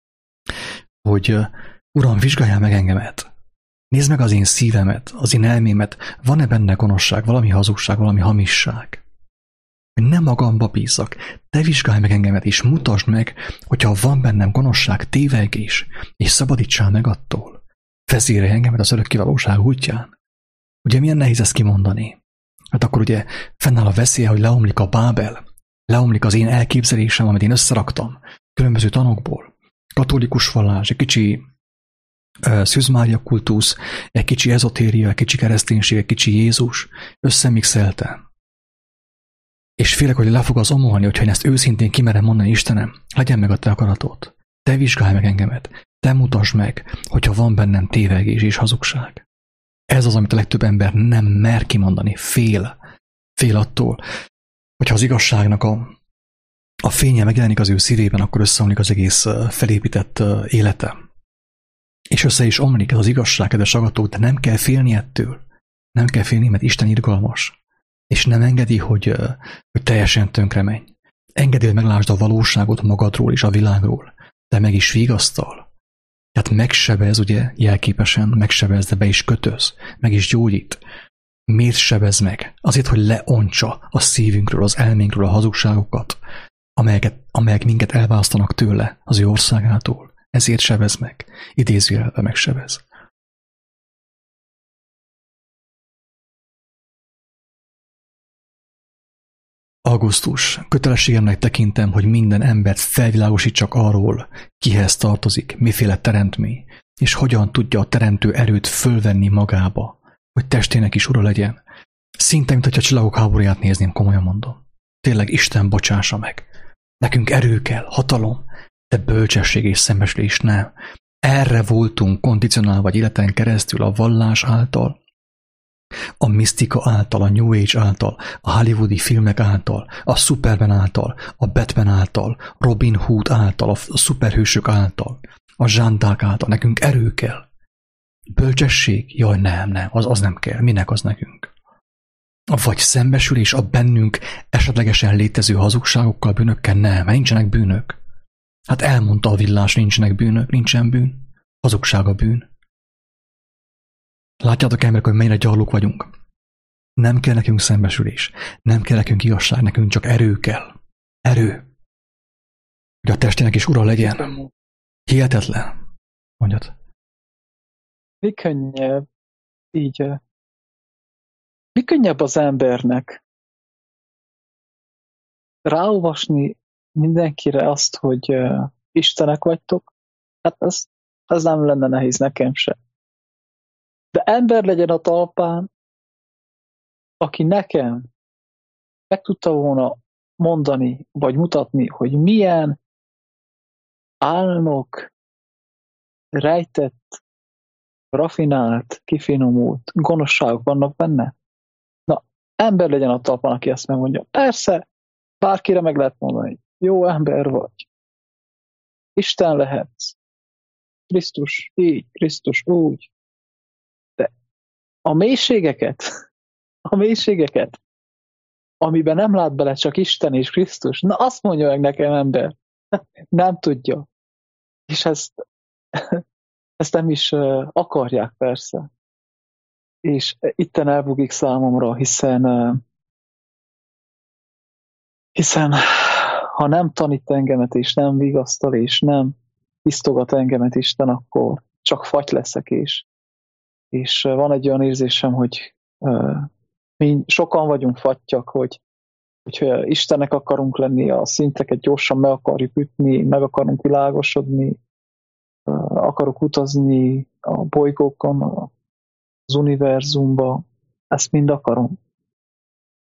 hogy Uram, vizsgáljál meg engemet, nézd meg az én szívemet, az én elmémet, van-e benne gonoszság, valami hazugság, valami hamisság. Hogy nem magamba bízzak, te vizsgálj meg engemet, és mutasd meg, hogyha van bennem gonoszság, tévegés, és szabadítsál meg attól. Vezérelj engemet az örökkévalóság útján. Ugye milyen nehéz ezt kimondani? Hát akkor ugye fennáll a veszélye, hogy leomlik a Bábel, leomlik az én elképzelésem, amit én összeraktam különböző tanokból. Katolikus vallás, egy kicsi uh, Szűz Mária kultusz, egy kicsi ezotéria, egy kicsi kereszténység, egy kicsi Jézus, összemixeltem. És félek, hogy le fog az omolni, hogyha én ezt őszintén kimerem mondani, Istenem, legyen meg a te akaratod. Te vizsgálj meg engemet, te mutasd meg, hogyha van bennem tévegés és hazugság. Ez az, amit a legtöbb ember nem mer kimondani, fél. Fél attól, hogyha az igazságnak a, a fénye megjelenik az ő szívében, akkor összeomlik az egész felépített élete. És össze is omlik ez az igazság, kedves agatók, de nem kell félni ettől. Nem kell félni, mert Isten irgalmas. És nem engedi, hogy, hogy teljesen tönkre menj. Engedi, hogy meglásd a valóságot magadról és a világról, de meg is vigasztal. Tehát megsebez, ugye, jelképesen megsebez, de be is kötöz, meg is gyógyít. Miért sebez meg? Azért, hogy leontsa a szívünkről, az elménkről a hazugságokat, amelyeket, amelyek minket elválasztanak tőle, az ő országától. Ezért sebez meg. Idézőjelben megsebez. Augusztus. Kötelességemnek tekintem, hogy minden embert felvilágosítsak arról, kihez tartozik, miféle teremtmény, és hogyan tudja a teremtő erőt fölvenni magába, hogy testének is ura legyen. Szinte, mint hogyha a csillagok háborúját nézném, komolyan mondom. Tényleg Isten bocsássa meg. Nekünk erő kell, hatalom, de bölcsesség és szembesülés nem. Erre voltunk kondicionálva életen keresztül a vallás által, a misztika által, a New Age által, a hollywoodi filmek által, a Superman által, a Batman által, Robin Hood által, a szuperhősök által, a Jeanne d'Arc által. Nekünk erő kell. Bölcsesség? Jaj, nem, nem, az, az nem kell. Minek az nekünk? Vagy szembesülés a bennünk esetlegesen létező hazugságokkal, bűnökkel? Nem, mert nincsenek bűnök. Hát elmondta a villás, nincsenek bűnök, nincsen bűn. Hazugság a bűn. Látjátok, emberek, hogy mennyire gyarlók vagyunk. Nem kell nekünk szembesülés. Nem kell nekünk igazság, nekünk csak erő kell. Erő. Hogy a testének is ura legyen. Hihetetlen. Mondjad. Mi könnyebb így... Mi könnyebb az embernek ráolvasni mindenkire azt, hogy uh, Istenek vagytok? Hát ez, ez nem lenne nehéz nekem se. De ember legyen a talpán, aki nekem meg tudta volna mondani, vagy mutatni, hogy milyen álnok, rejtett, rafinált, kifinomult gonoszságok vannak benne. Na, ember legyen a talpán, aki ezt megmondja. Persze, bárkire meg lehet mondani, jó ember vagy. Isten lehetsz. Krisztus így, Krisztus úgy. De a mélységeket, a mélységeket, amiben nem lát bele csak Isten és Krisztus, na azt mondja meg nekem ember. Nem tudja. És ezt, ezt nem is akarják persze. És itten elbugik számomra, hiszen hiszen ha nem tanít engemet, és nem vigasztal, és nem tisztogat engemet Isten, akkor csak faty leszek, és, és van egy olyan érzésem, hogy uh, mi sokan vagyunk fattyak, hogy, hogy Istennek akarunk lenni, a szinteket gyorsan meg akarjuk ütni, meg akarunk világosodni, uh, akarok utazni a bolygókon, az univerzumba, ezt mind akarom.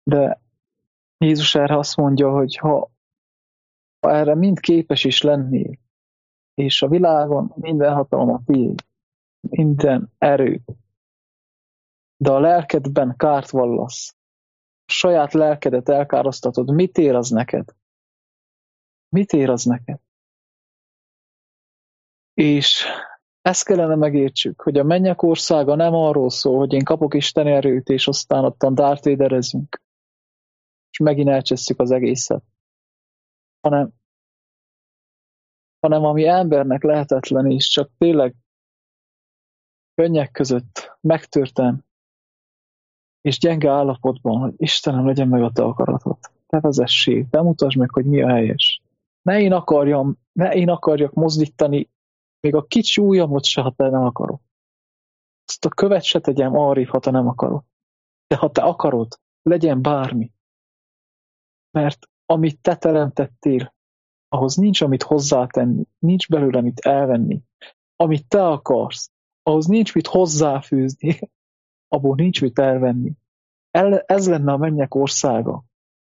De Jézus erre azt mondja, hogy ha, ha erre mind képes is lennél, és a világon minden hatalom a tiéd, minden erő, de a lelkedben kárt vallasz, a saját lelkedet elkároztatod, mit ér az neked? Mit ér az neked? És ezt kellene megértsük, hogy a mennyek országa nem arról szól, hogy én kapok Isten erőt, és aztán ottan Darth Vaderezünk, és megint elcsesszük az egészet, hanem, hanem ami embernek lehetetlen, és csak tényleg könnyek között megtörtem, és gyenge állapotban, hogy Istenem, legyen meg a te akaratod. Te vezessék, te mutasd meg, hogy mi a helyes. Ne én akarjam, ne én akarjak mozdítani, még a kicsi ujjamot se, ha te nem akarod. Azt a követ se tegyem arrébb, ha te nem akarod. De ha te akarod, legyen bármi. Mert amit te teremtettél, ahhoz nincs, amit hozzátenni, nincs belőle, mit elvenni. Amit te akarsz, ahhoz nincs, mit hozzáfűzni, abból nincs, mit elvenni. Ez lenne a mennyek országa.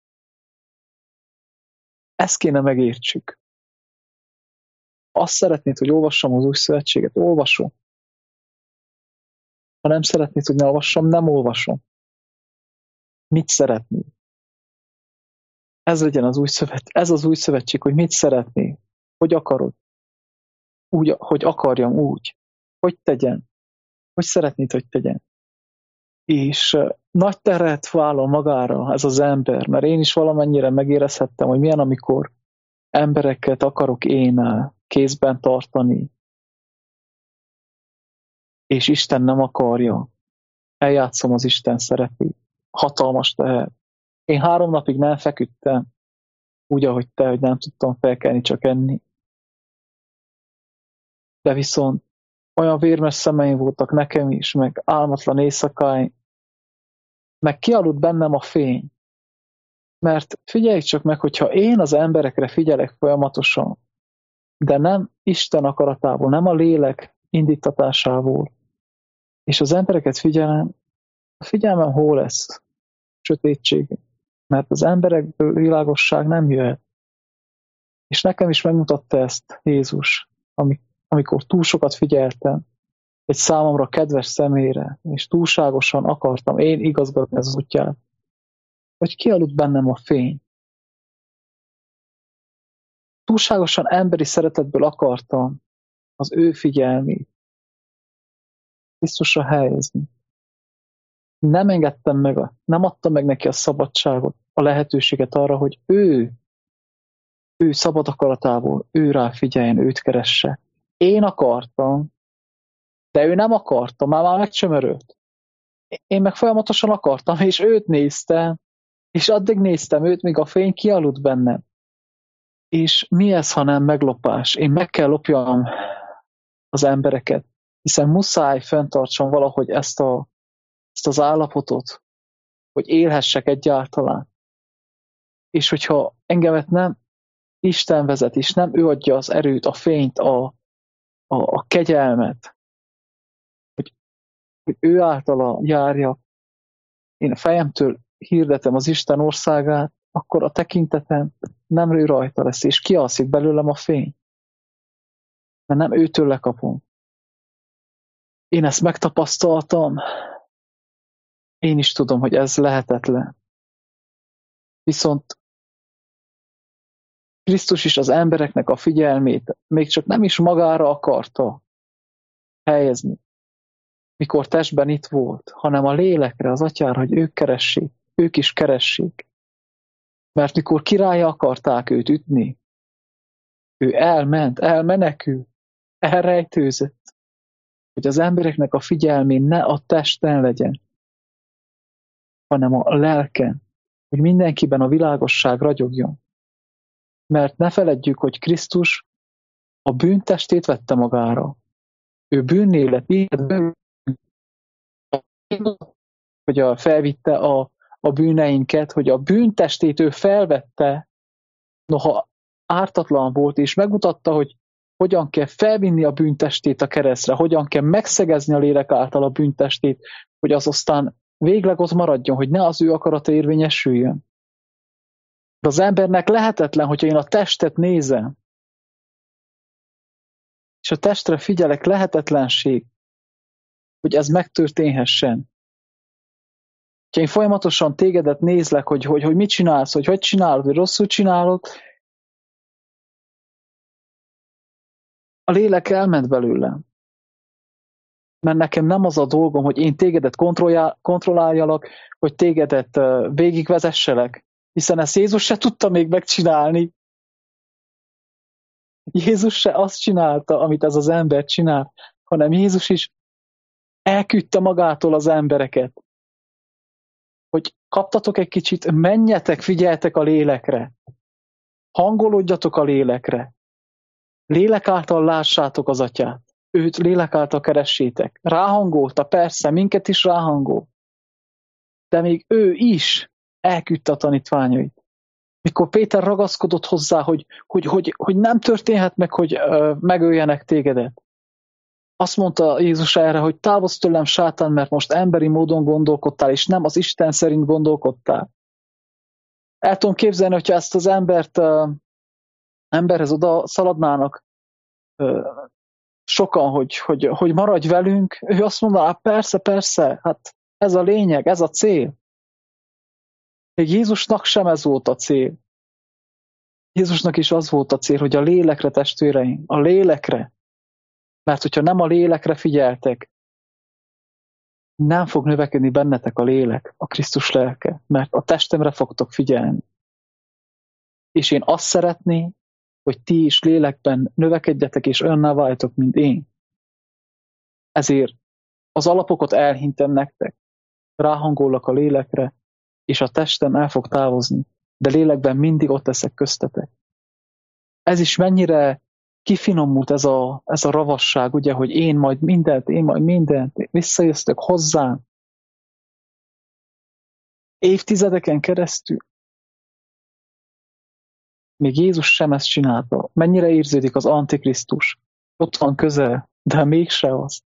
Ezt kéne megértsük. Azt szeretnéd, hogy olvassam az új szövetséget? Olvasom. Ha nem szeretnéd, hogy ne olvassam, nem olvasom. Mit szeretnéd? Ez legyen az új szövet, ez az új szövetség, hogy mit szeretnél, hogy akarod, úgy, hogy akarjam úgy, hogy tegyen, hogy szeretnéd, hogy tegyen. És uh, nagy terhet vállal magára ez az ember, mert én is valamennyire megérezhettem, hogy milyen, amikor embereket akarok én uh, kézben tartani, és Isten nem akarja. Eljátszom az Isten szerepét. Hatalmas teher. Én három napig nem feküdtem, úgy, ahogy te, hogy nem tudtam felkelni, csak enni. De viszont olyan vérmes szemeim voltak nekem is, meg álmatlan éjszakáim, meg kialudt bennem a fény. Mert figyelj csak meg, hogyha én az emberekre figyelek folyamatosan, de nem Isten akaratából, nem a lélek indítatásából, és az embereket figyelem, a figyelmem hol lesz? Sötétség. Mert az emberekből világosság nem jöhet. És nekem is megmutatta ezt Jézus, amikor túl sokat figyeltem egy számomra kedves személyre, és túlságosan akartam én igazgatni az útját, hogy kialudt bennem a fény. Túlságosan emberi szeretetből akartam az ő figyelmét Krisztusra helyezni. Nem engedtem meg, a, nem adtam meg neki a szabadságot, a lehetőséget arra, hogy ő, ő szabad akaratából, ő rá figyeljen, őt keresse. Én akartam, de ő nem akarta, már már megcsömörölt. Én meg folyamatosan akartam, és őt néztem, és addig néztem őt, míg a fény kialudt bennem. És mi ez, ha nem meglopás? Én meg kell lopjam az embereket, hiszen muszáj fenntartsam valahogy ezt, a, ezt az állapotot, hogy élhessek egyáltalán. És hogyha engemet nem Isten vezet, és nem ő adja az erőt, a fényt, a, a, a kegyelmet, hogy, hogy ő általa járja, én a fejemtől hirdetem az Isten országát, akkor a tekintetem nem ő rajta lesz, és kialszik belőlem a fény. Mert nem őtől lekapom. Én ezt megtapasztaltam, én is tudom, hogy ez lehetetlen. Viszont Krisztus is az embereknek a figyelmét még csak nem is magára akarta helyezni, mikor testben itt volt, hanem a lélekre, az atyára, hogy ők keressék, ők is keressék. Mert mikor királya akarták őt ütni, ő elment, elmenekül, elrejtőzött, hogy az embereknek a figyelmén ne a testen legyen, hanem a lelken, hogy mindenkiben a világosság ragyogjon. Mert ne feledjük, hogy Krisztus a bűntestét vette magára. Ő bűnné lett, hogy a, felvitte a, a bűneinket, hogy a bűntestét ő felvette, noha ártatlan volt, és megmutatta, hogy hogyan kell felvinni a bűntestét a keresztre, hogyan kell megszegezni a lélek által a bűntestét, hogy az aztán végleg ott maradjon, hogy ne az ő akarata érvényesüljön. De az embernek lehetetlen, hogyha én a testet nézem, és a testre figyelek, lehetetlenség, hogy ez megtörténhessen. Ha én folyamatosan tégedet nézlek, hogy, hogy, hogy mit csinálsz, hogy hogy csinálod, hogy rosszul csinálod, a lélek elment belőlem. Mert nekem nem az a dolgom, hogy én tégedet kontrolláljalak, hogy tégedet végigvezesselek, hiszen ezt Jézus se tudta még megcsinálni. Jézus se azt csinálta, amit ez az ember csinál, hanem Jézus is elküldte magától az embereket. Hogy kaptatok egy kicsit, menjetek, figyeltek a lélekre. Hangolódjatok a lélekre. Lélek által lássátok az atyát. Őt lélek által keressétek. Ráhangolta, persze, minket is ráhangol. De még ő is elküldte a tanítványait. Mikor Péter ragaszkodott hozzá, hogy, hogy, hogy, hogy nem történhet meg, hogy ö, megöljenek tégedet. Azt mondta Jézus erre, hogy távozz tőlem, sátán, mert most emberi módon gondolkodtál, és nem az Isten szerint gondolkodtál. El tudom képzelni, hogyha ezt az embert ö, emberhez oda szaladnának ö, sokan, hogy, hogy, hogy maradj velünk, ő azt mondaná, persze, persze, hát ez a lényeg, ez a cél. Még Jézusnak sem ez volt a cél. Jézusnak is az volt a cél, hogy a lélekre, testvéreim, a lélekre. Mert hogyha nem a lélekre figyeltek, nem fog növekedni bennetek a lélek, a Krisztus lelke, mert a testemre fogtok figyelni. És én azt szeretném, hogy ti is lélekben növekedjetek, és olyanná váljatok, mint én. Ezért az alapokat elhintem nektek, ráhangolok a lélekre, és a testem el fog távozni, de lélekben mindig ott leszek köztetek. Ez is mennyire kifinomult ez a, ez a ravasság, ugye, hogy én majd mindent, én majd mindent, visszajöttök hozzám. Évtizedeken keresztül. Még Jézus sem ezt csinálta. Mennyire érződik az Antikrisztus? Ott van közel, de mégse az.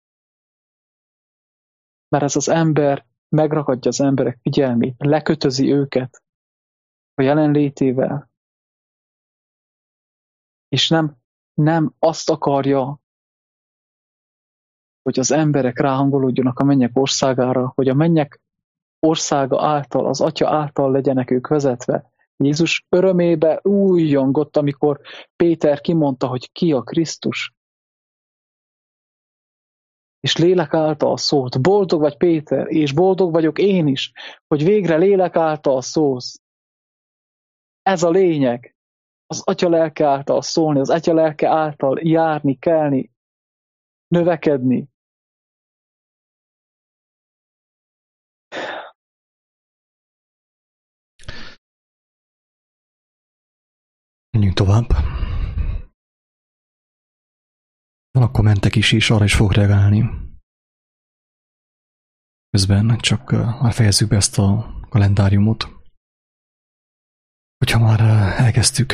Mert ez az ember megragadja az emberek figyelmét, lekötözi őket a jelenlétével. És nem, nem azt akarja, hogy az emberek ráhangolódjanak a mennyek országára, hogy a mennyek országa által, az Atya által legyenek ők vezetve. Jézus örömébe újjongott, amikor Péter kimondta, hogy ki a Krisztus. És lélek által szólt. Boldog vagy Péter, és boldog vagyok én is, hogy végre lélek által szólsz. Ez a lényeg. Az Atya lelke által szólni, az Atya lelke által járni, kelni, növekedni. Menjünk tovább. Akkor mentek is, és arra is fog reagálni. Közben csak már fejezzük be ezt a kalendáriumot. Hogyha már elkezdtük.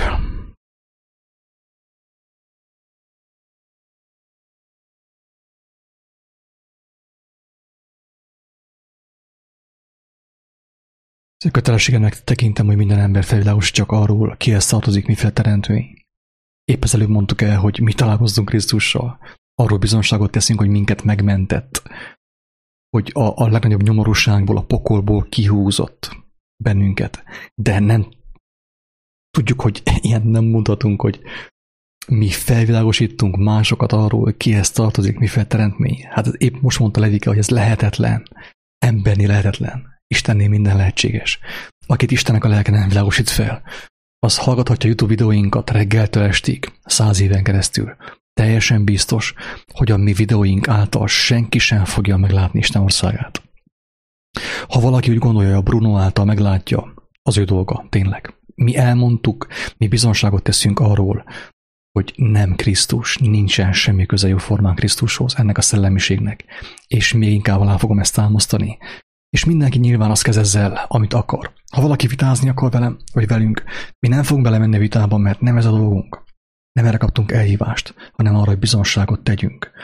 Kötelességemnek tekintem, hogy minden ember felvilágosítsa csak arról, kihez tartozik, miféle teremtmény. Épp az előbb mondtuk el, hogy mi találkozzunk Krisztussal. Arról bizonságot teszünk, hogy minket megmentett. Hogy a, a legnagyobb nyomorúságból, a pokolból kihúzott bennünket. De nem tudjuk, hogy ilyen nem mondhatunk, hogy mi felvilágosítunk másokat arról, hogy kihez tartozik, miféle teremtmény. Hát épp most mondta Levike, hogy ez lehetetlen. Embernél lehetetlen. Istennél minden lehetséges. Akit Istennek a lelke nem világosít fel, az hallgathatja YouTube videóinkat reggeltől estig, száz éven keresztül. Teljesen biztos, hogy a mi videóink által senki sem fogja meglátni Isten országát. Ha valaki úgy gondolja, hogy a Bruno által meglátja, az ő dolga, tényleg. Mi elmondtuk, mi bizonságot teszünk arról, hogy nem Krisztus, nincsen semmi köze jóformán Krisztushoz, ennek a szellemiségnek. És még inkább alá fogom ezt támasztani. És mindenki nyilván azt kezd ezzel, amit akar. Ha valaki vitázni akar velem, vagy velünk, mi nem fogunk belemenni a vitába, mert nem ez a dolgunk. Nem erre kaptunk elhívást, hanem arra, hogy bizonságot tegyünk.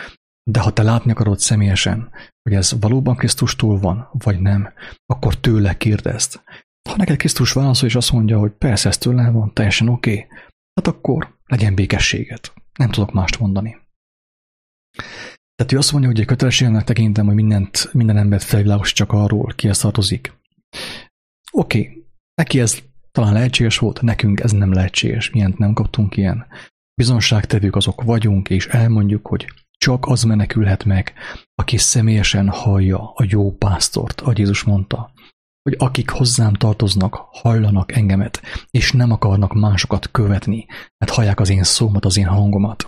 De ha te látni akarod személyesen, hogy ez valóban Krisztustól van, vagy nem, akkor tőle kérdezd. Ha neked Krisztus válaszol, és azt mondja, hogy persze ez tőle van, teljesen oké, okay, hát akkor legyen békességet. Nem tudok mást mondani. Tehát ő azt mondja, hogy egy kötelességnek tekintem, hogy mindent, minden embert felvilágos csak arról, kihez tartozik. Oké, okay, neki ez talán lehetséges volt, nekünk ez nem lehetséges, milyent nem kaptunk ilyen. Bizonságtevők azok vagyunk, és elmondjuk, hogy csak az menekülhet meg, aki személyesen hallja a jó pásztort, ahogy Jézus mondta, hogy akik hozzám tartoznak, hallanak engemet, és nem akarnak másokat követni, mert hallják az én szómat, az én hangomat.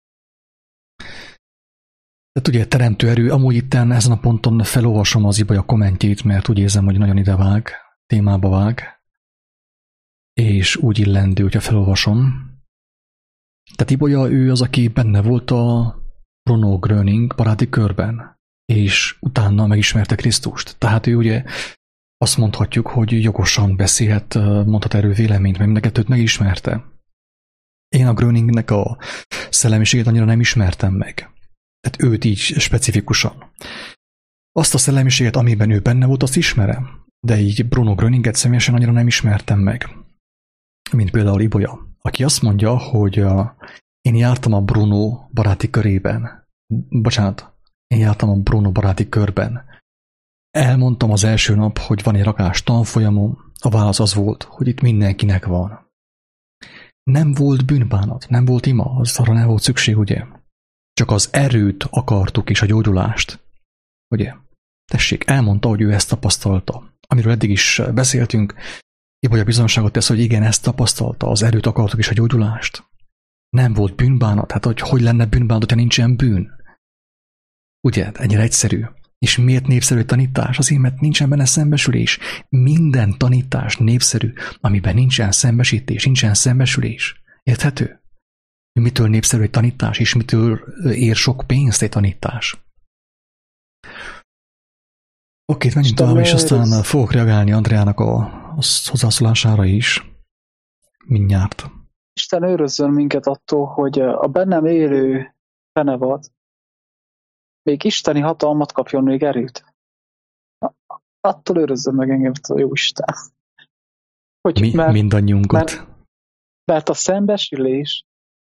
Tehát ugye teremtő erő, amúgy itten ezen a ponton felolvasom az Ibolya kommentjét, mert úgy érzem, hogy nagyon ide vág, témába vág, és úgy illendő, hogyha felolvasom. Tehát Ibolya, ő az, aki benne volt a Bruno Gröning baráti körben, és utána megismerte Krisztust. Tehát ő ugye azt mondhatjuk, hogy jogosan beszélhet, mondhat erről véleményt, mert mind a kettőt megismerte. Én a Gröningnek a szellemiségét annyira nem ismertem meg. Tehát őt így specifikusan. Azt a szellemiséget, amiben ő benne volt, azt ismerem. De így Bruno Gröninget személyesen annyira nem ismertem meg. Mint például Ibolya, aki azt mondja, hogy uh, én jártam a Bruno baráti körében. Bocsánat, én jártam a Bruno baráti körben. Elmondtam az első nap, hogy van egy rakás tanfolyamom, a válasz az volt, hogy itt mindenkinek van. Nem volt bűnbánat, nem volt ima, az arra nem volt szükség, ugye? Csak az erőt akartuk és a gyógyulást. Ugye? Tessék, elmondta, hogy ő ezt tapasztalta. Amiről eddig is beszéltünk, Ibolya bizonságot tesz, hogy igen, ezt tapasztalta, az erőt akartuk és a gyógyulást. Nem volt bűnbánat, hát hogy, hogy lenne bűnbánat, hogyha nincsen bűn? Ugye, ennyire egyszerű. És miért népszerű tanítás? Azért, mert nincsen benne szembesülés. Minden tanítás népszerű, amiben nincsen szembesítés, nincsen szembesülés. Érthető? Mitől népszerű egy tanítás, és mitől ér sok pénzt egy tanítás? Oké, menjünk tovább, és aztán fogok reagálni Andreának a, a hozzászólására is. Mindjárt. Isten őrözzön minket attól, hogy a bennem élő fenevad még isteni hatalmat kapjon, még erőt. Attól őrözzön meg engem a jó Isten. Hogy, Mi, mert, mindannyiunkat. Mert, mert a szembesülés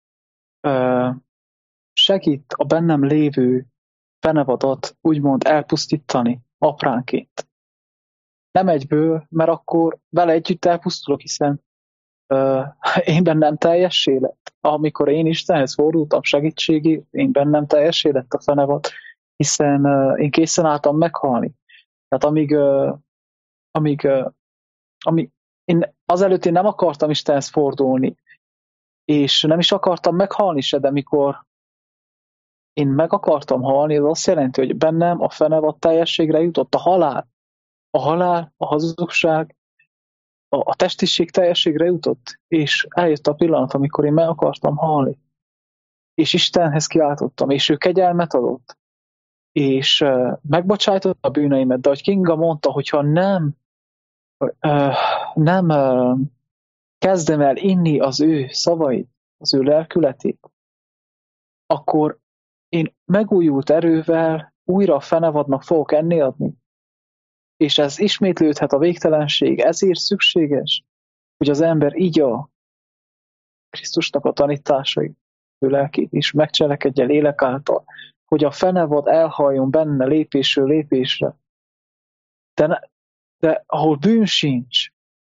uh, segít a bennem lévő fenevadat úgymond elpusztítani apránként. Nem egyből, mert akkor vele együtt elpusztulok, hiszen uh, én bennem teljessé lett. Amikor én Istenhez fordultam segítségi, én bennem teljessé lett a fenevad, hiszen uh, én készen álltam meghalni. Tehát amíg, uh, amíg, uh, amíg én azelőtt én nem akartam Istenhez fordulni, és nem is akartam meghalni se, de mikor én meg akartam halni, az azt jelenti, hogy bennem a fenevad teljességre jutott a halál. A halál, a hazugság, a, a testiség teljességre jutott, és eljött a pillanat, amikor én meg akartam halni. És Istenhez kiáltottam, és ő kegyelmet adott, és uh, megbocsájtotta a bűneimet, de ahogy Kinga mondta, hogyha nem, uh, nem uh, kezdem el inni az ő szavait, az ő lelkületét, akkor én megújult erővel újra a fenevadnak fogok enni adni. És ez ismétlődhet a végtelenség, ezért szükséges, hogy az ember így a Krisztusnak a tanításait, ő lelkét is megcselekedje lélek által, hogy a fenevad elhalljon benne lépésről lépésre. De, ne, de ahol bűn sincs,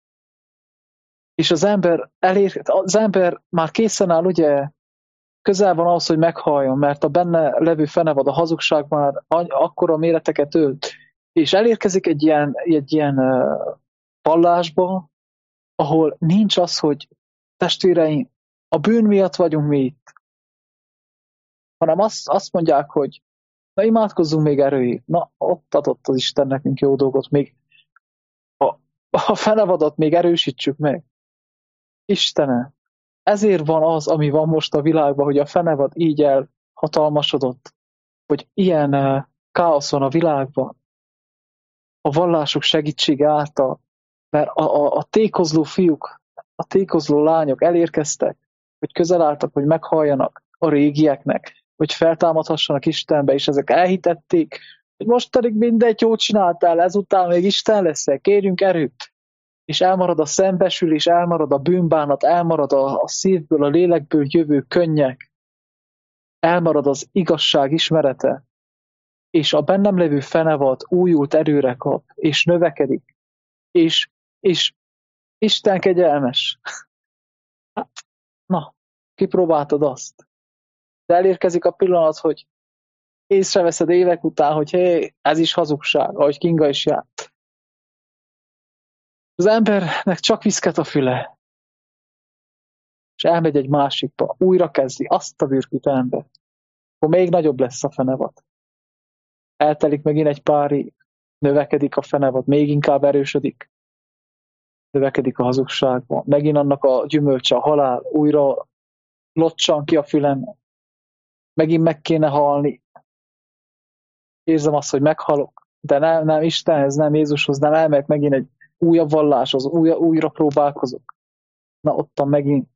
és az ember elér, az ember már készen áll, ugye, közel van ahhoz, hogy meghalljon, mert a benne levő fenevad, a hazugság már akkora méreteket ölt, és elérkezik egy ilyen, egy ilyen uh, vallásba, ahol nincs az, hogy testvéreim, a bűn miatt vagyunk mi itt, hanem azt, azt mondják, hogy na imádkozzunk még erőig, na ott adott az Isten nekünk jó dolgot, még a, a fenevadat még erősítsük meg. Istenem, ezért van az, ami van most a világban, hogy a fenevad így elhatalmasodott, hogy ilyen uh, káosz van a világban, a vallások segítsége által, mert a, a, a tékozló fiúk, a tékozló lányok elérkeztek, hogy közel álltak, hogy meghalljanak a régieknek, hogy feltámadhassanak Istenbe, és ezek elhitették, hogy most pedig mindegy jót csináltál, ezután még Isten leszel, kérjünk erőt. És elmarad a szembesülés, elmarad a bűnbánat, elmarad a, a szívből, a lélekből jövő könnyek, elmarad az igazság ismerete, és a bennem levő fenevad újult erőre kap, és növekedik, és, és Isten kegyelmes. Hát, na, kipróbáltad azt. De elérkezik a pillanat, hogy észreveszed évek után, hogy hé, ez is hazugság, ahogy Kinga is járt. Az embernek csak viszket a füle, és elmegy egy másikba, újra kezdi azt a bürkit ember, akkor még nagyobb lesz a fenevad. Eltelik megint egy pár év, növekedik a fenevad, még inkább erősödik, növekedik a hazugságban, megint annak a gyümölcse a halál, újra locsan ki a fülem, megint meg kéne halni. Érzem azt, hogy meghalok, de nem, nem Istenhez, nem Jézushoz, nem elmegyek megint egy újabb valláshoz, újra, újra próbálkozok. Na ottan megint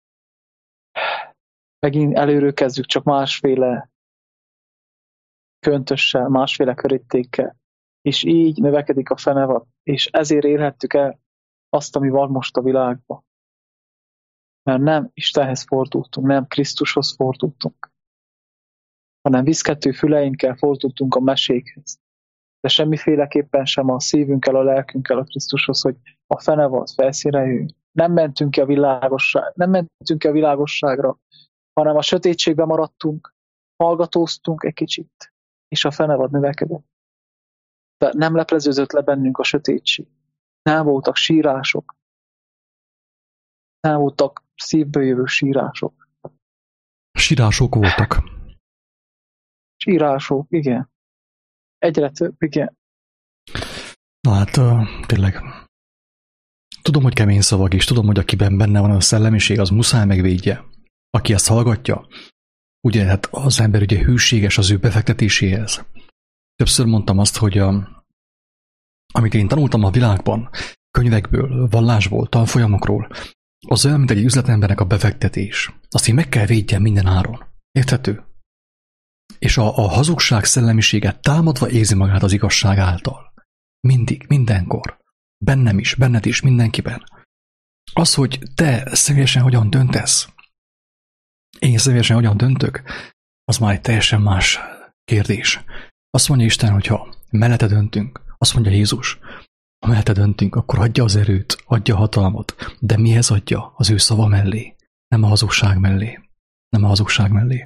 megint előről kezdjük, csak másféle köntössel, másféle körítékkel, és így növekedik a fenevad, és ezért érhettük el azt, ami van most a világban. Mert nem Istenhez fordultunk, nem Krisztushoz fordultunk, hanem viszkető füleinkkel fordultunk a mesékhez. De semmiféleképpen sem a szívünkkel, a lelkünkkel a Krisztushoz, hogy a fenevad felszínre jöjjön. Nem mentünk ki a világosság, nem mentünk ki a világosságra, hanem a sötétségben maradtunk, hallgatóztunk egy kicsit, és a fenevad növekedett. De nem lepleződött le bennünk a sötétség. Nem voltak sírások. Nem voltak szívből jövő sírások. Sírások voltak. Sírások, igen. Egyre több, igen. Na hát, uh, tényleg. Tudom, hogy kemény szavak is, tudom, hogy akiben benne van a szellemiség, az muszáj megvédje. Aki ezt hallgatja, ugye hát az ember ugye hűséges az ő befektetéséhez. Többször mondtam azt, hogy a, amit én tanultam a világban, könyvekből, vallásból, tanfolyamokról, az olyan, mint egy üzletembernek a befektetés. Azt én meg kell védjem minden áron. Érthető? És a, a hazugság szellemiséget támadva érzi magát az igazság által. Mindig, mindenkor. Bennem is, benned is, mindenkiben. Az, hogy te személyesen hogyan döntesz, én személyesen hogyan döntök, az már egy teljesen más kérdés. Azt mondja Isten, hogyha mellette döntünk, azt mondja Jézus, ha mellette döntünk, akkor adja az erőt, adja a hatalmat, de mihez adja? Az ő szava mellé, nem a hazugság mellé. Nem a hazugság mellé.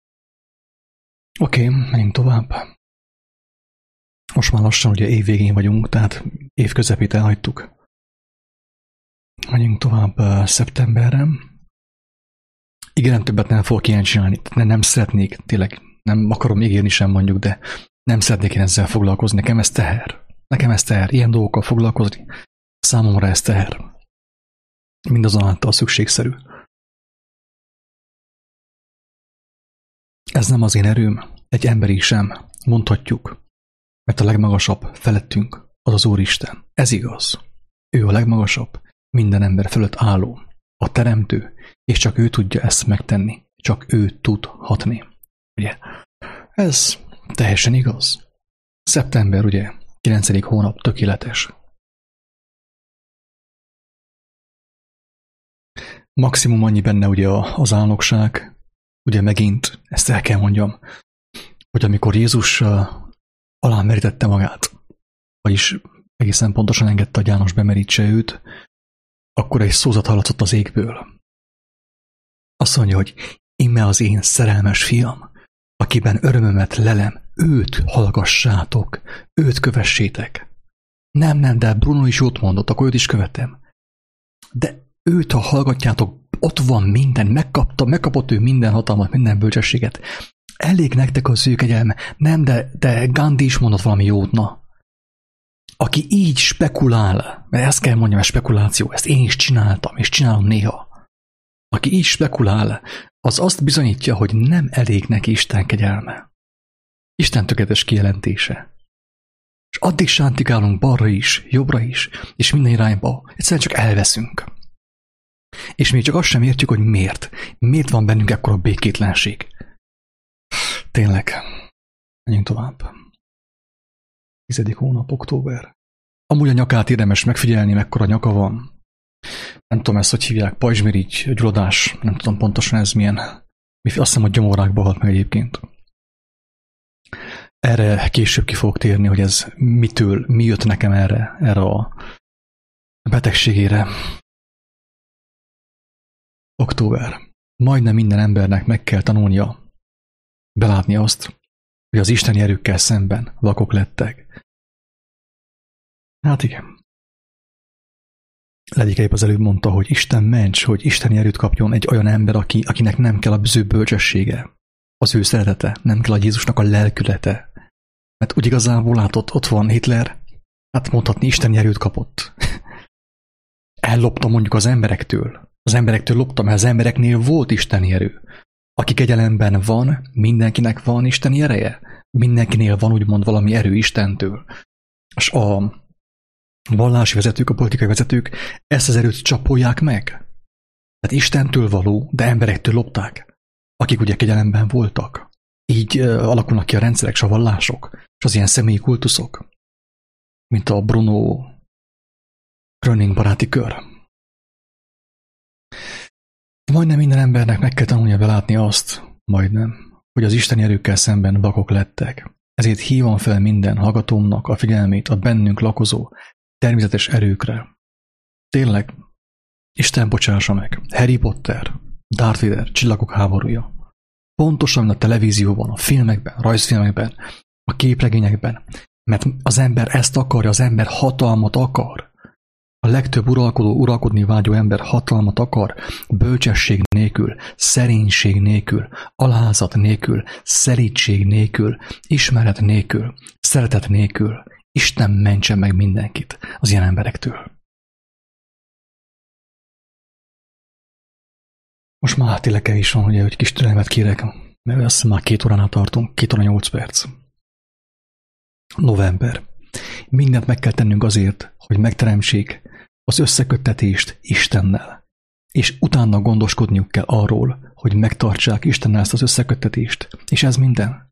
Oké, okay, menjünk tovább. Most már lassan ugye év végén vagyunk, tehát év közepét elhagytuk. Menjünk tovább uh, szeptemberre. Igen, többet nem fogok ilyen csinálni. Nem, nem szeretnék, tényleg nem akarom ígérni sem mondjuk, de nem szeretnék én ezzel foglalkozni. Nekem ez teher. Nekem ez teher. Ilyen dolgokkal foglalkozni. Számomra ez teher. Mindazonáltal szükségszerű. Ez nem az én erőm, egy emberi sem, mondhatjuk, mert a legmagasabb felettünk az az Úristen. Ez igaz. Ő a legmagasabb, minden ember fölött álló, a teremtő, és csak ő tudja ezt megtenni, csak ő tudhatni. Ugye? Ez teljesen igaz. Szeptember, ugye, kilencedik hónap, tökéletes. Maximum annyi benne ugye az álnokság, ugye megint, ezt el kell mondjam, hogy amikor Jézus alá merítette magát, vagyis egészen pontosan engedte, hogy János bemerítse őt, akkor egy szózat hallatszott az égből. Azt mondja, hogy íme az én szerelmes fiam, akiben örömömet lelem, őt hallgassátok, őt kövessétek. Nem, nem, de Bruno is jót mondott, akkor őt is követem. De őt, ha hallgatjátok, ott van minden, megkapta, megkapott ő minden hatalmat, minden bölcsességet. Elég nektek az ő kegyelme. Nem, de, de Gandhi is mondott valami jót, na. Aki így spekulál, mert ezt kell mondjam, ez spekuláció, ezt én is csináltam, és csinálom néha. Aki így spekulál, az azt bizonyítja, hogy nem elég neki Isten kegyelme. Isten tökéletes kijelentése. És addig sántikálunk balra is, jobbra is, és minden irányba. Egyszerűen csak elveszünk. És még csak azt sem értjük, hogy miért. Miért van bennünk ekkora békétlenség. tényleg. Menjünk tovább. Tizedik hónap, október. Amúgy a nyakát érdemes megfigyelni, mekkora nyaka van. Nem tudom ezt, hogy hívják, pajzsmirigy, gyulladás, nem tudom pontosan ez milyen. Azt hiszem, hogy gyomorrákba halt meg egyébként. Erre később ki fogok térni, hogy ez mitől, mi jött nekem erre, erre a betegségére. Október. Majdnem minden embernek meg kell tanulnia belátni azt, hogy az isteni erőkkel szemben vakok lettek. Hát igen. Legyik épp az előbb mondta, hogy Isten ments, hogy isteni erőt kapjon egy olyan ember, aki, akinek nem kell az ő bölcsessége, az ő szeretete, nem kell a Jézusnak a lelkülete. Mert úgy igazából látod, ott van Hitler, hát mondhatni isteni erőt kapott. Elloptam mondjuk az emberektől. Az emberektől loptam, mert az embereknél volt isteni erő. Aki kegyelemben van, mindenkinek van isteni ereje. Mindenkinél van úgymond valami erő Istentől. És a vallási vezetők, a politikai vezetők ezt az erőt csapolják meg. Tehát Istentől való, de emberektől lopták, akik ugye kegyelemben voltak. Így uh, alakulnak ki a rendszerek és a vallások, és az ilyen személyi kultuszok, mint a Bruno Gröning baráti kör. Majdnem minden embernek meg kell tanulnia belátni azt, majdnem, hogy az isteni erőkkel szemben vakok lettek. Ezért hívom fel minden hallgatómnak a figyelmét a bennünk lakozó természetes erőkre. Tényleg, Isten bocsássa meg. Harry Potter, Darth Vader, Csillagok háborúja. Pontosan, mint a televízióban, a filmekben, a rajzfilmekben, a képregényekben. Mert az ember ezt akarja, az ember hatalmat akar. A legtöbb uralkodó, uralkodni vágyó ember hatalmat akar, bölcsesség nélkül, szerénység nélkül, alázat nélkül, szelídség nélkül, ismeret nélkül, szeretet nélkül. Isten mentsen meg mindenkit az ilyen emberektől. Most már tényleg is van, ugye, hogy kis türelmet kérek, mert azt már két óránál tartunk, két óra nyolc perc. November. Mindent meg kell tennünk azért, hogy megteremtsék az összeköttetést Istennel. És utána gondoskodniuk kell arról, hogy megtartsák Istennel ezt az összeköttetést. És ez minden.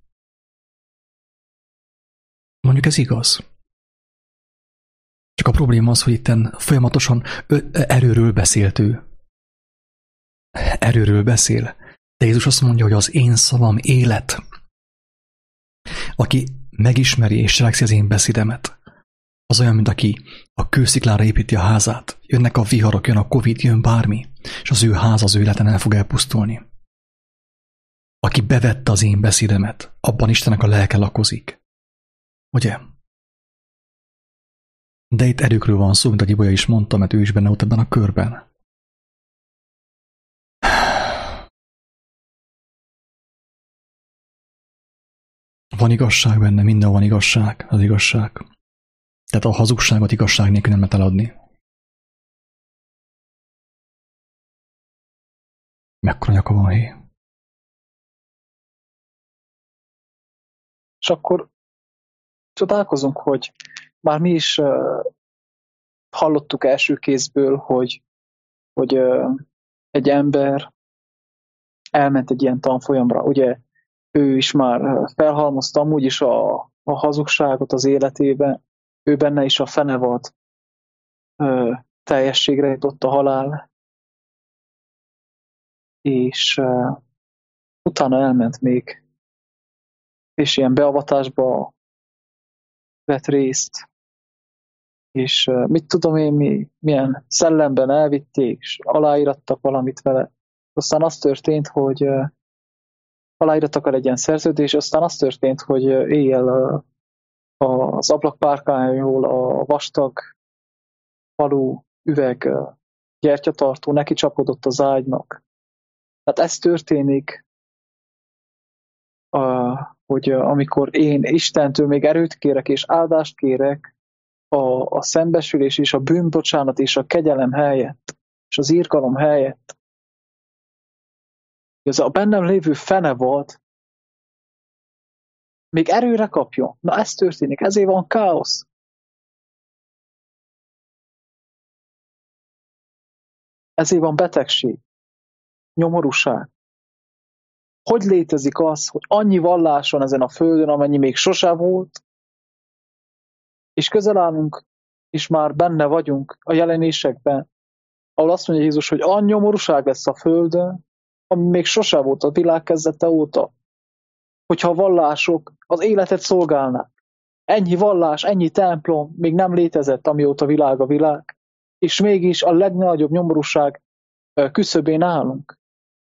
Mondjuk ez igaz. Csak a probléma az, hogy itten folyamatosan erőről beszélt ő. Erőről beszél. De Jézus azt mondja, hogy az én szavam élet. Aki megismeri és cselekszi az én beszédemet, az olyan, mint aki a kősziklára építi a házát. Jönnek a viharok, jön a Covid, jön bármi, és az ő ház az ő életen el fog elpusztulni. Aki bevette az én beszédemet, abban Istennek a lelke lakozik. Ugye? De itt erőkről van szó, mint a Ibolya is mondta, mert ő is benne volt ebben a körben. Van igazság benne, minden van igazság, az igazság. Tehát a hazugságot igazság nélkül nem lehet eladni. Mekkora nyaka van, hé? És akkor csodálkozunk, hogy már mi is uh, hallottuk első kézből, hogy, hogy uh, egy ember elment egy ilyen tanfolyamra. Ugye ő is már felhalmozta amúgy is a, a hazugságot az életében, ő benne is a fenevad uh, teljességre jutott a halál, és uh, utána elment még, és ilyen beavatásba vett részt, és uh, mit tudom én, mi, milyen szellemben elvitték, és aláírattak valamit vele. Aztán az történt, hogy uh, aláírattak el egy ilyen szerződés, aztán az történt, hogy uh, éjjel uh, az ablakpárkányról a vastag falú üveg uh, gyertyatartó neki csapodott az ágynak. Tehát ez történik, uh, hogy uh, amikor én Istentől még erőt kérek és áldást kérek a, a szembesülés és a bűnbocsánat és a kegyelem helyett, és az irgalom helyett, ez a bennem lévő fene volt, még erőre kapjon. Na ez történik, ezért van káosz. Ezért van betegség, nyomorúság. Hogy létezik az, hogy annyi vallás van ezen a földön, amennyi még sosem volt, és közel állunk, és már benne vagyunk a jelenésekben, ahol azt mondja Jézus, hogy annyi nyomorúság lesz a földön, ami még sosem volt a világ kezdete óta. Hogyha a vallások az életet szolgálnák. Ennyi vallás, ennyi templom még nem létezett, amióta világ a világ, és mégis a legnagyobb nyomorúság küszöbén állunk.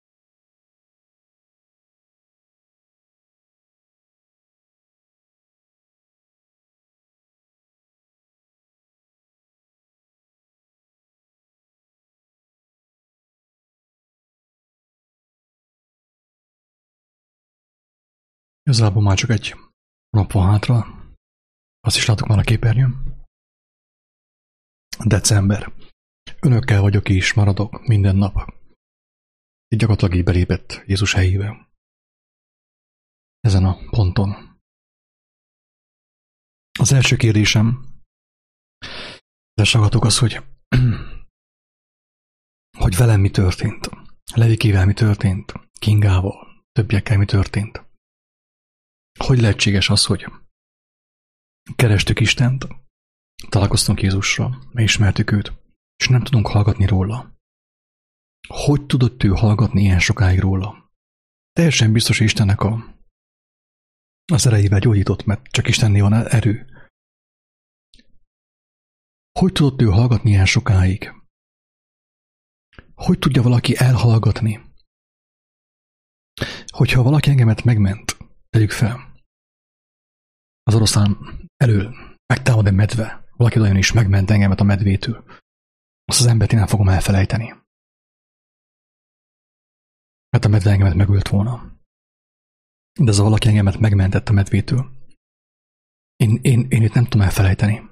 Igazából már csak egy nap van hátra. Azt is látok már a képernyőn. December. Önökkel vagyok és maradok minden nap. Így gyakorlatilag így belépett Jézus helyébe. Ezen a ponton. Az első kérdésem, lesagatok az, hogy hogy velem mi történt, Levikével mi történt, Kingával, többiekkel mi történt. Hogy lehetséges az, hogy kerestük Istent, találkoztunk Jézussal, megismertük őt, és nem tudunk hallgatni róla. Hogy tudott ő hallgatni ilyen sokáig róla? Teljesen biztos, hogy Istennek a, az erejével gyógyított, mert csak Istennél van erő. Hogy tudott ő hallgatni ilyen sokáig? Hogy tudja valaki elhallgatni? Hogyha valaki engemet megment, tegyük fel, az oroszlán elől megtámad egy medve, valaki olyan is megment engemet a medvétől, azt az embert én nem fogom elfelejteni. Mert a medve engemet megölt volna. De ez a valaki engemet megmentett a medvétől. Én, én, én itt nem tudom elfelejteni.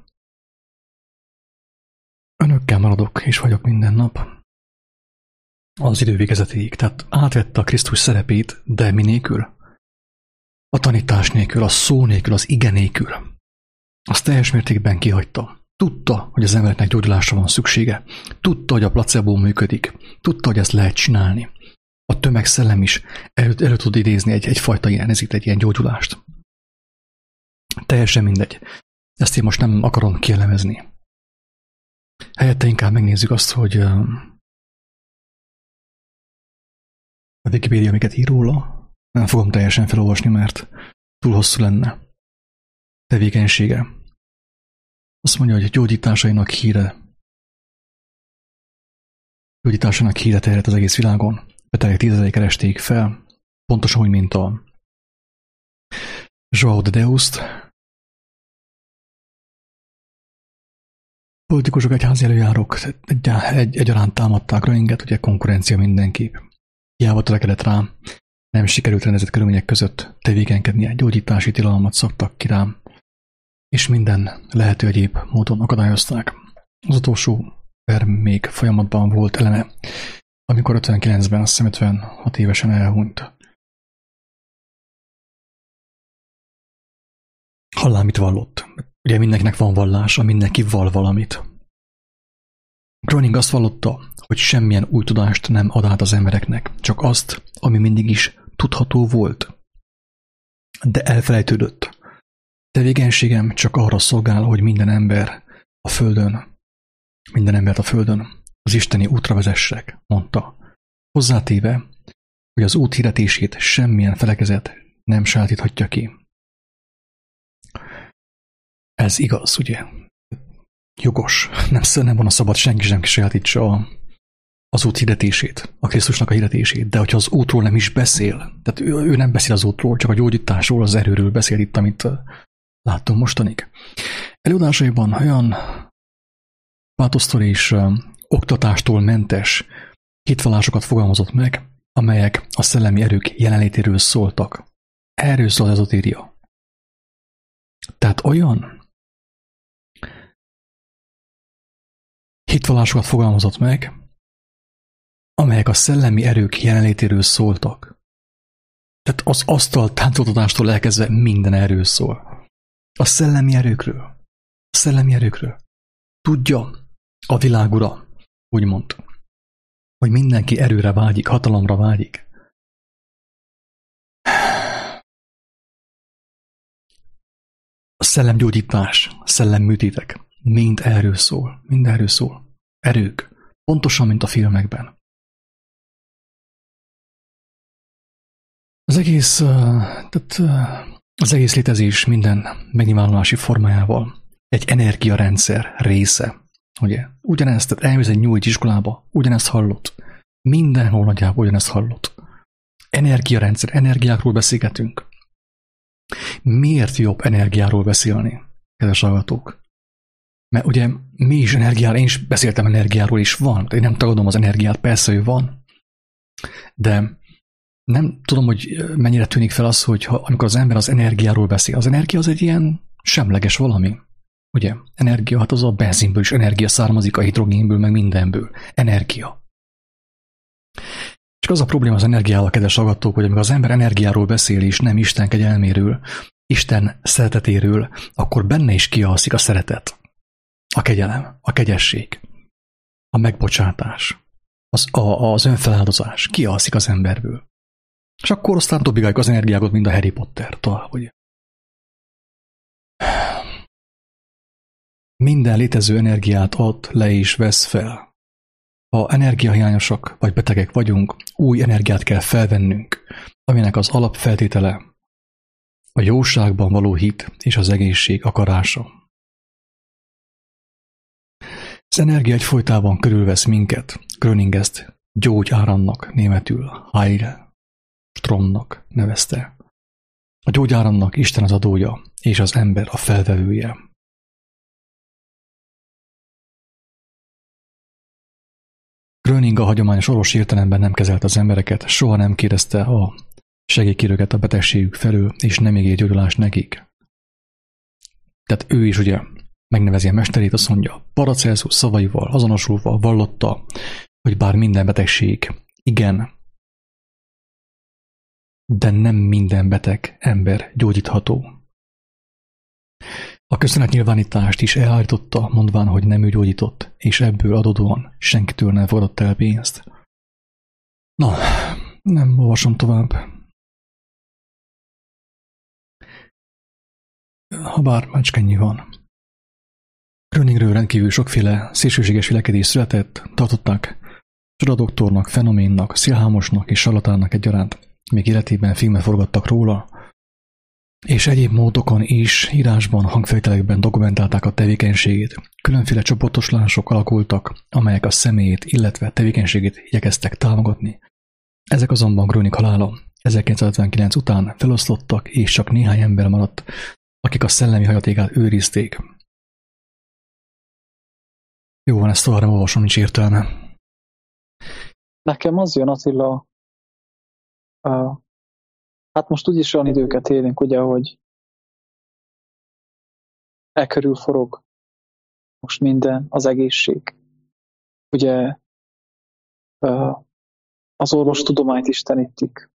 Önökkel maradok és vagyok minden nap. Az idő végezetéig. Tehát átvette a Krisztus szerepét, de mi nélkül? A tanítás nélkül, a szó nélkül, az ige nélkül. Azt teljes mértékben kihagyta. Tudta, hogy az embereknek gyógyulásra van szüksége. Tudta, hogy a placebo működik. Tudta, hogy ezt lehet csinálni. A tömegszellem is elő, elő tud idézni egy, egyfajta ilyen, ezért egy ilyen gyógyulást. Teljesen mindegy. Ezt én most nem akarom kielemezni. Helyette inkább megnézzük azt, hogy a Wikipédia amiket ír róla, nem fogom teljesen felolvasni, mert túl hosszú lenne. Tevékenysége. Azt mondja, hogy gyógyításainak híre. Gyógyításainak híre terjedt az egész világon. Betegek tízezrei keresték fel, pontosan úgy, mint a João de Deust. Politikusok, egyházi előjárók egy, egy, egyaránt támadták Röinget, ugye konkurencia mindenképp. Hiába törekedett rám, nem sikerült rendezett körülmények között tevékenykedni, egy gyógyítási tilalmat szabtak ki rám, és minden lehető egyéb módon akadályozták. Az utolsó per még folyamatban volt eleme, amikor ötvenkilencben, azt hiszem ötvenhat évesen elhunyt. Hallám, mit vallott. Ugye mindenkinek van vallása, mindenki vall valamit. Groening azt vallotta, hogy semmilyen új tudást nem ad át az embereknek, csak azt, ami mindig is tudható volt. De elfelejtődött. Tevékenységem csak arra szolgál, hogy minden ember a földön, minden embert a földön az isteni útra vezessek, mondta. Hozzátéve, hogy az út hirdetését semmilyen felekezet nem sajátíthatja ki. Ez igaz, ugye? Jogos. Nem, nem van a szabad, senki sem sajátítsa az út hirdetését, a Krisztusnak a hirdetését, de hogyha az útról nem is beszél, tehát ő, ő nem beszél az útról, csak a gyógyításról, az erőről beszél itt, amit láttunk mostanig. Előadásaiban olyan pátosztól és oktatástól mentes hitvallásokat fogalmazott meg, amelyek a szellemi erők jelenlétéről szóltak. Erről szól az ezotéria. Tehát olyan hitvallásokat fogalmazott meg, amelyek a szellemi erők jelenlétéről szóltak. Tehát az asztal táncoltatástól elkezdve minden erről szól. A szellemi erőkről. A szellemi erőkről. Tudja a világ ura, úgymond, hogy mindenki erőre vágyik, hatalomra vágyik. szellemgyógyítás, szellemműtétek, mind erről szól, mind erről szól. Erők, pontosan, mint a filmekben. Az egész, tehát az egész létezés minden megnyilvánulási formájával egy energiarendszer része. Ugye? Ugyanezt, tehát elmész egy nyújt iskolába, ugyanezt hallott. Mindenhol nagyjából ugyanezt hallott. Energiarendszer, energiákról beszélgetünk. Miért jobb energiáról beszélni, kedves hallgatók? Mert ugye mi is energiáról, én is beszéltem energiáról, is van. Én nem tagadom az energiát, persze, hogy van. De nem tudom, hogy mennyire tűnik fel az, hogy ha, amikor az ember az energiáról beszél, az energia az egy ilyen semleges valami. Ugye? Energia, hát az a benzinből is energia származik, a hidrogénből, meg mindenből. Energia. Csak az a probléma az energiával, kedves hallgatók, hogy amikor az ember energiáról beszél, és nem Isten kegyelméről, Isten szeretetéről, akkor benne is kialszik a szeretet, a kegyelem, a kegyesség, a megbocsátás, az, a, az önfeláldozás kialszik az emberből. És akkor aztán dobigáljuk az energiákat, mint a Harry Potter tovább, ugye. Minden létező energiát ad, le és vesz fel. Ha energiahiányosak vagy betegek vagyunk, új energiát kell felvennünk, aminek az alapfeltétele a jóságban való hit és az egészség akarása. Az energia egyfolytában körülvesz minket, Gröning ezt gyógyáramnak, németül Heilstromnak nevezte. A gyógyáramnak Isten az adója, és az ember a felvevője. Gröning a hagyományos orvosi értelemben nem kezelte az embereket, soha nem kérdezte a segélykérőket a betegségük felől, és nem ígért gyógyulást nekik. Tehát ő is ugye megnevezi a mesterét, azt mondja, Paracelsus szavaival azonosulva vallotta, hogy bár minden betegség, igen, de nem minden beteg ember gyógyítható. A köszönetnyilvánítást is elállította, mondván, hogy nem ő gyógyított, és ebből adódóan senkitől nem fogadott el pénzt. Na, nem olvasom tovább. Habár macskennyi van. Gröningről rendkívül sokféle szélsőséges vélekedés született, tartották csodadoktornak, fenoménnak, szélhámosnak és sarlatánnak egyaránt, még életében filmet forgattak róla, és egyéb módokon is írásban, hangfelvételekben dokumentálták a tevékenységét. Különféle csoportosulások alakultak, amelyek a személyét, illetve tevékenységét igyekeztek támogatni. Ezek azonban Gröning halála ezerkilencszázhetvenkilenc után feloszlottak, és csak néhány ember maradt, akik a szellemi hagyatékát őrizték. Jó van, ezt tovább nem olvasom, nincs értelme. Nekem az jön, Attila, uh, hát most úgyis olyan időket élünk, ugye, hogy e körül forog most minden, az egészség. Ugye uh, az orvostudományt istenítik.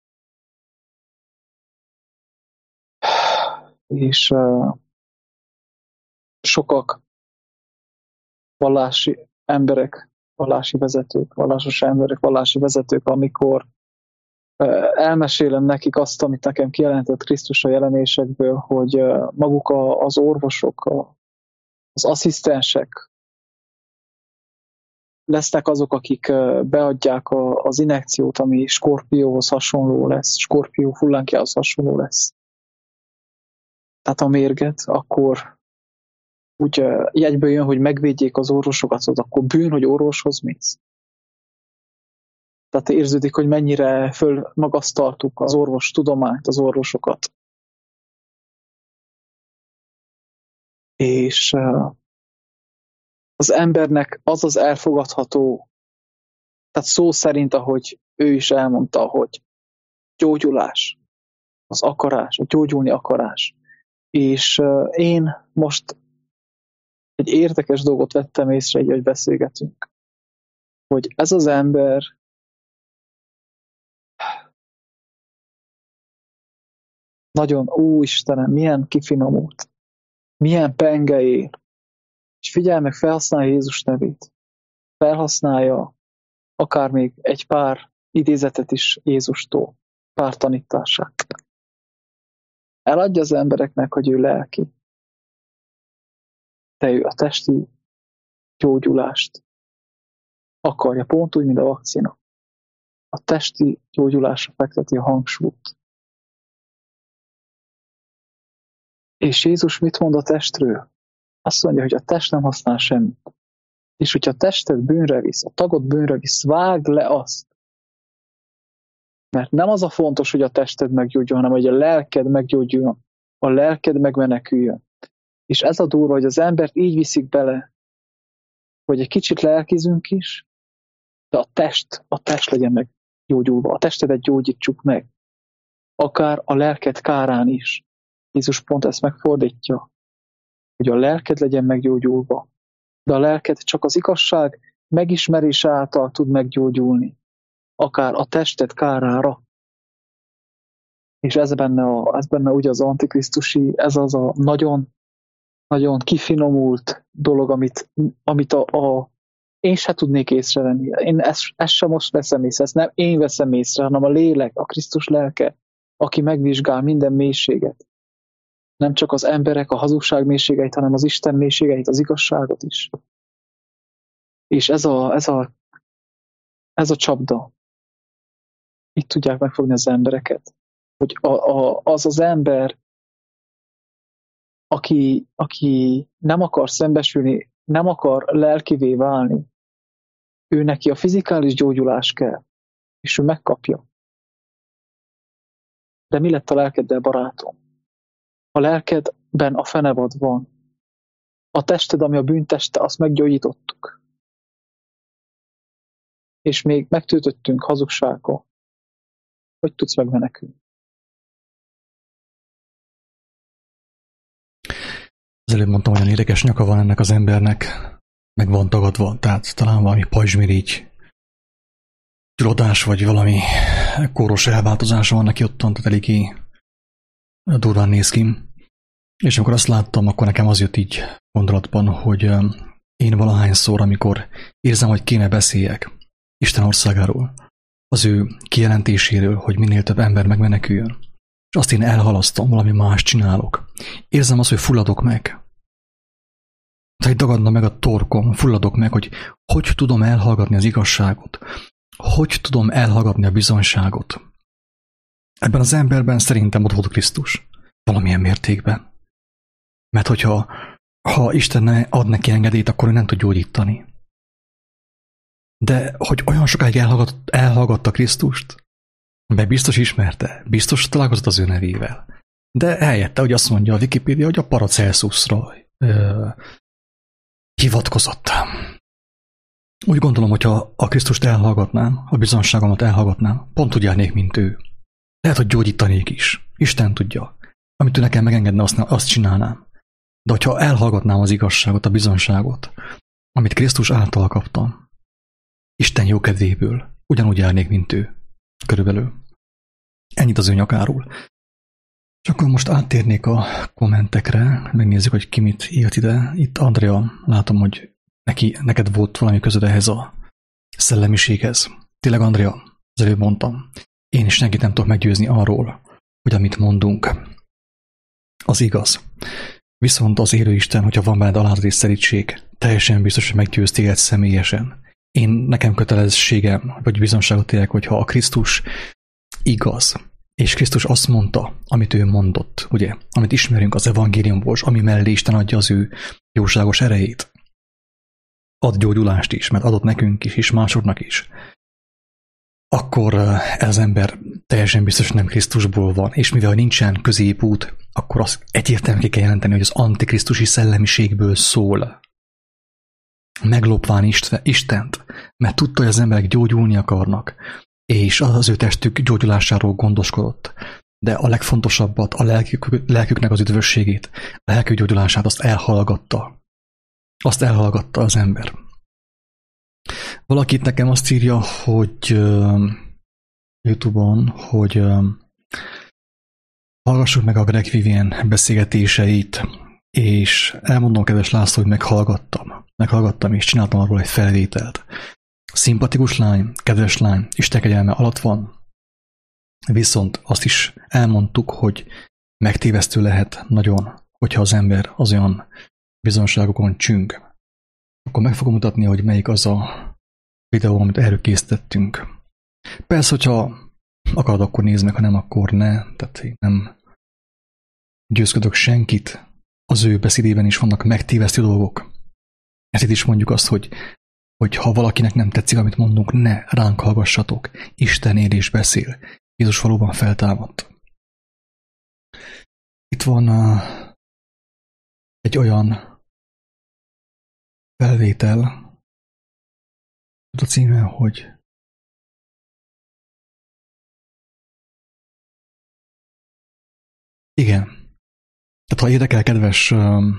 És uh, sokak vallási emberek, vallási vezetők, vallásos emberek, vallási vezetők, amikor uh, elmesélem nekik azt, amit nekem kijelentett Krisztus a jelenésekből, hogy uh, maguk a, az orvosok, a, az asszisztensek lesznek azok, akik uh, beadják a, az injekciót, ami skorpióhoz hasonló lesz, skorpió fullánkjához hasonló lesz. Tehát a mérget, akkor úgy uh, jegyből jön, hogy megvédjék az orvosokat, az akkor bűn, hogy orvoshoz mész. Tehát érződik, hogy mennyire fölmagasztaltuk az orvos tudományt, az orvosokat. És uh, az embernek az az elfogadható, tehát szó szerint, ahogy ő is elmondta, hogy gyógyulás, az akarás, a gyógyulni akarás. És uh, én most egy érdekes dolgot vettem észre, így, hogy beszélgetünk. Hogy ez az ember nagyon, ó Istenem, milyen kifinomult, milyen penge ér. És figyelj meg, felhasználja Jézus nevét. Felhasználja akár még egy pár idézetet is Jézustól, pár tanítását. Eladja az embereknek, hogy ő lelki. de ő a testi gyógyulást akarja, pont úgy, mint a vakcina. A testi gyógyulásra fekteti a hangsúlyt. És Jézus mit mond a testről? Azt mondja, hogy a test nem használ semmit. És hogyha a tested bűnre visz, a tagod bűnre visz, vágd le azt. Mert nem az a fontos, hogy a tested meggyógyuljon, hanem hogy a lelked meggyógyuljon, a lelked megmeneküljön. És ez a durva, hogy az embert így viszik bele, hogy egy kicsit lelkizünk is, de a test, a test legyen meggyógyulva. A testedet gyógyítsuk meg. Akár a lelked kárán is. Jézus pont ezt megfordítja, hogy a lelked legyen meggyógyulva. De a lelked csak az igazság megismerése által tud meggyógyulni. Akár a tested kárára. És ez benne, a, ez benne ugye az antikrisztusi, ez az a nagyon, nagyon kifinomult dolog, amit, amit a, a, én se tudnék észrevenni. Én ezt, ezt sem most veszem észre, ezt nem én veszem észre, hanem a lélek, a Krisztus lelke, aki megvizsgál minden mélységet. Nem csak az emberek, a hazugság mélységeit, hanem az Isten mélységeit, az igazságot is. És ez a, ez a, ez a csapda. Itt tudják megfogni az embereket. Hogy a, a, az az ember, aki, aki nem akar szembesülni, nem akar lelkivé válni, ő neki a fizikális gyógyulás kell, és ő megkapja. De mi lett a lelkeddel, barátom? A lelkedben a fenevad van. A tested, ami a bűnteste, azt meggyógyítottuk. És még megtöltöttünk hazugsággal. Hogy tudsz megmenekülni? Az előbb mondtam, hogy olyan érdekes nyaka van ennek az embernek, meg van tagadva, tehát talán valami pajzsmirigy, gyulladás, vagy valami kóros elváltozása van neki ottan, tehát eléggé durván néz ki. És amikor azt láttam, akkor nekem az jött így gondolatban, hogy én valahányszor, amikor érzem, hogy kéne beszéljek Isten országáról, az ő kijelentéséről, hogy minél több ember megmeneküljön, és azt én elhalasztom, valami más csinálok. Érzem azt, hogy fulladok meg. Tehát dagadna meg a torkom, fulladok meg, hogy hogy tudom elhallgatni az igazságot, hogy tudom elhallgatni a bizonyságot. Ebben az emberben szerintem ott volt Krisztus, valamilyen mértékben. Mert hogyha ha Isten ne ad neki engedélyt, akkor ő nem tud gyógyítani. De hogy olyan sokáig elhallgat, elhallgatta Krisztust, mert biztos ismerte, biztos találkozott az ő nevével. De eljette, hogy azt mondja a Wikipédia, hogy a Paracelsusra ö, hivatkozott. Úgy gondolom, hogyha a Krisztust elhallgatnám, a bizonságomat elhallgatnám, pont úgy járnék, mint ő. Lehet, hogy gyógyítanék is. Isten tudja. Amit ő nekem megengedne, azt, azt csinálnám. De hogyha elhallgatnám az igazságot, a bizonságot, amit Krisztus által kaptam, Isten jókedvéből, ugyanúgy járnék, mint ő. Körülbelül. Ennyit az ő nyakáról. És akkor most áttérnék a kommentekre, megnézzük, hogy ki mit írt ide. Itt Andrea, látom, hogy neki, neked volt valami közöd ehhez a szellemiséghez. Tényleg, Andrea, az előbb mondtam, én is senkit nem tudok meggyőzni arról, hogy amit mondunk, az igaz. Viszont az élő Isten, hogyha van benned alázat és szerítség, teljesen biztos, hogy meggyőz téged személyesen. Én nekem kötelességem, vagy bizonságot élek, hogyha a Krisztus igaz, és Krisztus azt mondta, amit ő mondott, ugye, amit ismerünk az evangéliumból, ami mellé Isten adja az ő jóságos erejét. Ad gyógyulást is, mert adott nekünk is, és másoknak is. Akkor ez az ember teljesen biztos, hogy nem Krisztusból van, és mivel nincsen középút, akkor azt egyértelműen ki kell jelenteni, hogy az antikrisztusi szellemiségből szól. Meglopván Istent, mert tudta, hogy az emberek gyógyulni akarnak, és az ő testük gyógyulásáról gondoskodott. De a legfontosabbat, a lelkük, lelküknek az üdvösségét, a lelkük gyógyulását azt elhallgatta. Azt elhallgatta az ember. Valaki nekem azt írja, hogy uh, YouTube-on, hogy uh, hallgassuk meg a Greg Vivian beszélgetéseit, és elmondom, kedves László, hogy meghallgattam. Meghallgattam, és csináltam arról egy felvételt. Szimpatikus lány, kedves lány, Isten kegyelme alatt van. Viszont azt is elmondtuk, hogy megtévesztő lehet nagyon, hogyha az ember az olyan bizonságokon csüng, akkor meg fogom mutatni, hogy melyik az a videó, amit erről készítettünk. Persze, hogyha akarod, akkor nézd meg, ha nem, akkor ne. Tehát én nem győzködök senkit. Az ő beszédében is vannak megtévesztő dolgok. Ezért is mondjuk azt, hogy, hogy ha valakinek nem tetszik, amit mondunk, ne ránk hallgassatok. Isten él és beszél. Jézus valóban feltámadt. Itt van uh, egy olyan felvétel, a címe, hogy igen. Tehát ha érdekel, kedves um,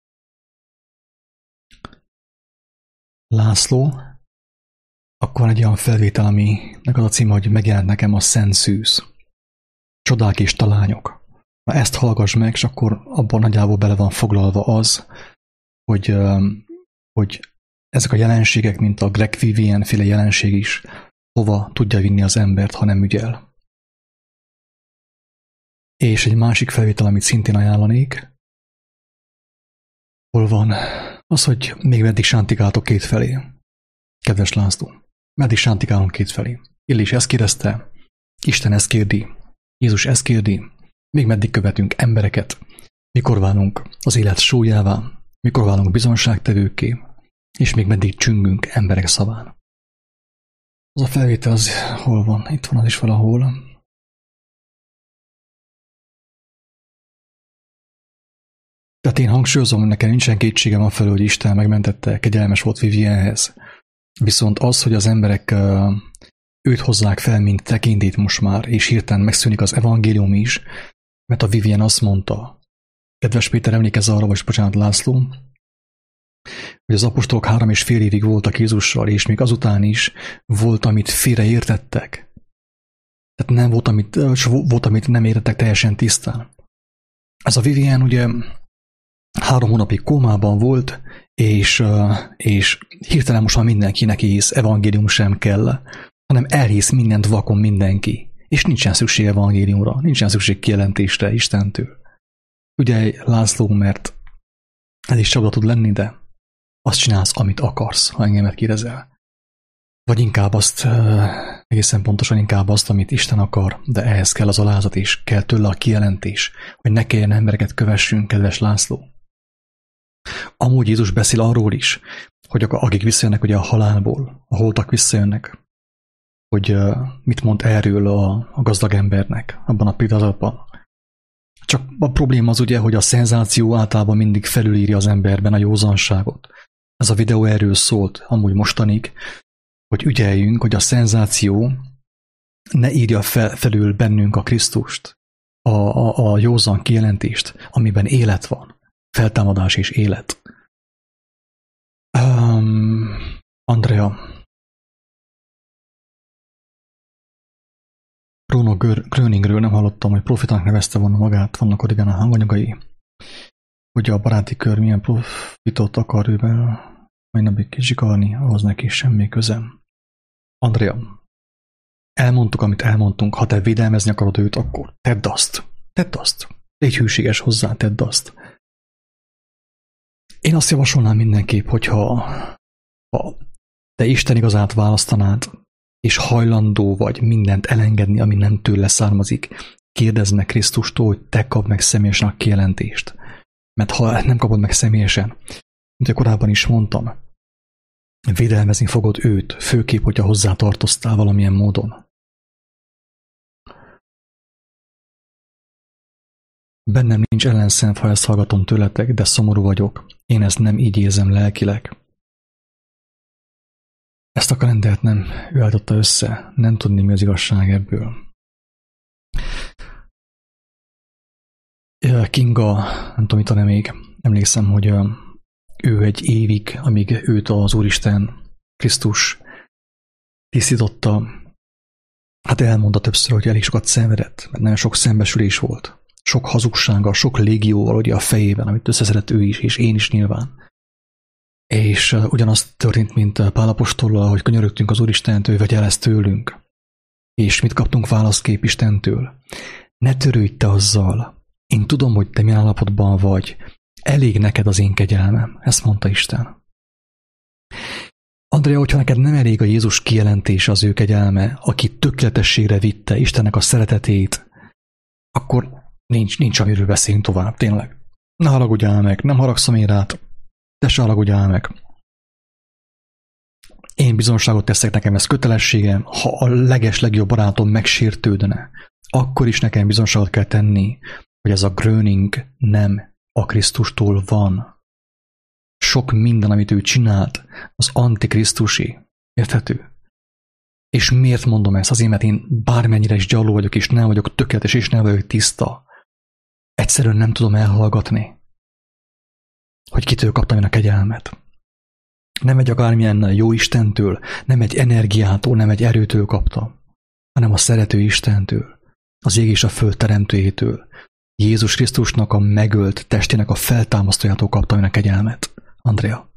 László, akkor van egy olyan felvétel, aminek az a címe, hogy megjelent nekem a Szent Szűz. Csodák és talányok. Na ezt hallgass meg, és akkor abban nagyjából bele van foglalva az, hogy, um, hogy ezek a jelenségek, mint a Greg Vivian féle jelenség is, hova tudja vinni az embert, ha nem ügyel. És egy másik felvétel, amit szintén ajánlanék, hol van az, hogy még meddig sántikáltok kétfelé. Kedves László, meddig sántikálunk kétfelé. Illés ezt kérdezte, Isten ezt kérdi, Jézus ezt kérdi, még meddig követünk embereket, mikor válunk az élet sólyává, mikor válunk bizonságtevőkké, és még meddig csüngünk emberek szaván. Az a felvétel az hol van? Itt van az is valahol. Tehát én hangsúlyozom, hogy nekem nincsen kétségem afelől, hogy Isten megmentette, kegyelmes volt Vivienhez. Viszont az, hogy az emberek őt hozzák fel, mint tekintét most már, és hirtelen megszűnik az evangélium is, mert a Vivien azt mondta, kedves Péter, emlékezz arra, vagy bocsánat László, hogy az apostolok három és fél évig voltak Jézussal, és még azután is volt, amit félreértettek. Tehát nem volt, amit, volt, amit nem értettek teljesen tisztán. Ez a Vivien ugye három hónapig kómában volt, és, és hirtelen most már mindenkinek hisz, evangélium sem kell, hanem elhisz mindent vakon mindenki. És nincsen szükség evangéliumra, nincsen szükség kijelentésre Istentől. Ugye László, mert ez is csapda tud lenni, de azt csinálsz, amit akarsz, ha engemet kérdezel. Vagy inkább azt, egészen pontosan inkább azt, amit Isten akar, de ehhez kell az alázat és kell tőle a kijelentés, hogy ne kelljen embereket kövessünk, kedves László. Amúgy Jézus beszél arról is, hogy akik visszajönnek ugye a halálból, a holtak visszajönnek, hogy mit mond erről a, a gazdag embernek abban a pillanatban. Csak a probléma az ugye, hogy a szenzáció általában mindig felülírja az emberben a józanságot. Ez a videó erről szólt, amúgy mostanig, hogy ügyeljünk, hogy a szenzáció ne írja fel, felül bennünk a Krisztust, a, a, a józan kijelentést, amiben élet van, feltámadás és élet. Um, Andrea, Bruno Gröningről nem hallottam, hogy profitának nevezte volna magát, vannak origán a hanganyagai, hogy a baráti kör milyen profitot akar őben majd napig kizsikarni, ahhoz neki semmi közem. Andrea, elmondtuk, amit elmondtunk, ha te védelmezni akarod őt, akkor tedd azt, tedd azt, légy hűséges hozzá, tedd azt. Én azt javasolnám mindenképp, hogyha ha te Isten igazát választanád, és hajlandó vagy mindent elengedni, ami nem tőle származik, kérdezd meg Krisztustól, hogy te kapd meg személyesen a kijelentést. Mert ha nem kapod meg személyesen, mint korábban is mondtam, védelmezni fogod őt, főképp, hogyha hozzá tartoztál valamilyen módon. Bennem nincs ellenszem, ha ezt hallgatom tőletek, de szomorú vagyok. Én ezt nem így érzem lelkileg. Ezt a kalendert nem ő állította össze, nem tudni, mi az igazság ebből. Kinga, nem tudom, mit még, emlékszem, hogy ő egy évig, amíg őt az Úristen, Krisztus tisztította, hát elmondta többször, hogy elég sokat szenvedett, mert nagyon sok szembesülés volt. Sok hazugsággal, sok légióval ugye a fejében, amit összeszedett ő is, és én is nyilván. És uh, ugyanaz történt, mint Pál apostollal, hogy könyörögtünk az Úristentől, hogy vegye el ezt tőlünk. És mit kaptunk válaszkép Istentől? Ne törődj te azzal. Én tudom, hogy te milyen állapotban vagy, Elég neked az én kegyelmem, ezt mondta Isten. Andrea, hogyha neked nem elég a Jézus kijelentése, az ő kegyelme, aki tökéletességre vitte Istennek a szeretetét, akkor nincs, nincs amiről beszélünk tovább, tényleg. Ne haragudjál meg, nem haragszom én rád, te se haragudjál meg. Én bizonságot teszek, nekem ez kötelességem, ha a leges legjobb barátom megsértődne, akkor is nekem bizonságot kell tenni, hogy ez a Gröning nem a Krisztustól van. Sok minden, amit ő csinált, az antikrisztusi. Érthető? És miért mondom ezt? Azért, mert én bármennyire is gyarló vagyok, és nem vagyok tökéletes, és nem vagyok tiszta. Egyszerűen nem tudom elhallgatni, hogy kitől kaptam én a kegyelmet. Nem egy akármilyen jó Istentől, nem egy energiától, nem egy erőtől kaptam, hanem a szerető Istentől, az ég és a föld teremtőjétől, Jézus Krisztusnak a megölt testének a feltámasztójától kaptam én a kegyelmet, Andrea.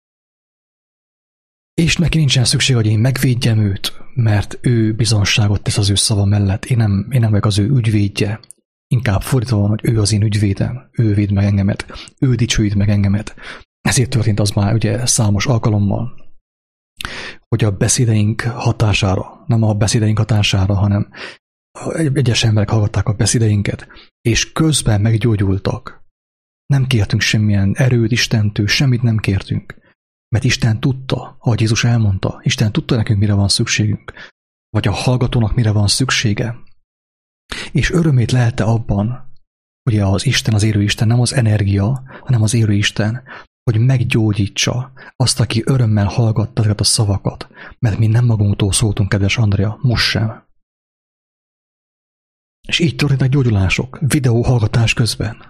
És neki nincsen szükség, hogy én megvédjem őt, mert ő bizonságot tesz az ő szava mellett. Én nem, én nem vagyok az ő ügyvédje. Inkább fordítva van, hogy ő az én ügyvédem, ő véd meg engemet, ő dicsőít meg engemet. Ezért történt az már ugye számos alkalommal, hogy a beszédeink hatására, nem a beszédeink hatására, hanem egyes emberek hallgatták a beszédeinket, és közben meggyógyultak. Nem kértünk semmilyen erőt Istentől, semmit nem kértünk. Mert Isten tudta, ahogy Jézus elmondta, Isten tudta nekünk, mire van szükségünk, vagy a hallgatónak mire van szüksége. És örömét lelte abban, ugye az Isten, az élő Isten, nem az energia, hanem az élő Isten, hogy meggyógyítsa azt, aki örömmel hallgatta ezeket a szavakat, mert mi nem magunktól szóltunk, kedves Andrea, most sem. És így történtek gyógyulások, videóhallgatás közben.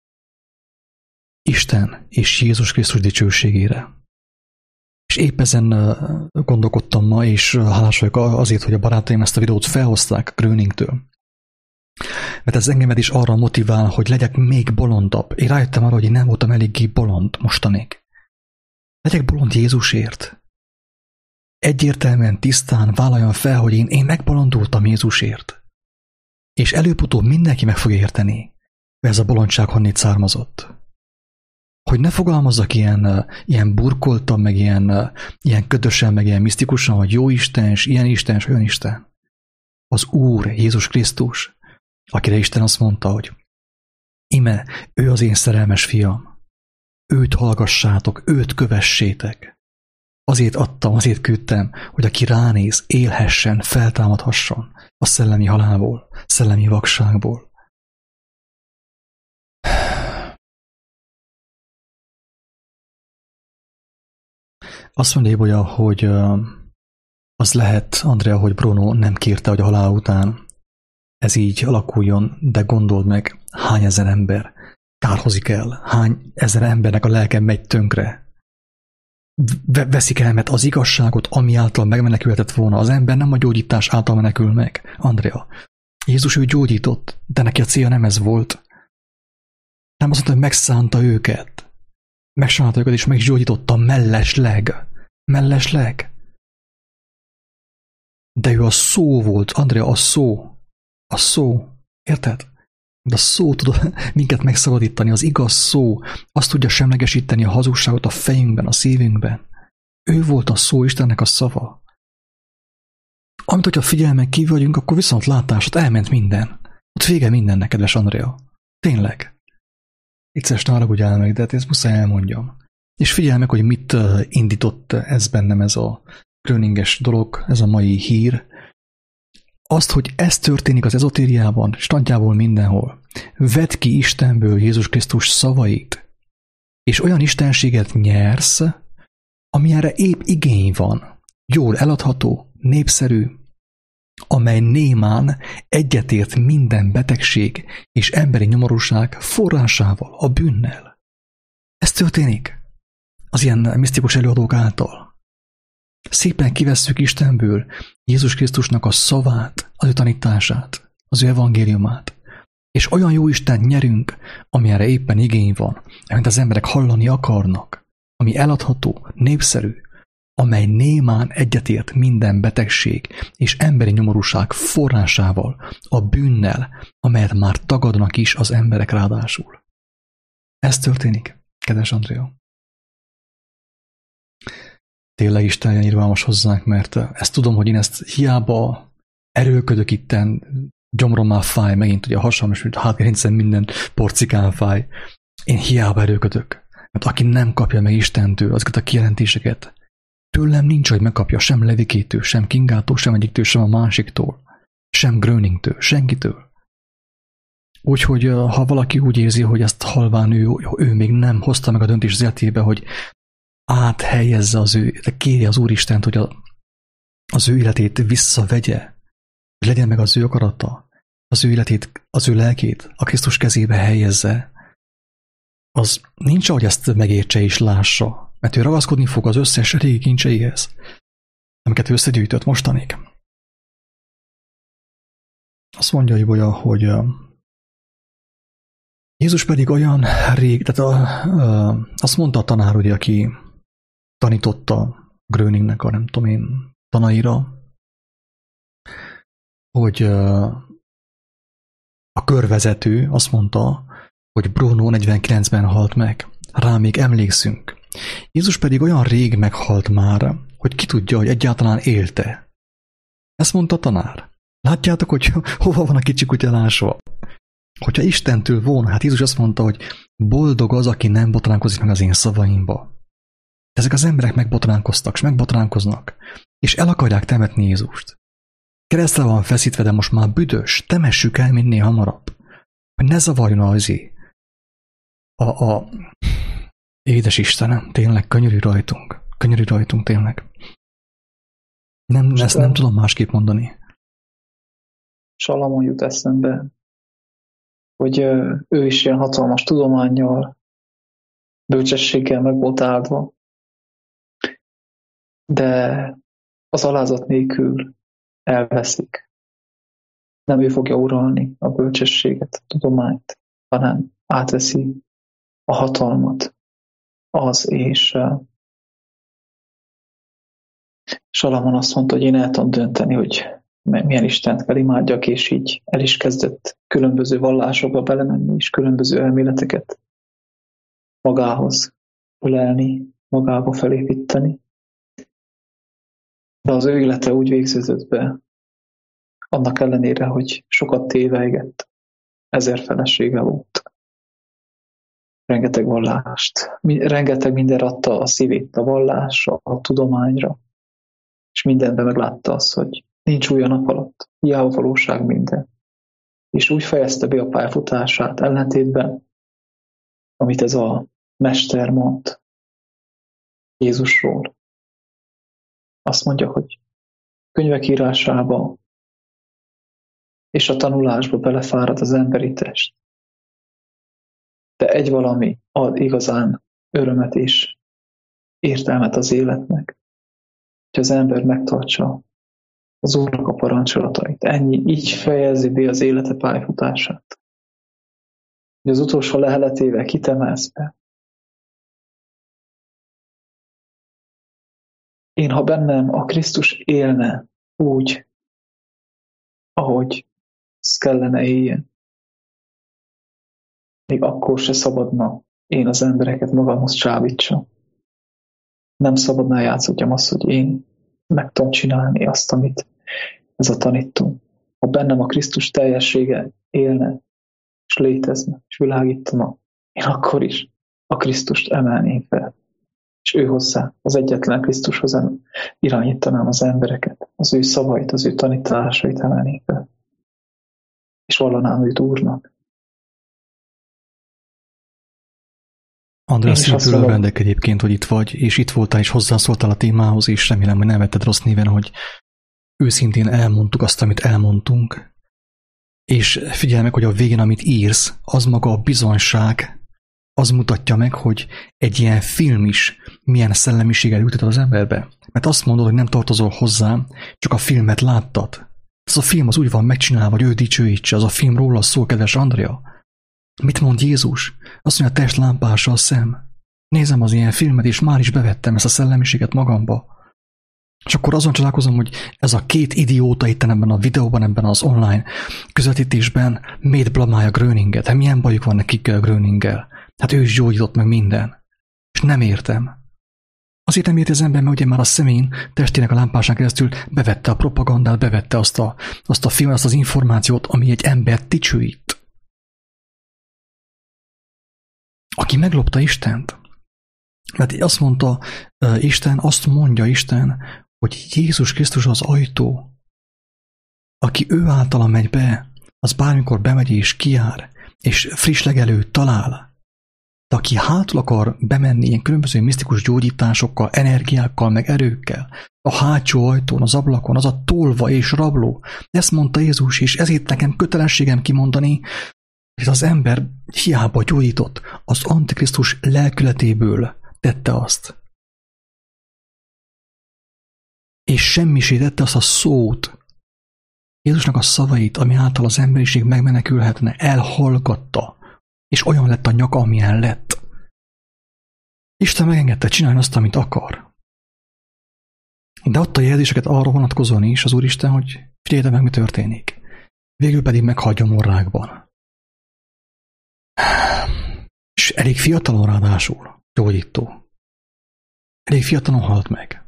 Isten és Jézus Krisztus dicsőségére. És épp ezen gondolkodtam ma, és hálás vagyok azért, hogy a barátaim ezt a videót felhozták Gröningtől. Mert ez engemet is arra motivál, hogy legyek még bolondabb. Én rájöttem arra, hogy én nem voltam eléggé bolond mostanig. Legyek bolond Jézusért. Egyértelműen, tisztán vállaljam fel, hogy én, én megbolondultam Jézusért. És előbb-utóbb mindenki meg fogja érteni, hogy ez a bolondság honnét származott. Hogy ne fogalmazzak ilyen, ilyen burkoltan, meg ilyen, ilyen ködösen, meg ilyen misztikusan, hogy jó Isten, és ilyen Isten, és olyan Isten. Az Úr, Jézus Krisztus, akire Isten azt mondta, hogy ime, ő az én szerelmes fiam. Őt hallgassátok, őt kövessétek. Azért adtam, azért küldtem, hogy aki ránéz, élhessen, feltámadhasson a szellemi halálból, szellemi vakságból. Azt mondja Ibolya, hogy az lehet, Andrea, hogy Bruno nem kérte, hogy a halál után ez így alakuljon, de gondold meg, hány ezer ember kárhozik el, hány ezer embernek a lelke megy tönkre. Veszik el, mert az igazságot, ami által megmenekülhetett volna, az ember nem a gyógyítás által menekül meg. Andrea, Jézus ő gyógyított, de neki a célja nem ez volt. Nem azt mondta, hogy megszánta őket. Megsánta őket, és meg is gyógyította mellesleg. Mellesleg. De ő a szó volt, Andrea, a szó. A szó. Érted? De a szó tud minket megszabadítani, az igaz szó. Azt tudja semlegesíteni a hazugságot a fejünkben, a szívünkben. Ő volt a szó, Istennek a szava. Amit, hogyha figyelmen kívül vagyunk, akkor viszont látásod, elment minden. Ott vége mindennek, kedves Andrea. Tényleg. Vicces, ne haragudjál meg, de hát ezt muszáj elmondjam. És figyelj meg, hogy mit indított ez bennem, ez a Gröninges dolog, ez a mai hír. Azt, hogy ez történik az ezotériában, és nagyjából mindenhol. Vedd ki Istenből Jézus Krisztus szavait, és olyan istenséget nyersz, amire épp igény van. Jól eladható, népszerű, amely némán egyetért minden betegség és emberi nyomorúság forrásával, a bűnnel. Ez történik az ilyen misztikus előadók által. Szépen kivesszük Istenből Jézus Krisztusnak a szavát, az ő tanítását, az ő evangéliumát, és olyan jó Istent nyerünk, amire éppen igény van, amit az emberek hallani akarnak, ami eladható, népszerű, amely némán egyetért minden betegség és emberi nyomorúság forrásával, a bűnnel, amelyet már tagadnak is az emberek ráadásul. Ez történik, kedves Andrea. Tényleg Isten legyen irgalmas hozzánk, mert ezt tudom, hogy én ezt hiába erőködök itten, gyomrom már fáj, megint ugye a hasam, és a hátgerincem minden porcikán fáj. Én hiába erőködök, mert aki nem kapja meg Istentől azokat a kijelentéseket, tőlem nincs, hogy megkapja sem Levikétől, sem Kingától, sem egyiktől, sem a másiktól, sem Gröningtől, senkitől. Úgyhogy ha valaki úgy érzi, hogy ezt halván ő, ő még nem hozta meg a döntés az életébe, hogy áthelyezze az ő, kéri az Úristent, hogy a, az ő életét visszavegye, hogy legyen meg az ő akarata, az ő életét, az ő lelkét a Krisztus kezébe helyezze, az nincs, ahogy ezt megértse és lássa, mert ő ragaszkodni fog az összes régi kincseihez, amiket összegyűjtött mostanig. Azt mondja Ibolya, hogy Jézus pedig olyan rég, tehát a, a, azt mondta a tanár, ugye, aki tanította Gröningnek a nem tudom én tanaira, hogy a körvezető azt mondta, hogy Bruno negyvenkilencben halt meg. Rá még emlékszünk. Jézus pedig olyan rég meghalt már, hogy ki tudja, hogy egyáltalán élte. Ezt mondta a tanár. Látjátok, hogy hova van a kicsi kutya lásva? Hogyha Istentől volna, hát Jézus azt mondta, hogy boldog az, aki nem botránkozik meg az én szavaimba. Ezek az emberek megbotránkoztak, és megbotránkoznak, és el akarják temetni Jézust. Keresztre van feszítve, de most már büdös, temessük el minél hamarabb, hogy ne zavarjon azért. A, a... Édes Istenem, tényleg könyörű rajtunk, könyörű rajtunk tényleg. Nem, ezt nem tudom másképp mondani. Salamon jut eszembe, hogy ő is ilyen hatalmas tudománnyal, bölcsességgel meg volt áldva, de az alázat nélkül elveszik. Nem ő fogja uralni a bölcsességet, a tudományt, hanem átveszi a hatalmat az, és uh, Salamon azt mondta, hogy én el tudom dönteni, hogy milyen Istent kell imádjak, és így el is kezdett különböző vallásokba belemenni, és különböző elméleteket magához ölelni, magába felépíteni. De az ő élete úgy végződött be, annak ellenére, hogy sokat tévegett, ezer felesége volt. Rengeteg vallást, rengeteg minden adta a szívét a vallásra, a tudományra, és mindenben meglátta azt, hogy nincs új a nap alatt, hiába valóság minden. És úgy fejezte be a pályafutását ellentétben, amit ez a mester mond Jézusról. Azt mondja, hogy könyvek írásába és a tanulásba belefárad az emberi test. De egy valami ad igazán örömet és értelmet az életnek, hogy az ember megtartsa az Úrnak a parancsolatait. Ennyi, így fejezi be az élete pályafutását. Hogy az utolsó leheletével kitemelsz be. Én, ha bennem a Krisztus élne úgy, ahogy ez kellene éljen, még akkor se szabadna én az embereket magamhoz csábítsam. Nem szabadna játszotjam azt, hogy én meg tudom csinálni azt, amit ez a tanító. Ha bennem a Krisztus teljessége élne, és létezne, és világítana, én akkor is a Krisztust emelném fel. És ő hozzá, az egyetlen Krisztushoz irányítanám az embereket, az ő szavait, az ő tanításait emelném fel. És vallanám őt Úrnak. András, szívből örvendek egyébként, hogy itt vagy, és itt voltál, és hozzászóltál a témához, és remélem, hogy nem vetted rossz néven, hogy őszintén elmondtuk azt, amit elmondtunk. És figyelj meg, hogy a végén, amit írsz, az maga a bizonyság, az mutatja meg, hogy egy ilyen film is milyen szellemiséggel ültet az emberbe. Mert azt mondod, hogy nem tartozol hozzá, csak a filmet láttad. Ez a film az úgy van megcsinálva, hogy ő dicsőítse, az a film róla szól, kedves Andrea. Mit mond Jézus? Azt mondja, a test lámpása a szem. Nézem az ilyen filmet, és már is bevettem ezt a szellemiséget magamba. És akkor azon csodálkozom, hogy ez a két idióta itt ebben a videóban, ebben az online közvetítésben miért blamálja Gröninget? Hát milyen bajuk van nekik Gröninggel? Hát ő is gyógyított meg minden. És nem értem. Azért nem érti az ember, mert ugye már a szemén testének a lámpásán keresztül bevette a propagandát, bevette azt a, azt a filmet, azt az információt, ami egy embert dicsőít. Aki meglopta Istent. Mert azt mondta uh, Isten, azt mondja Isten, hogy Jézus Krisztus az ajtó. Aki ő általa megy be, az bármikor bemegy és kijár, és friss legelőt talál. De aki hátul akar bemenni ilyen különböző misztikus gyógyításokkal, energiákkal, meg erőkkel, a hátsó ajtón, az ablakon, az a tolva és rabló. Ezt mondta Jézus, és ezért nekem kötelességem kimondani, hogy az ember hiába gyógyított, az Antikrisztus lelkületéből tette azt. És semmisé tette azt a szót, Jézusnak a szavait, ami által az emberiség megmenekülhetne, elhallgatta, és olyan lett a nyaka, amilyen lett. Isten megengedte csinálni azt, amit akar. De adta jelzéseket arra vonatkozóan is az Úristen, hogy figyeljétek meg, mi történik. Végül pedig meghagyja morrákban. És elég fiatalon ráadásul gyógyító. Elég fiatalon halt meg.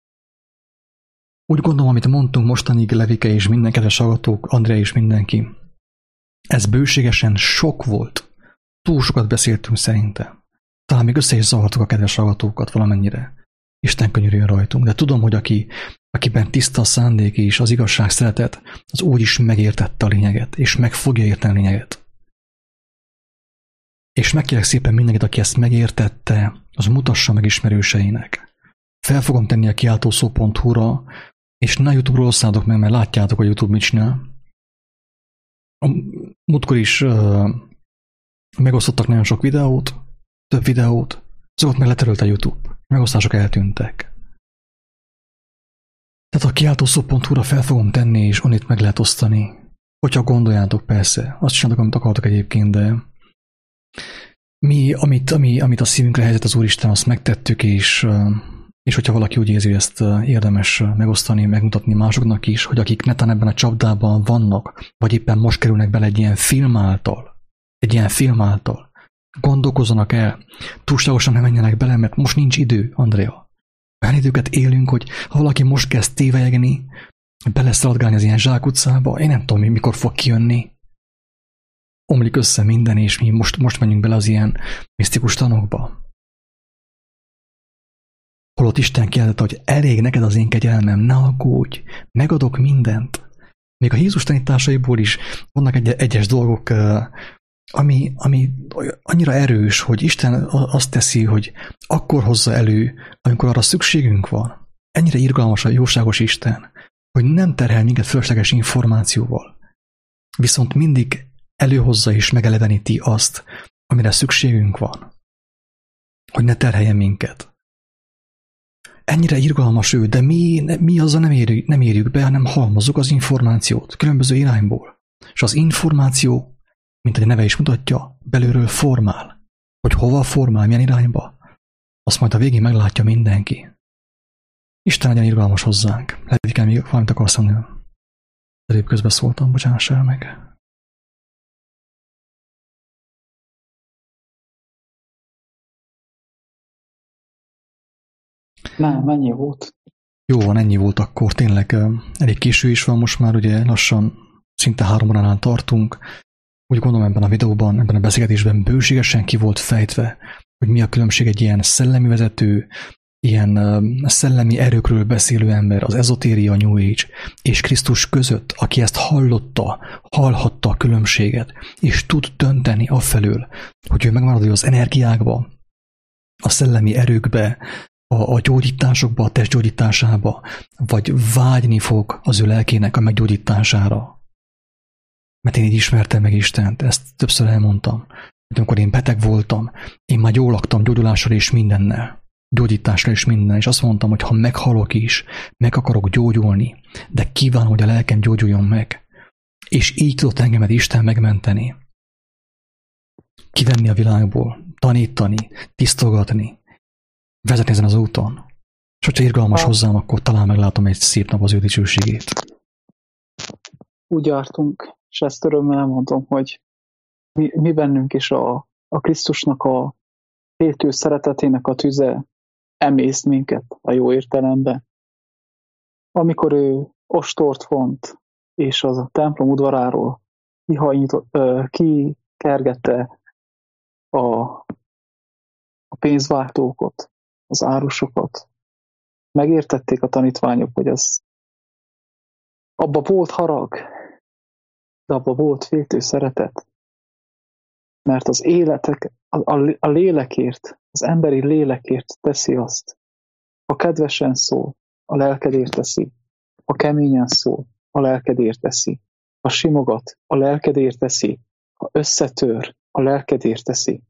Úgy gondolom, amit mondtunk mostanig, Levike és minden kedves hallgatók, Andrea és mindenki, ez bőségesen sok volt. Túl sokat beszéltünk szerintem. Talán még össze is zavartuk a kedves hallgatókat valamennyire. Isten könyörüljön rajtunk, de tudom, hogy aki, akiben tiszta a szándék és az igazság szeretet, az úgy is megértette a lényeget, és meg fogja érteni a lényeget. És megkérek szépen mindenkit, aki ezt megértette, az mutassa meg ismerőseinek. Fel fogom tenni a kiáltószó pont hu-ra, és ne a YouTube-ról osszátok meg, mert látjátok, hogy YouTube mit csinál. A múltkor is uh, megosztottak nagyon sok videót, több videót, azokat meg leterölt a YouTube. Megosztások eltűntek. Tehát a kiáltószó pont hu-ra fel fogom tenni, és onnit meg lehet osztani. Hogyha gondoljátok, persze. Azt csináltok, amit akartok egyébként, de mi, amit, ami, amit a szívünkre helyezett az Úristen, azt megtettük, és, és hogyha valaki úgy érzi, hogy ezt érdemes megosztani, megmutatni másoknak is, hogy akik netán ebben a csapdában vannak, vagy éppen most kerülnek bele egy ilyen film által, egy ilyen film által, gondolkozzanak el, túlságosan nem menjenek bele, mert most nincs idő, Andrea. Olyan időket élünk, hogy ha valaki most kezd tévejegni, beleszaladgálni az ilyen zsákutcába, én nem tudom, mikor fog kijönni. Omlik össze minden, és mi most, most menjünk bele az ilyen misztikus tanokba. Holott Isten kijelentette, hogy elég neked az én kegyelmem, ne aggódj, megadok mindent. Még a Jézus tanításaiból is vannak egy, egyes dolgok, ami, ami annyira erős, hogy Isten azt teszi, hogy akkor hozza elő, amikor arra szükségünk van. Ennyire irgalmas a jóságos Isten, hogy nem terhel minket fölösleges információval. Viszont mindig előhozza és megeleveníti azt, amire szükségünk van. Hogy ne terheljen minket. Ennyire irgalmas ő, de mi, mi azzal nem érjük, nem érjük be, hanem halmozzuk az információt különböző irányból. És az információ, mint a neve is mutatja, belülről formál. Hogy hova formál, milyen irányba, azt majd a végén meglátja mindenki. Isten legyen irgalmas hozzánk. Lehet, hogy még valamit akarsz mondani. Előbb közbeszóltam, bocsánassál meg. Nem, ennyi volt. Jó van, ennyi volt akkor. Tényleg elég késő is van most már, ugye lassan szinte három óránál tartunk. Úgy gondolom, ebben a videóban, ebben a beszélgetésben bőségesen ki volt fejtve, hogy mi a különbség egy ilyen szellemi vezető, ilyen szellemi erőkről beszélő ember, az ezotéria, New Age és Krisztus között, aki ezt hallotta, hallhatta a különbséget, és tud dönteni afelől, hogy ő megmaradja az energiákba, a szellemi erőkbe, a, a gyógyításokba, a test gyógyításába, vagy vágyni fog az ő lelkének a meggyógyítására. Mert én így ismertem meg Istent, ezt többször elmondtam, hogy amikor én beteg voltam, én már jól laktam gyógyulással és mindennel, gyógyítással és mindennel, és azt mondtam, hogy ha meghalok is, meg akarok gyógyulni, de kívánom, hogy a lelkem gyógyuljon meg. És így tudott engemet Isten megmenteni. Kivenni a világból, tanítani, tisztogatni, vezetni ezen az úton. És hogyha irgalmas hozzám, akkor talán meglátom egy szép nap az ő dicsőségét. Úgy jártunk, és ezt örömmel elmondom, hogy mi, mi bennünk is a a Krisztusnak a féltő szeretetének a tüze emészt minket a jó értelemben. Amikor ő ostort font, és az a templom udvaráról kikergette a, a pénzváltókat, az árusokat, megértették a tanítványok, hogy az abba volt harag, de abba volt féltő szeretet. Mert az életek, a, a, a lélekért, az emberi lélekért teszi azt. Ha kedvesen szól, a lelkedért teszi. Ha keményen szól, a lelkedért teszi. Ha simogat, a lelkedért teszi. Ha összetör, a lelkedért teszi.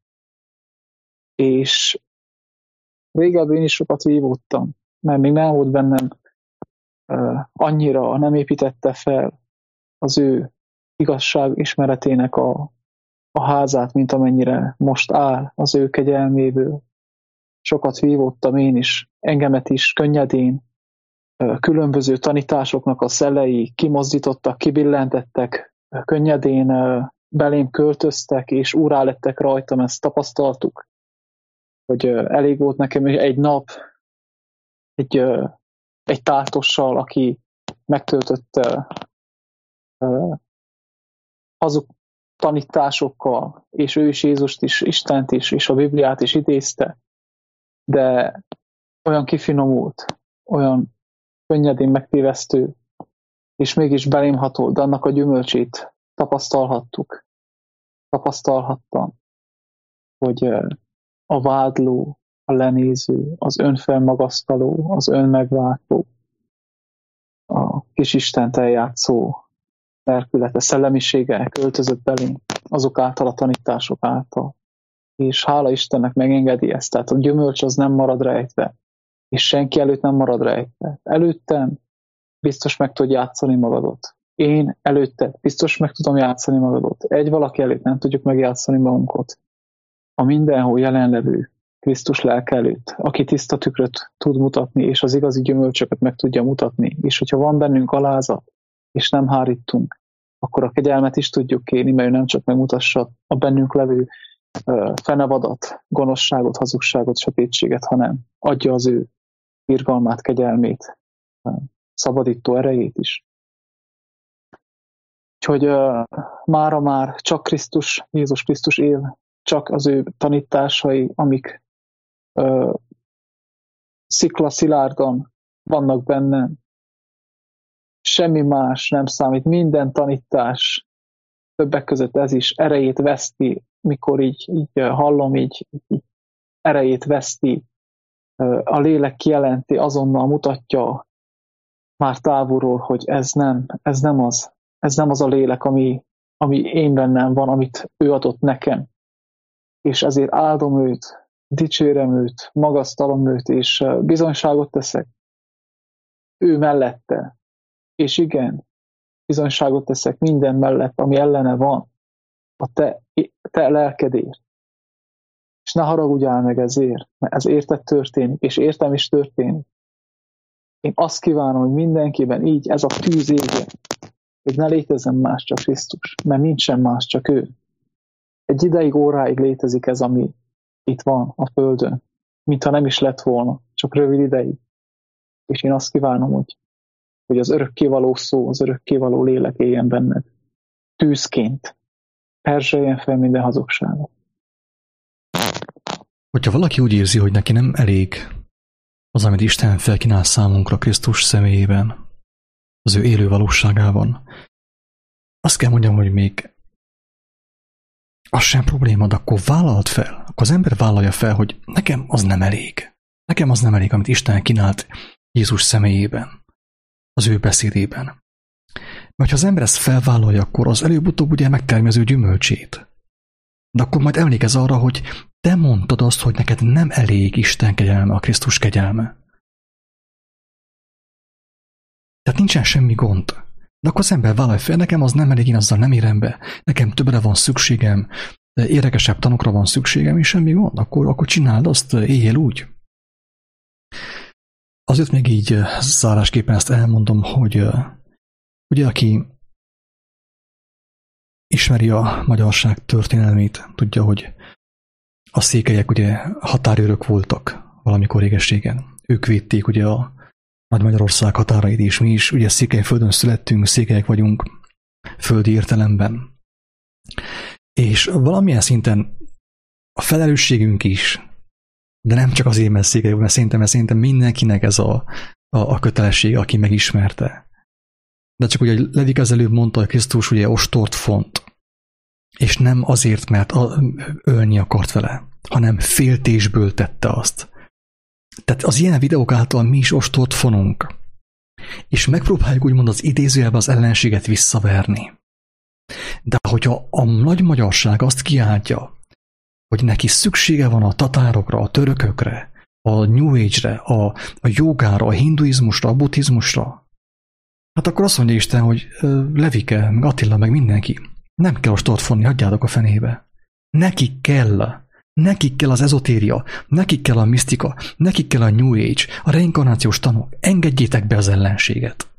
És régebben én is sokat vívódtam, mert még nem volt bennem uh, annyira, nem építette fel az ő igazság ismeretének a, a házát, mint amennyire most áll az ő kegyelméből. Sokat vívódtam én is, engemet is könnyedén, különböző tanításoknak a szelei kimozdítottak, kibillentettek, könnyedén belém költöztek, és úrrá lettek rajtam, ezt tapasztaltuk. Hogy elég volt nekem egy nap egy, egy táltossal, aki megtöltötte hazug tanításokkal, és ő is Jézust is, Istent is, és a Bibliát is idézte, de olyan kifinomult, olyan könnyedén megtévesztő, és mégis belém hatolt, de annak a gyümölcsét tapasztalhattuk, tapasztalhattam, hogy a vádló, a lenéző, az önfelmagasztaló, az önmegváltó, a kis Istent eljátszó lelkülete, szellemisége költözött belém azok által, a tanítások által. És hála Istennek megengedi ezt, tehát a gyümölcs az nem marad rejtve, és senki előtt nem marad rejtve. Előttem biztos meg tudod játszani magadot. Én előtte biztos meg tudom játszani magadot. Egy valaki előtt nem tudjuk megjátszani magunkat. A mindenhol jelenlevő Krisztus lelke előtt, aki tiszta tükröt tud mutatni, és az igazi gyümölcsöket meg tudja mutatni. És hogyha van bennünk alázat, és nem hárítunk, akkor a kegyelmet is tudjuk kérni, mert ő nem csak megmutassa a bennünk levő uh, fenevadat, gonoszságot, hazugságot, sötétséget, hanem adja az ő irgalmát, kegyelmét, uh, szabadító erejét is. Úgyhogy uh, mára már csak Krisztus, Jézus Krisztus él, csak az ő tanításai, amik uh, szikla szilárdan vannak bennem. Semmi más nem számít, minden tanítás, többek között ez is erejét veszti, mikor így, így hallom, így, így erejét veszti, a lélek kijelenti, azonnal mutatja már távolról, hogy ez nem, ez nem az, ez nem az a lélek, ami, ami én bennem van, amit ő adott nekem. És ezért áldom őt, dicsérem őt, magasztalom őt, és bizonyságot teszek ő mellette. És igen, bizonyságot teszek minden mellett, ami ellene van, a te, te lelkedért. És ne haragudjál meg ezért, mert ez érted történik, és értem is történik. Én azt kívánom, hogy mindenkiben így ez a tűz égjen, hogy ne létezzen más, csak Krisztus, mert nincsen más, csak ő. Egy ideig, óráig létezik ez, ami itt van a Földön, mintha nem is lett volna, csak rövid ideig. És én azt kívánom, hogy hogy az örökkévaló szó, az örökkévaló lélek éljen benned. Tűzként. Perzseljen fel minden hazugságot. Hogyha valaki úgy érzi, hogy neki nem elég az, amit Isten felkínál számunkra Krisztus személyében, az ő élő valóságában, azt kell mondjam, hogy még az sem probléma, de akkor vállalt fel, akkor az ember vállalja fel, hogy nekem az nem elég. Nekem az nem elég, amit Isten kínált Jézus személyében, az ő beszédében. Mert ha az ember ezt felvállalja, akkor az előbb-utóbb ugye megtermező gyümölcsét. De akkor majd emlékezz arra, hogy te mondtad azt, hogy neked nem elég Isten kegyelme, a Krisztus kegyelme. Tehát nincsen semmi gond. De akkor az ember vállalja fel, nekem az nem elég, én azzal nem érem be, nekem többre van szükségem, érdekesebb tanokra van szükségem, és semmi gond, akkor, akkor csináld azt, éljél úgy. Azért még így zárásképpen ezt elmondom, hogy ugye aki ismeri a magyarság történelmét, tudja, hogy A székelyek ugye határőrök voltak valamikor régességen. Ők védték ugye a Nagy Magyarország határait is. Mi is ugye Székelyföldön születtünk, székelyek vagyunk földi értelemben. És valamilyen szinten a felelősségünk is, de nem csak azért, mert székelyek, mert szerintem, mert szerintem mindenkinek ez a, a, a kötelessége, aki megismerte. De csak ugye Levik az előbb mondta, hogy Krisztus ugye ostort font, és nem azért, mert a, ölni akart vele, hanem féltésből tette azt. Tehát az ilyen videók által mi is ostort fonunk, és megpróbáljuk úgymond az idézőjelbe az ellenséget visszaverni. De hogyha a nagy magyarság azt kiáltja, hogy neki szüksége van a tatárokra, a törökökre, a New Age-re, a, a jogára, a hinduizmusra, a buddhizmusra, hát akkor azt mondja Isten, hogy Levike, meg Attila, meg mindenki, nem kell ostort fonni, hagyjátok a fenébe. Nekik kell, nekik kell az ezotéria, nekik kell a misztika, nekik kell a New Age, a reinkarnációs tanok, engedjétek be az ellenséget.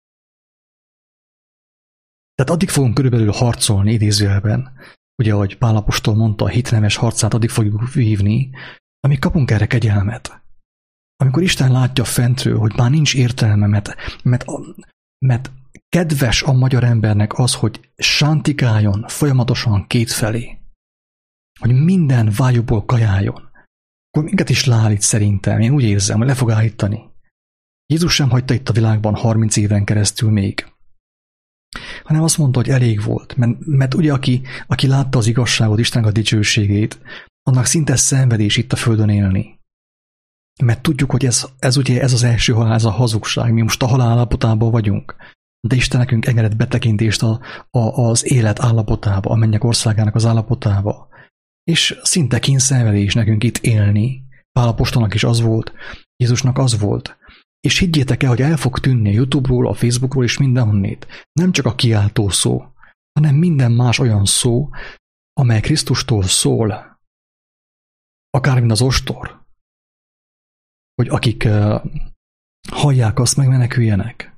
Tehát addig fogunk körülbelül harcolni idézőjelben, ugye, ahogy Pál apostol mondta, a hitnemes harcát addig fogjuk vívni, amíg kapunk erre kegyelmet. Amikor Isten látja fentről, hogy már nincs értelme, mert, mert, mert kedves a magyar embernek az, hogy sántikáljon folyamatosan kétfelé, hogy minden vájúból kajáljon, akkor minket is leállít szerintem. Én úgy érzem, hogy le fog állítani. Jézus sem hagyta itt a világban harminc éven keresztül még, hanem azt mondta, hogy elég volt, mert, mert ugye aki, aki látta az igazságot, Istennek a dicsőségét, annak szinte szenvedés itt a földön élni. Mert tudjuk, hogy ez, ez ugye ez az első halál, ez a hazugság, mi most a halál állapotában vagyunk, de Isten nekünk engedett betekintést a, a, az élet állapotába, a mennyek országának az állapotába. És szinte kényszenvedés nekünk itt élni. Pál apostolnak is az volt, Jézusnak az volt. És higgyétek el, hogy el fog tűnni a YouTube-ról, a Facebookról és mindenhonnét. Nem csak a kiáltó szó, hanem minden más olyan szó, amely Krisztustól szól. Akár mint az ostor. Hogy akik uh, hallják azt, meg meneküljenek.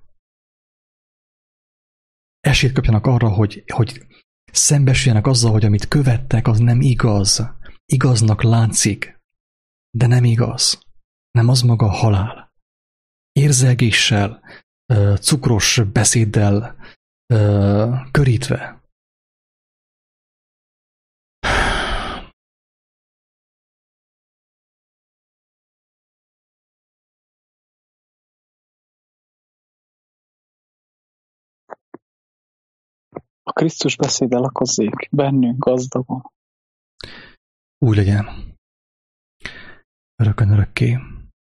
Esélyt kapjanak arra, hogy, hogy szembesüljenek azzal, hogy amit követtek, az nem igaz. Igaznak látszik, de nem igaz. Nem az maga a halál. Érzelgéssel, cukros beszéddel körítve. A Krisztus beszéde lakozzék bennünk gazdagon. Úgy legyen. Örökön örökké.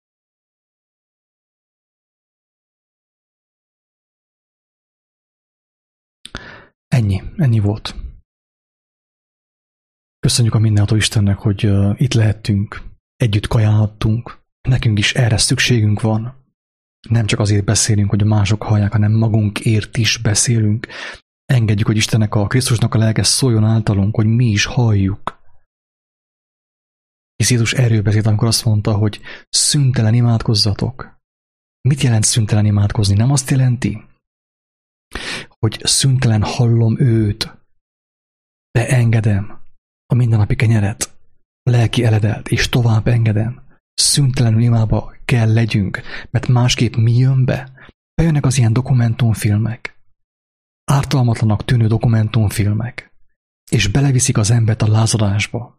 Ennyi, ennyi volt. Köszönjük a mindenható Istennek, hogy uh, itt lehettünk, együtt kajálhattunk. Nekünk is erre szükségünk van. Nem csak azért beszélünk, hogy a mások hallják, hanem magunkért is beszélünk. Engedjük, hogy Istennek, a Krisztusnak a lelke szóljon általunk, hogy mi is halljuk. És Jézus erről beszélt, amikor azt mondta, hogy szüntelen imádkozzatok. Mit jelent szüntelen imádkozni? Nem azt jelenti, hogy szüntelen hallom őt, de engedem a mindennapi kenyeret, a lelki eledelt, és tovább engedem. Szüntelenül imába kell legyünk, mert másképp mi jön be? Bejönnek az ilyen dokumentumfilmek, ártalmatlanak tűnő dokumentumfilmek, és beleviszik az embert a lázadásba.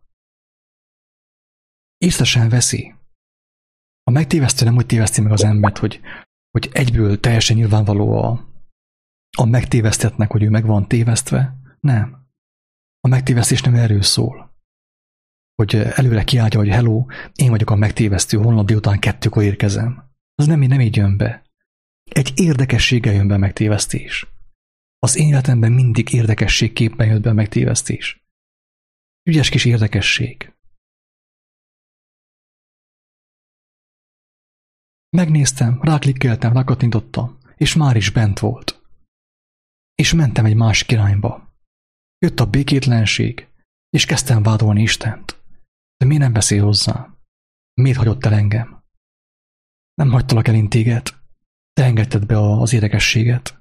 Észre sem veszi. A megtévesztő nem úgy téveszti meg az embert, hogy, hogy egyből teljesen nyilvánvaló a A megtévesztetnek, hogy ő meg van tévesztve? Nem. A megtévesztés nem erről szól. Hogy előre kiáltja, hogy hello, én vagyok a megtévesztő, holnap délután kettőkor érkezem. Az nem, nem így jön be. Egy érdekességgel jön be a megtévesztés. Az én életemben mindig érdekességképpen jött be a megtévesztés. Ügyes kis érdekesség. Megnéztem, ráklikkeltem, rákattintottam, és már is bent volt. És mentem egy másik irányba. Jött a békétlenség, és kezdtem vádolni Istent. De miért nem beszél hozzám? Miért hagyott el engem? Nem hagytalak el én téged. Te engedted be az érdekességet.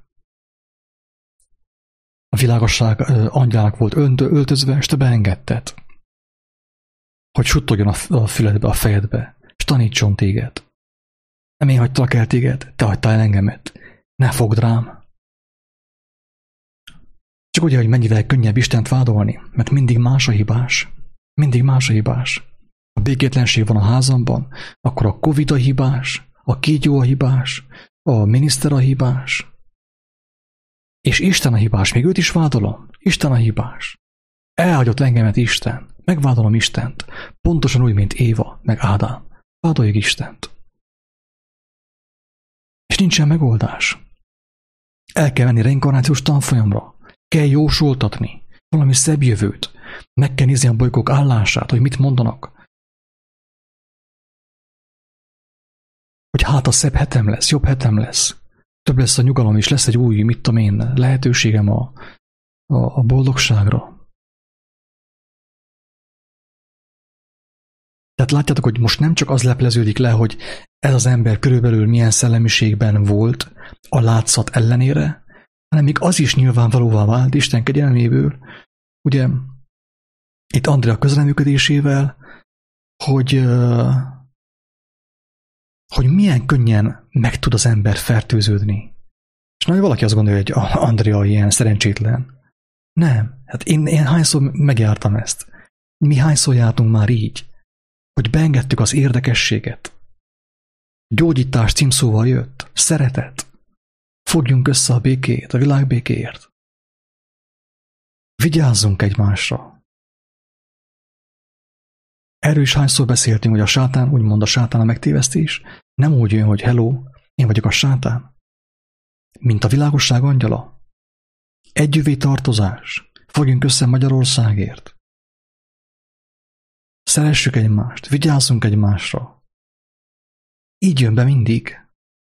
A világosság angyalának volt öltözve, és te beengedted. hogy suttogjon a füledbe, a fejedbe, és tanítson téged. Nem én hagytalak el téged, te hagytál el engemet. Ne fogd rám. Csak ugye, hogy mennyivel könnyebb Istent vádolni, mert mindig más a hibás. Mindig más a hibás. Ha békétlenség van a házamban, akkor a Covid a hibás, a kígyó a hibás, a miniszter a hibás, és Isten a hibás, még őt is vádolom. Isten a hibás. Elhagyott engemet Isten. Megvádolom Istent. Pontosan úgy, mint Éva, meg Ádám. Vádoljuk Istent. És nincsen megoldás. El kell menni reinkarnációs tanfolyamra. Kell jósoltatni. Valami szebb jövőt. Meg kell nézni a bolygók állását, hogy mit mondanak. Hogy hát a szebb hetem lesz, jobb hetem lesz. Több lesz a nyugalom, és lesz egy új, mit tudom én, lehetőségem a, a, a boldogságra. Tehát látjátok, hogy most nem csak az lepleződik le, hogy ez az ember körülbelül milyen szellemiségben volt a látszat ellenére, hanem még az is nyilvánvalóvá vált Isten kegyelméből, ugye itt Andrea közreműködésével, hogy, hogy milyen könnyen meg tud az ember fertőződni. És nagyon valaki azt gondolja, hogy Andrea ilyen szerencsétlen. Nem, hát én, én hányszor megjártam ezt. Mi hányszor jártunk már így, hogy beengedtük az érdekességet. Gyógyítás címszóval jött, szeretet. Fogjunk össze a békét, a világ békéért. Vigyázzunk egymásra. Erről is hányszor beszéltünk, hogy a sátán, úgymond a sátán a megtévesztés, nem úgy jön, hogy hello, én vagyok a sátán, mint a világosság angyala. Együvé tartozás. Fogjunk össze Magyarországért. Szeressük egymást, vigyázzunk egymásra. Így jön be mindig.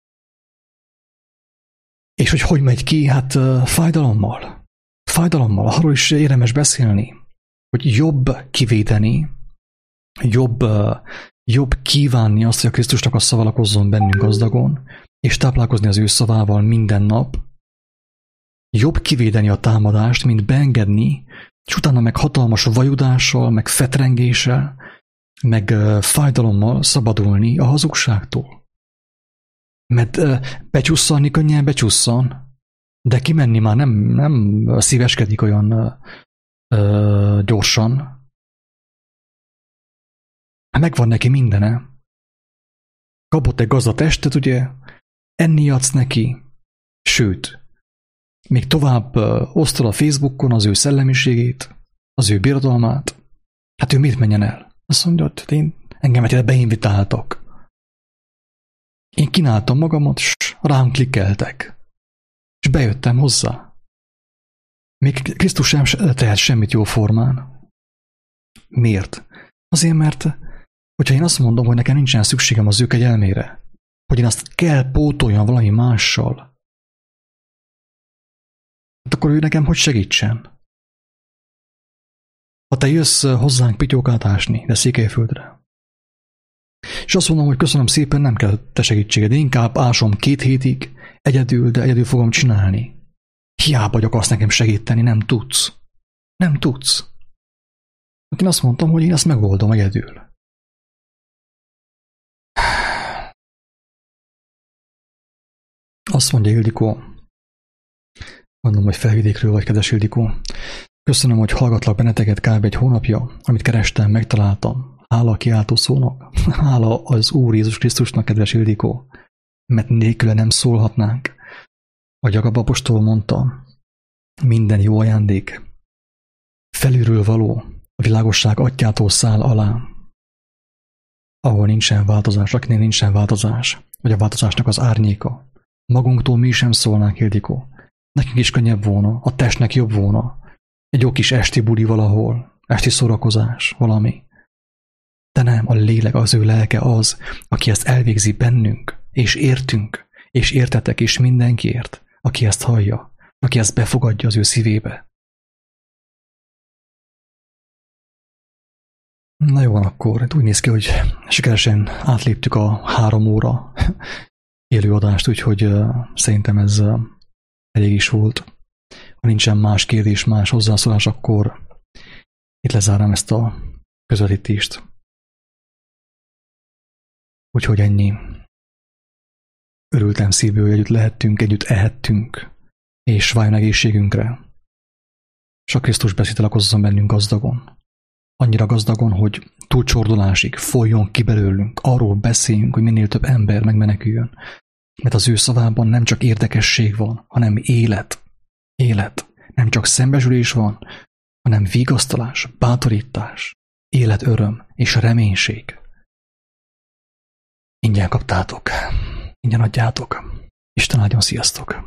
És hogy hogy megy ki? Hát uh, fájdalommal. Fájdalommal. Arról is érdemes beszélni, hogy jobb kivédeni, jobb, uh, jobb kívánni azt, hogy a Krisztusnak a szava lakozzon bennünk gazdagon, és táplálkozni az ő szavával minden nap. Jobb kivédeni a támadást, mint beengedni, és utána meg hatalmas vajudással, meg fetrengéssel, meg uh, fájdalommal szabadulni a hazugságtól. Mert uh, becsusszalni könnyen becsusszan, de kimenni már nem, nem szíveskedik olyan uh, uh, gyorsan. Megvan neki mindene. Kapott egy gazda testet, ugye, enni adsz neki, sőt, még tovább uh, osztol a Facebookon az ő szellemiségét, az ő birodalmát. Hát ő mit menjen el? Azt mondja, hogy én, engemet ide beinvitáltak. Én kínáltam magamat, és rám klikkeltek. És bejöttem hozzá. Még Krisztus sem tehet semmit jó formán. Miért? Azért, mert hogyha én azt mondom, hogy nekem nincsen szükségem az ő kegyelmére, hogy én azt kell pótoljam valami mással, hát akkor ő nekem hogy segítsen? Ha te jössz hozzánk pityókát ásni, de Székelyföldre, és azt mondom, hogy köszönöm szépen, nem kell te segítséged, inkább ásom két hétig, egyedül, de egyedül fogom csinálni. Hiába vagy akarsz nekem segíteni, nem tudsz. Nem tudsz. Én azt mondtam, hogy én ezt megoldom egyedül. Azt mondja Ildikó, mondom, hogy Felvidékről vagy, kedves Ildikó. Köszönöm, hogy hallgatlak benneteket kb. Egy hónapja, amit kerestem, megtaláltam. Hála a kiáltó szónak, hála az Úr Jézus Krisztusnak, kedves Ildikó, mert nélküle nem szólhatnánk. A Jakab apostol mondta, minden jó ajándék felülről való, a világosság atyától száll alá, ahol nincsen változás, akinél nincsen változás, vagy a változásnak az árnyéka. Magunktól mi sem szólnánk, Ildikó. Nekünk is könnyebb volna, a testnek jobb volna. Egy jó kis esti buli valahol, esti szórakozás, valami. De nem, a lélek, az ő lelke az, aki ezt elvégzi bennünk, és értünk, és értetek is mindenkiért, aki ezt hallja, aki ezt befogadja az ő szívébe. Na jó van, akkor úgy néz ki, hogy sikeresen átléptük a három óra élőadást, úgyhogy uh, szerintem ez uh, elég is volt. Ha nincsen más kérdés, más hozzászólás, akkor itt lezárom ezt a közvetítést. Úgyhogy ennyi. Örültem szívből, hogy együtt lehettünk, együtt ehettünk, és váljon egészségünkre. És a Krisztus beszéde lakozzon bennünk gazdagon. Annyira gazdagon, hogy túlcsordulásig folyjon ki belőlünk, arról beszéljünk, hogy minél több ember megmeneküljön. Mert az ő szavában nem csak érdekesség van, hanem élet. Élet. Nem csak szembesülés van, hanem vigasztalás, bátorítás, élet, öröm és reménység. Ingyen kaptátok. Ingyen adjátok. Isten áldjon, sziasztok!